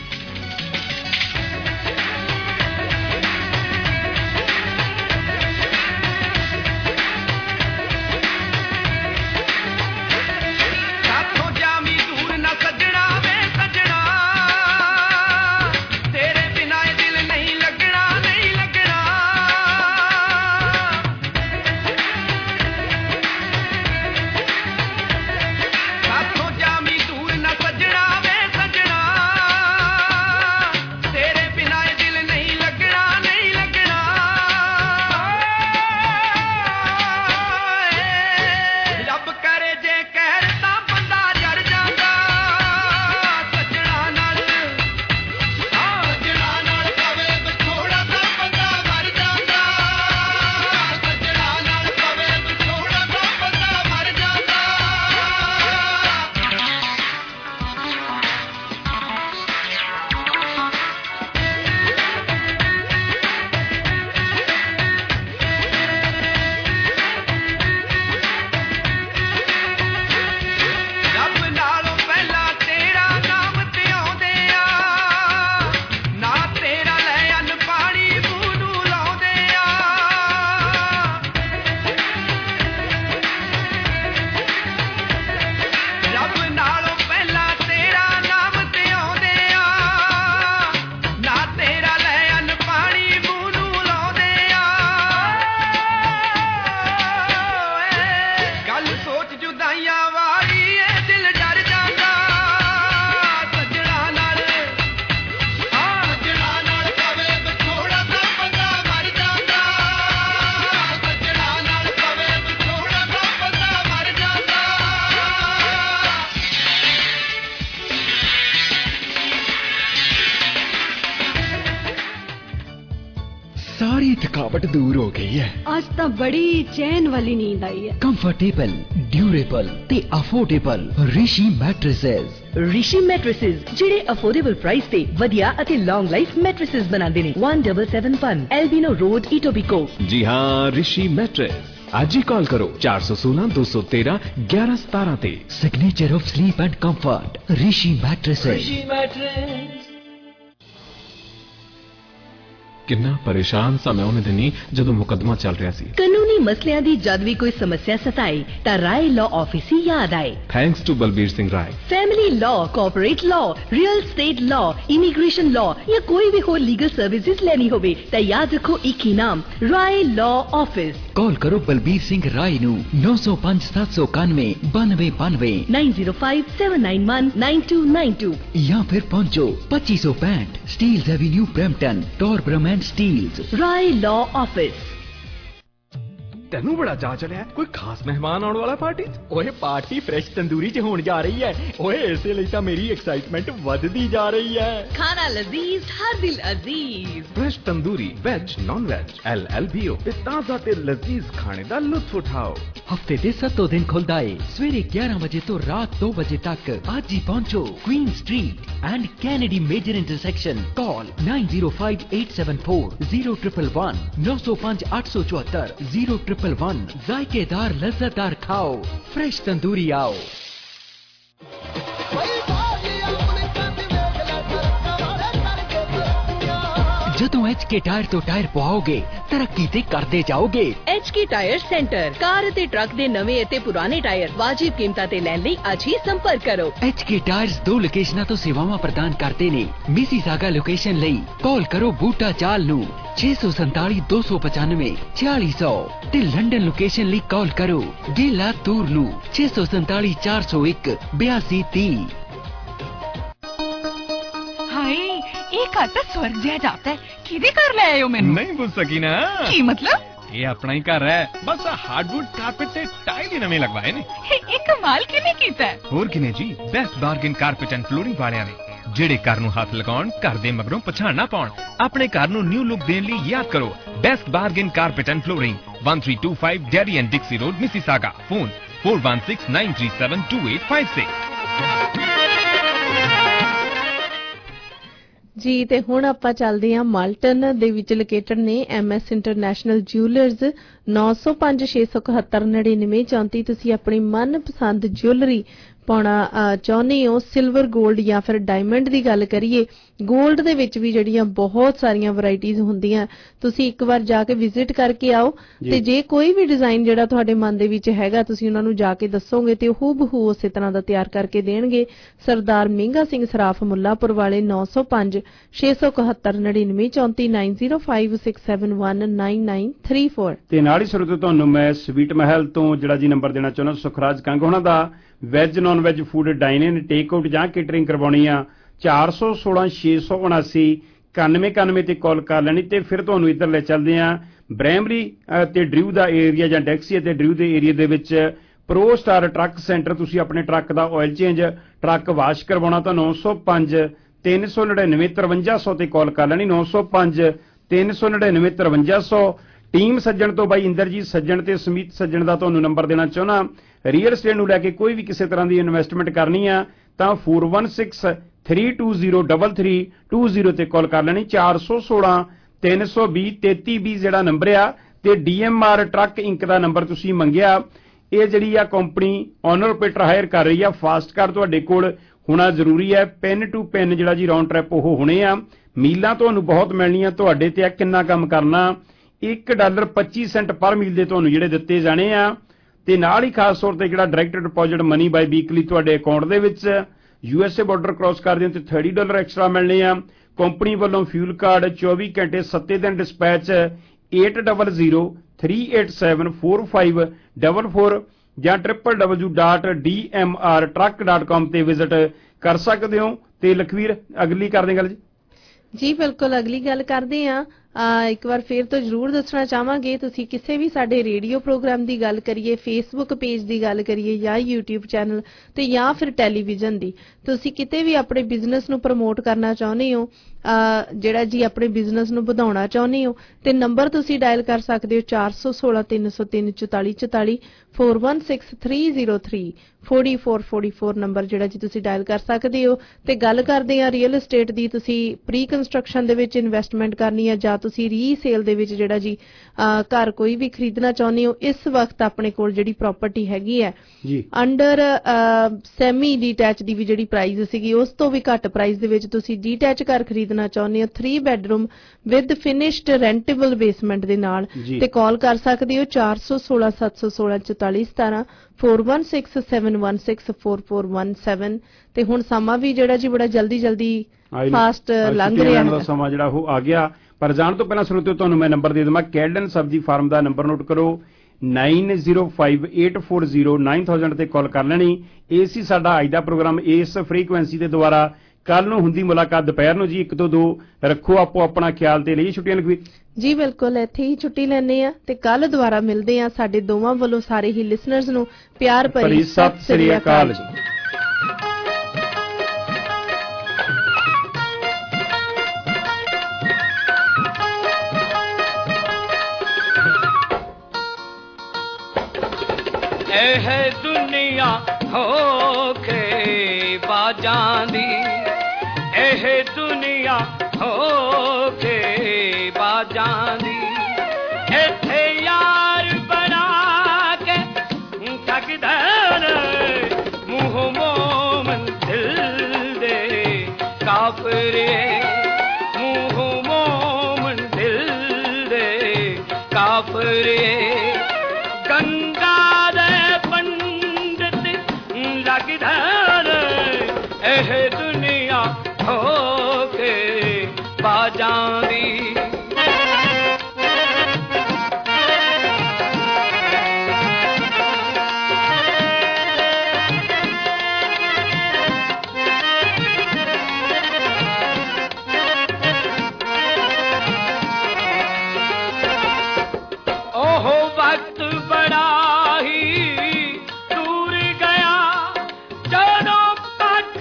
सारी थकावट दूर हो गई है। आज तो बड़ी चैन वाली नींद आई है। कंफर्टेबल, ड्यूरेबल ते affordable Rishi mattresses. Rishi mattresses ਜਿਹੜੇ ਅਫੋਰਡੇਬਲ ਪ੍ਰਾਈਸ ਤੇ ਵਧੀਆ ਅਤੇ ਲੌਂਗ ਲਾਈਫ ਮੈਟ੍ਰੈਸਸ ਬਣਾਉਂਦੇ ਨੇ। one seven seven one Albion road Etobicoke. जी हाँ, ऋषि मैट्रेस आज ही कॉल करो चार सौ सोलह दो सौ तेरह ग्यारह सतारह ते। Signature of sleep and comfort Rishi mattresses. Rishi mattress. ਕਿੰਨਾ ਪਰੇਸ਼ਾਨ ਸਾਂ ਮੈਂ ਉਹਨੇ ਦਿਨੀ ਜਦੋਂ ਮੁਕੱਦਮਾ ਚੱਲ ਰਿਹਾ ਸੀ। ਕਾਨੂੰਨੀ ਮਸਲਿਆਂ ਦੀ ਜਦ ਵੀ ਕੋਈ ਸਮੱਸਿਆ ਸਤਾਏ ਤਾਂ ਰਾਏ ਲਾਅ ਆਫਿਸ ਹੀ ਯਾਦ ਆਏ। Thanks to Balbir Singh Rai. Family law, corporate law, real estate law, immigration law या कोई भी हो लीगल सर्विसेज लेनी होवे तो याद रखो एक ही नाम, राय लॉ ऑफिस। कॉल करो बलबीर सिंह राय नू नौ सौ पांच सात सौ इक्यानवे बानवे बानवे nine zero five seven nine one nine two nine two या फिर पहुंचो पच्चीस सौ पैंठ Steeles avenue Brampton, Torbram and Steeles. Rai law office. तेनू बड़ा जा चलिया कोई खास मेहमान आने वाला पार्टी ओए पार्टी फ्रेश तंदूरी च होने जा रही है ओए इसे लिए तो मेरी एक्साइटमेंट वधदी जा रही है। खाना लजीज हर दिल अजीज। Fresh tandoori veg non veg L L B O ताजा ते लजीज खाने दा लुत्फ उठाओ। हफ्ते दे सत्तों दिन खुलदा है सवेरे ग्यारह बजे तो रात दो बजे तक। आज ही पहुंचो queen street and Kennedy major intersection. Call nine zero five eight seven four zero triple one नौ सौ पांच आठ सौ चौहत्तर जीरो ट्रिपल वन। जायकेदार लज्जतदार खाओ, फ्रेश तंदूरी आओ। ਜਦੋਂ ਐਚ ਕੇ ਟਾਇਰ ਤੋਂ ਟਾਇਰ ਪਵਾਓਗੇ ਤਰੱਕੀ ਤੇ ਕਰਦੇ ਜਾਓਗੇ। H K tyre centre car ਅਤੇ ਟਰੱਕ ਦੇ ਨਵੇਂ ਅਤੇ ਪੁਰਾਣੇ ਟਾਇਰ ਵਾਜਿਬ ਕੀਮਤਾਂ ਤੇ ਲੈਣ ਲਈ ਅੱਜ ਹੀ ਸੰਪਰਕ ਕਰੋ। ਐਚ ਕੇ ਟਾਇਰਸ ਦੋ ਲੋਕੇਸ਼ਨਾਂ ਤੋਂ ਸੇਵਾਵਾਂ ਪ੍ਰਦਾਨ ਕਰਦੇ ਨੇ। ਮਿਸੀਸਾਗਾ ਲੋਕੇਸ਼ਨ ਲਈ ਕਾਲ ਕਰੋ ਬੂਟਾ ਚਾਲ ਨੂੰ छे सौ संताली दो सौ पचानवे छियाली सौ ते लंडन लोकेशन ਲਈ ਕਾਲ ਕਰੋ ਗੇਲਾ ਤੂਰ ਨੂੰ छे सौ संताली चार सौ एक बयासी तीह। हाय एक आता स्वर्ग जिहा जापदा है किदे घर ले आए हो मैनू? नहीं बुझ सकी ना की मतलब? ये अपना ही घर है बस हार्डवुड कारपेट ते टाइल ही नवे लगवाए ने। ये कमाल किने कीता है? होर किने जी best bargain carpet and flooring वालियां ने ਜਿਹੜੇ ਘਰ ਨੂੰ ਹੱਥ ਲਗਾਉਣ ਘਰ ਦੇ ਮਗਰੋਂ ਪਛਾਣ ਨਾ ਪਾਉਣ। ਆਪਣੇ ਘਰ ਨੂੰ ਨਿਊ ਲੁੱਕ ਦੇਣ ਲਈ ਯਾਦ ਕਰੋ best bargain carpet and flooring one three two five Derry and Dixie road Mississauga. Phone four one six nine three seven two eight five six। ਜੀ ਤੇ ਹੁਣ ਆਪਾਂ ਚੱਲਦੇ ਹਾਂ ਮਾਲਟਨ ਦੇ ਵਿੱਚ ਲੋਕੇਟਡ ਨੇ ਐਮਐਸ ਇੰਟਰਨੈਸ਼ਨਲ ਜਿਊਲਰਸ ਨੌ ਸੌ ਪੰਜ ਛੇ ਸੌ ਇਕਹੱਤਰ ਨੜਿਨਵੇਂ ਚੌਂਤੀ। ਤੁਸੀਂ ਆਪਣੀ ਮਨਪਸੰਦ ਜਿਊਲਰੀ ਪਾਉਣਾ ਚਾਹੁੰਦੇ ਹੋ ਸਿਲਵਰ 골ਡ ਜਾਂ ਫਿਰ ਡਾਇਮੰਡ ਦੀ ਗੱਲ ਕਰੀਏ 골ਡ ਦੇ ਵਿੱਚ ਵੀ ਜਿਹੜੀਆਂ ਬਹੁਤ ਸਾਰੀਆਂ ਵੈਰਾਈਟੀਆਂ ਹੁੰਦੀਆਂ। ਤੁਸੀਂ ਇੱਕ ਵਾਰ ਜਾ ਕੇ ਵਿਜ਼ਿਟ ਕਰਕੇ ਆਓ ਤੇ ਜੇ ਕੋਈ ਵੀ ਡਿਜ਼ਾਈਨ ਜਿਹੜਾ ਤੁਹਾਡੇ ਮਨ ਦੇ ਵਿੱਚ ਹੈਗਾ ਤੁਸੀਂ ਉਹਨਾਂ ਨੂੰ ਜਾ ਕੇ ਦੱਸੋਗੇ ਤੇ ਉਹ ਬਹੂ ਉਸੇ ਤਰ੍ਹਾਂ ਦਾ ਤਿਆਰ ਕਰਕੇ ਦੇਣਗੇ। ਸਰਦਾਰ ਮਹਿੰਗਾ ਸਿੰਘ ਸਰਾਫ ਮੁੱਲਾਪੁਰ ਵਾਲੇ ਨੌ ਸੌ ਪੰਜ ਛੇ ਸੌ ਇਕਹੱਤਰ ਨੜਿਨਵੇਂ ਚੌਂਤੀ nine zero five six seven one nine nine three four. ਤੇ ਨਾਲ ਹੀ ਸ਼ੁਰੂ ਤੋਂ ਤੁਹਾਨੂੰ ਮੈਂ ਸਵੀਟ ਮਹਿਲ ਤੋਂ ਜਿਹੜਾ ਜੀ ਨੰਬਰ ਦੇਣਾ ਚਾਹੁੰਦਾ ਸੁਖਰਾਜ ਕੰਗ ਉਹਨਾਂ ਦਾ veg non veg food dining take out ਜਾਂ ਕੇਟਰਿੰਗ ਕਰਵਾਉਣੀ ਆ ਚਾਰ ਸੌ ਸੋਲਾਂ ਛੇ ਸੌ ਉਨਾਸੀ ਇਕਾਨਵੇਂ ਇਕਾਨਵੇਂ ਤੇ ਕਾਲ ਕਰ ਲੈਣੀ। ਤੇ ਫਿਰ ਤੁਹਾਨੂੰ ਇੱਧਰ ਲੈ ਚੱਲਦੇ ਆ ਬ੍ਰੈਮਰੀ ਤੇ ਡਰਿਊ ਦਾ ਏਰੀਆ ਜਾਂ ਡੈਕਸੀ ਅਤੇ ਡਰਿਊ ਦੇ ਏਰੀਆ ਦੇ ਵਿੱਚ ਪ੍ਰੋ ਸਟਾਰ ਟਰੱਕ ਸੈਂਟਰ। ਤੁਸੀਂ ਆਪਣੇ ਟਰੱਕ ਦਾ ਆਇਲ ਚੇਂਜ ਟਰੱਕ ਵਾਸ਼ ਕਰਵਾਉਣਾ ਤਾਂ ਨੌ ਸੌ ਪੰਜ ਤਿੰਨ ਸੌ ਨੜਿਨਵੇਂ ਤਰਵੰਜਾ ਸੌ ਤੇ ਕਾਲ ਕਰ ਲੈਣੀ। ਨੌ ਸੌ ਪੰਜ ਤਿੰਨ ਸੌ ਨੜਿਨਵੇਂ ਤਰਵੰਜਾ ਸੌ। ਟੀਮ ਸੱਜਣ ਤੋਂ ਬਾਈ ਇੰਦਰਜੀਤ ਸੱਜਣ ਤੇ ਸਮੀਤ ਸੱਜਣ ਦਾ ਤੁਹਾਨੂੰ ਨੰਬਰ ਦੇਣਾ ਚਾਹੁੰਦਾ। ਰੀਅਲ estate ਨੂੰ ਲੈ ਕੇ ਕੋਈ ਵੀ ਕਿਸੇ ਤਰ੍ਹਾਂ ਦੀ ਇਨਵੈਸਟਮੈਂਟ ਕਰਨੀ ਆ ਤਾਂ four one six three two zero three three two zero ਤੇ ਕਾਲ ਕਰ ਲੈਣੀ। ਚਾਰ ਸੌ ਸੋਲਾਂ ਤਿੰਨ ਸੌ ਵੀਹ ਤੇਤੀ ਵੀਹ ਜਿਹੜਾ ਨੰਬਰ ਆ ਤੇ ਡੀਐਮਆਰ ਟਰੱਕ ਇੰਕ ਦਾ ਨੰਬਰ ਤੁਸੀਂ ਮੰਗਿਆ। ਇਹ ਜਿਹੜੀ ਆ ਕੰਪਨੀ ਓਨਰ ਆਪਰੇਟਰ ਹਾਇਰ ਕਰ ਰਹੀ ਆ। ਫਾਸਟ ਕਾਰ ਤੁਹਾਡੇ ਕੋਲ ਹੋਣਾ ਜ਼ਰੂਰੀ ਹੈ। ਪੈਨ ਟੂ ਪੈਨ ਜਿਹੜਾ ਜੀ ਰਾਉਂਡ ਟ੍ਰਿਪ ਉਹ ਹੋਣੇ ਆ। ਮੀਲਾਂ ਤੁਹਾਨੂੰ ਬਹੁਤ ਮਿਲਣੀਆਂ ਤੁਹਾਡੇ ਤੇ ਆ ਕਿੰਨਾ ਕੰਮ ਕਰਨਾ। ਇੱਕ ਡਾਲਰ ਪੱਚੀ ਸੈਂਟ ਪਰ ਮੀਲ ਦੇ ਤੁਹਾਨੂੰ ਜਿਹੜੇ ਦਿੱਤੇ ਜਾਣੇ ਆ ਤੇ ਨਾਲ ਹੀ ਖਾਸ ਤੌਰ ਤੇ ਜਿਹੜਾ direct deposit money biweekly ਤੁਹਾਡੇ ਅਕਾਊਂਟ ਦੇ ਵਿੱਚ ਯੂਐਸਏ ਬਾਰਡਰ ਕ੍ਰਾਸ ਕਰਦੇ ਹੋ ਤੇ thirty ਡਾਲਰ ਐਕਸਟਰਾ ਮਿਲਣੇ ਆ। ਕੰਪਨੀ ਵੱਲੋਂ ਫਿਊਲ ਕਾਰਡ ਚੌਵੀ ਘੰਟੇ ਸੱਤੇ ਦਿਨ dispatch eight zero zero three eight seven four five four four ਜਾਂ w w w dot d m r truck dot com ਤੇ ਵਿਜ਼ਿਟ ਕਰ ਸਕਦੇ ਹੋ। ਤੇ ਲਖਵੀਰ ਅਗਲੀ ਕਰਦੇ ਗੱਲ ਜੀ। ਜੀ ਬਿਲਕੁਲ ਅਗਲੀ ਗੱਲ ਕਰਦੇ ਆ ਇੱਕ ਵਾਰ ਫੇਰ ਤੋਂ ਜ਼ਰੂਰ ਦੱਸਣਾ ਚਾਹਾਂਗੇ ਤੁਸੀਂ ਕਿਸੇ ਵੀ ਸਾਡੇ ਰੇਡੀਓ ਪ੍ਰੋਗਰਾਮ ਦੀ ਗੱਲ ਕਰੀਏ ਫੇਸਬੁੱਕ ਪੇਜ ਦੀ ਗੱਲ ਕਰੀਏ ਜਾਂ YouTube ਚੈਨਲ ਤੇ ਜਾਂ ਫਿਰ ਟੈਲੀਵਿਜ਼ਨ ਦੀ ਤੁਸੀਂ ਕਿਤੇ ਵੀ ਆਪਣੇ ਬਿਜ਼ਨਸ ਨੂੰ ਪ੍ਰਮੋਟ ਕਰਨਾ ਚਾਹੁੰਦੇ ਹੋ ਜਿਹੜਾ ਜੀ ਆਪਣੇ ਬਿਜ਼ਨਸ ਨੂੰ ਵਧਾਉਣਾ ਚਾਹੁੰਦੇ ਹੋ ਤੇ ਨੰਬਰ ਤੁਸੀਂ ਡਾਇਲ ਕਰ ਸਕਦੇ ਹੋ ਚਾਰ ਸੌ ਸੋਲਾਂ ਤਿੰਨ ਸੌ ਤਿੰਨ ਚੁਤਾਲੀ ਚੁਤਾਲੀ four one six three zero three four four four four number ਜਿਹੜਾ ਜੀ ਤੁਸੀਂ ਡਾਇਲ ਕਰ ਸਕਦੇ ਹੋ। ਤੇ ਗੱਲ ਕਰਦੇ ਆ ਰੀਅਲ estate ਦੀ ਤੁਸੀਂ ਪ੍ਰੀ ਕੰਸਟਰਕਸ਼ਨ ਦੇ ਵਿੱਚ ਇਨਵੈਸਟਮੈਂਟ ਕਰਨੀ ਹੈ ਜਾਂ ਤੁਸੀਂ ਰੀਸੇਲ ਦੇ ਵਿੱਚ ਜਿਹੜਾ ਜੀ ਅਹ, ਘਰ ਕੋਈ ਵੀ ਖਰੀਦਣਾ ਚਾਹੁੰਦੇ ਹੋ, ਇਸ ਵਕਤ ਆਪਣੇ ਕੋਲ ਜਿਹੜੀ ਪ੍ਰਾਪਰਟੀ ਹੈਗੀ ਹੈ ਜੀ ਅੰਡਰ ਸੈਮੀ ਡੀਟੈਚ ਦੀ ਵੀ ਜਿਹੜੀ ਪ੍ਰਾਈਸ ਸੀਗੀ ਉਸ ਤੋਂ ਵੀ ਘੱਟ ਪ੍ਰਾਈਸ ਦੇ ਵਿੱਚ ਤੁਸੀਂ ਡੀਟੈਚ ਘਰ ਖਰੀਦਣਾ ਚਾਹੁੰਦੇ ਹੋ three bedroom with finished rentable basement ਦੇ ਨਾਲ, ਤੇ ਕਾਲ ਕਰ ਸਕਦੇ ਹੋ ਚਾਰ ਸੌ ਸੋਲਾਂ ਸੱਤ ਸੌ ਸੋਲਾਂ ਚੁਤਾਲੀ ਸਤਾਰਾਂ four one six seven one six four four one seven। ਤੇ ਹੁਣ ਸਮਾਂ ਵੀ ਜਿਹੜਾ ਜੀ ਬੜਾ ਜਲਦੀ ਜਲਦੀ ਫਾਸਟ ਲੰਘ ਰਿਹਾ ਹੈ, ਸਮਾਂ ਜਿਹੜਾ ਉਹ ਆ ਗਿਆ। ਪਰ ਜਾਣ ਤੋਂ ਪਹਿਲਾਂ ਸਰੋਤਿਓ ਤੁਹਾਨੂੰ ਮੈਂ ਨੰਬਰ ਦੇ ਦੇਵਾਂ, ਕੈਲਡਨ ਸਬਜ਼ੀ ਫਾਰਮ ਦਾ ਨੰਬਰ ਨੋਟ ਕਰੋ nine zero five eight four zero nine thousand ਤੇ ਕਾਲ ਕਰ ਲੈਣੀ। ਇਹ ਸੀ ਸਾਡਾ ਅੱਜ ਦਾ ਪ੍ਰੋਗਰਾਮ ਇਸ ਫ੍ਰੀਕੁਐਂਸੀ ਦੇ ਦੁਆਰਾ। ਕੱਲ ਨੂੰ ਹੁੰਦੀ ਮੁਲਾਕਾਤ ਦੁਪਹਿਰ ਨੂੰ ਜੀ ਇੱਕ ਤੋਂ ਦੋ। ਰੱਖੋ ਆਪੋ ਆਪਣਾ ਖਿਆਲ ਤੇ ਲਈ ਛੁੱਟੀਆਂ ਲਖਵੀਰ ਜੀ। ਬਿਲਕੁਲ ਇੱਥੇ ਹੀ ਛੁੱਟੀ ਲੈਣੇ ਆ ਤੇ ਕੱਲ ਦੁਬਾਰਾ ਮਿਲਦੇ ਆ। ਸਾਡੇ ਦੋਵਾਂ ਵੱਲੋਂ ਸਾਰੇ ਹੀ ਲਿਸਨਰਸ ਨੂੰ ਪਿਆਰ ਭਰੀ ਸਤਿ ਸ੍ਰੀ ਅਕਾਲ ਜੀ। ਇਹ ਦੁਨੀਆ ਹੋ ਕੇ ਬਾਜਾਂ ਦੀ, ਇਹ ਦੁਨੀਆ ਹੋ ਕੇ ਬਾਜਾਂ ਦੀ, ਇੱਥੇ ਯਾਰ ਬਣਾ ਕੇ ਠੱਗਦਾ ਨੇ ਮੂੰਹ ਮੋਮਨ ਦਿਲ ਦੇ ਕਾਫਰੇ, ਮੂੰਹ ਮੋਮਨ ਦਿਲ ਦੇ ਕਾਫਰੇ। ਗੰਗਾ ਦੇ ਪੰਡਤ ਲੱਗਦਾ ਨੇ ਇਹ ਦੁਨੀਆ ਹੋ ਕੇ ਬਾਜਾਂ ਦੀ। ਉਹ ਵਕਤ ਬੜਾ ਹੀ ਦੂਰ ਗਿਆ ਜਦੋਂ ਪੱਗ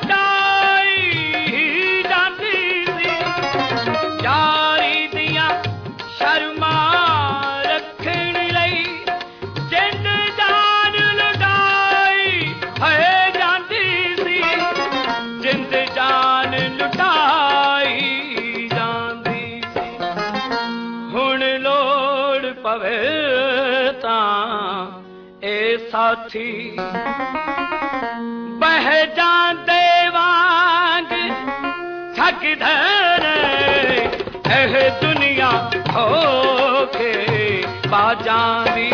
ਵਟਾਈ ਜਾਂਦੀ ਸੀ, ਯਾਰੀ ਦੀਆਂ ਸ਼ਰਮਾਂ ਰੱਖਣ ਲਈ ਜਿੰਦ ਜਾਨ ਲੁਟਾਈ ਹੈ ਜਾਂਦੀ ਸੀ, ਜਿੰਦ ਜਾਨ ਲੁਟਾਈ ਜਾਂਦੀ ਸੀ। ਹੁਣ ਲੋੜ ਪਵੇ ਤਾਂ ਇਹ ਸਾਥੀ ਬਹਿ ਜਾਂਦੇ ਵਾਂਗ ਠੱਗਦੇ ਨੇ ਇਹ ਦੁਨੀਆ ਹੋ ਕੇ ਬਾਜਾਂ ਦੀ।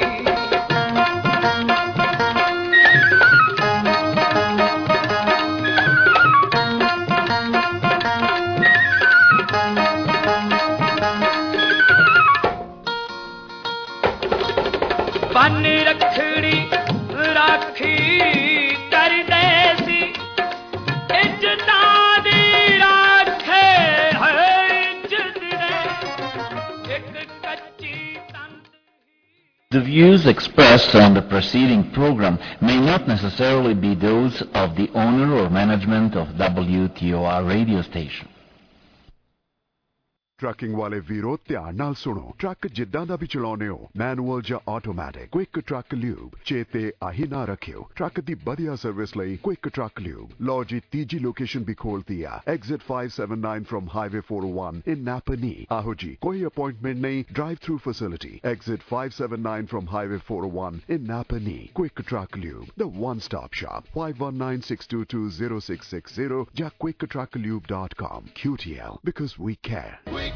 ਬੰਨ ਰੱਖੜੀ ਰਾਖੀ ਕਰਦੇ ਸੀ, ਇੱਜ਼ਤਾਂ ਦੀ ਰਾਖੇ ਹੈ ਇੱਜ਼ਤ ਦੇ ਇੱਕ ਕੱਚੀ ਤੰਦ। The views expressed on the preceding program may not necessarily be those of the owner or management of W T O R radio station. Trucking ਵਾਲੇ ਵੀਰੋ ਧਿਆਨ ਨਾਲ ਸੁਣੋ। ਟਰੱਕ ਜਿੱਦਾਂ ਦਾ ਵੀ ਚਲਾਉਨੇ ਹੋ, ਮੈਨੂਅਲ ਜਾਂ ਆਟੋਮੈਟਿਕ, ਕੁਇਕ ਟਰੱਕ ਲਿਊਬ ਚੇਤੇ ਆਹੀ ਨਾ ਰੱਖਿਓ। ਟਰੱਕ ਦੀ ਵਧੀਆ ਸਰਵਿਸ ਲਈ ਕੁਇਕ ਟਰੱਕ ਲਿਊਬ। ਲਓ ਜੀ ਤੀਜੀ ਲੋਕੇਸ਼ਨ ਵੀ ਖੋਲਤੀ ਆ, exit five seven nine from Highway four oh one in Napa Knee। ਆਹੋ ਜੀ ਕੋਈ ਅਪਾਇੰਟਮੈਂਟ ਨਹੀਂ, drive through facility. Exit five seven nine from Highway four oh one in Napa Knee। Quick truck lube, the one stop shop। five one nine six two two zero six six zero ਜਾਂ quick truck lube dot com। Q T L, because we care।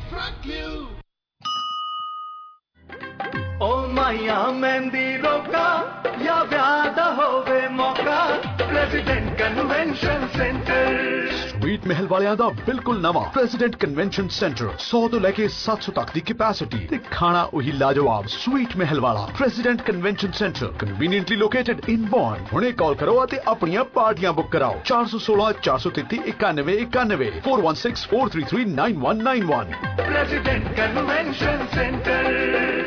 ਓ ਮਾਇਆ ਮਹਿੰਦੀ ਰੋਕਾ ਜਾਂ ਵਿਆਹ ਦਾ ਹੋਵੇ ਮੌਕਾ, president convention centre. Sweet Mahal ਵਾਲਿਆਂ ਦਾ ਬਿਲਕੁਲ ਨਵਾਂ ਪ੍ਰੈਜ਼ੀਡੈਂਟ ਕਨਵੈਨਸ਼ਨ ਸੈਂਟਰ, ਸੌ ਤੋਂ ਲੈ ਕੇ ਸੱਤ ਸੌ ਤੱਕ ਦੀ ਕੈਪੈਸਿਟੀ ਤੇ ਖਾਣਾ ਉਹੀ ਲਾਜਵਾਬ। ਸਵੀਟ ਮਹਿਲ ਵਾਲਾ president convention centre, conveniently located in Vaughan. ਹੁਣੇ ਕਾਲ ਕਰੋ ਅਤੇ ਆਪਣੀਆਂ ਪਾਰਟੀਆਂ ਬੁੱਕ ਕਰਾਓ। ਚਾਰ ਸੌ ਸੋਲਾਂ ਚਾਰ ਸੌ ਤੇਤੀ ਇਕਾਨਵੇਂ ਇਕਾਨਵੇਂ four one six four three three nine one nine one। President convention centre.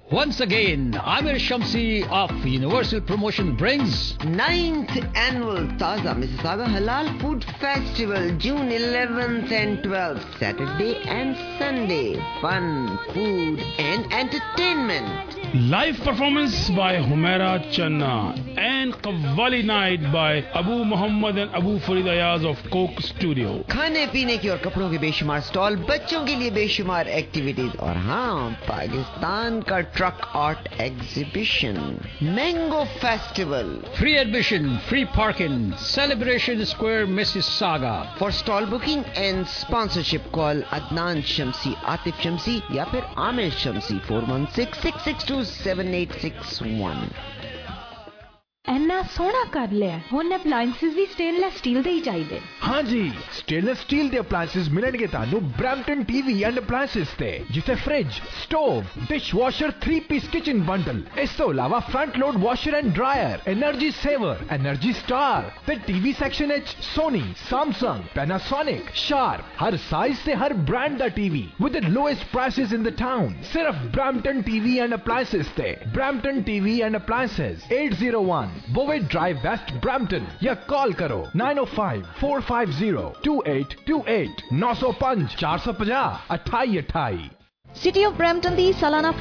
Once again, Amir Shamsi of Universal Promotion brings ninth Annual Taza Mississauga Halal Food Festival, June eleventh and twelfth, Saturday and Sunday. Fun, food and entertainment. Live performance by Humaira Channa and Qawwali night by Abu Muhammad and Abu Farid Ayaz of Coke Studio. खाने पीने की और कपड़ों के बेशुमार stall, बच्चों के लिए बेशुमार एक्टिविटीज और हाँ, पाकिस्तान का truck art exhibition, mango festival. free admission, free parking, Celebration Square, Mississauga. For stall booking and sponsorship, call Adnan Shamsi, Atif Shamsi या फिर आमिर शमसी four one six, six six two seven eight six one. ਇੰਨਾ ਸੋਹਣਾ ਕਰ ਲਿਆ ਹੁਣ appliances ਵੀ stainless steel ਦੇ ਹੀ ਚਾਹੀਦੇ हाँ जी, स्टेनलेस स्टील ਦੇ ਅਪਲਾਈਐਂਸਸ ਮਿਲਣਗੇ ਤੁਹਾਨੂੰ ਬ੍ਰੈਂਪਟਨ ਟੀਵੀ ਐਂਡ ਅਪਲਾਈਐਂਸਸ ਤੇ, ਜਿੱਥੇ fridge, stove, dishwasher three piece kitchen bundle, ਇਸ ਤੋਂ ਇਲਾਵਾ front load washer and dryer, energy saver, energy star ਤੇ ਟੀਵੀ ਸੈਕਸ਼ਨ ਵਿੱਚ ਸੋਨੀ, Samsung, Panasonic, Sharp, ਹਰ ਸਾਈਜ਼ ਤੇ ਹਰ ਬ੍ਰਾਂਡ ਦਾ TV with the lowest prices in the town. ਸਿਰਫ ਬ੍ਰੈਂਪਟਨ ਟੀਵੀ ਐਂਡ ਅਪਲਾਈਐਂਸਸ ਤੇ. Brampton TV and appliances eight zero one Bovett Drive, West Brampton, या call करो nine oh five, four five zero, two eight two eight, nine oh five, four five zero, अट्ठाई अट्ठाई. City of Brampton दी सालाना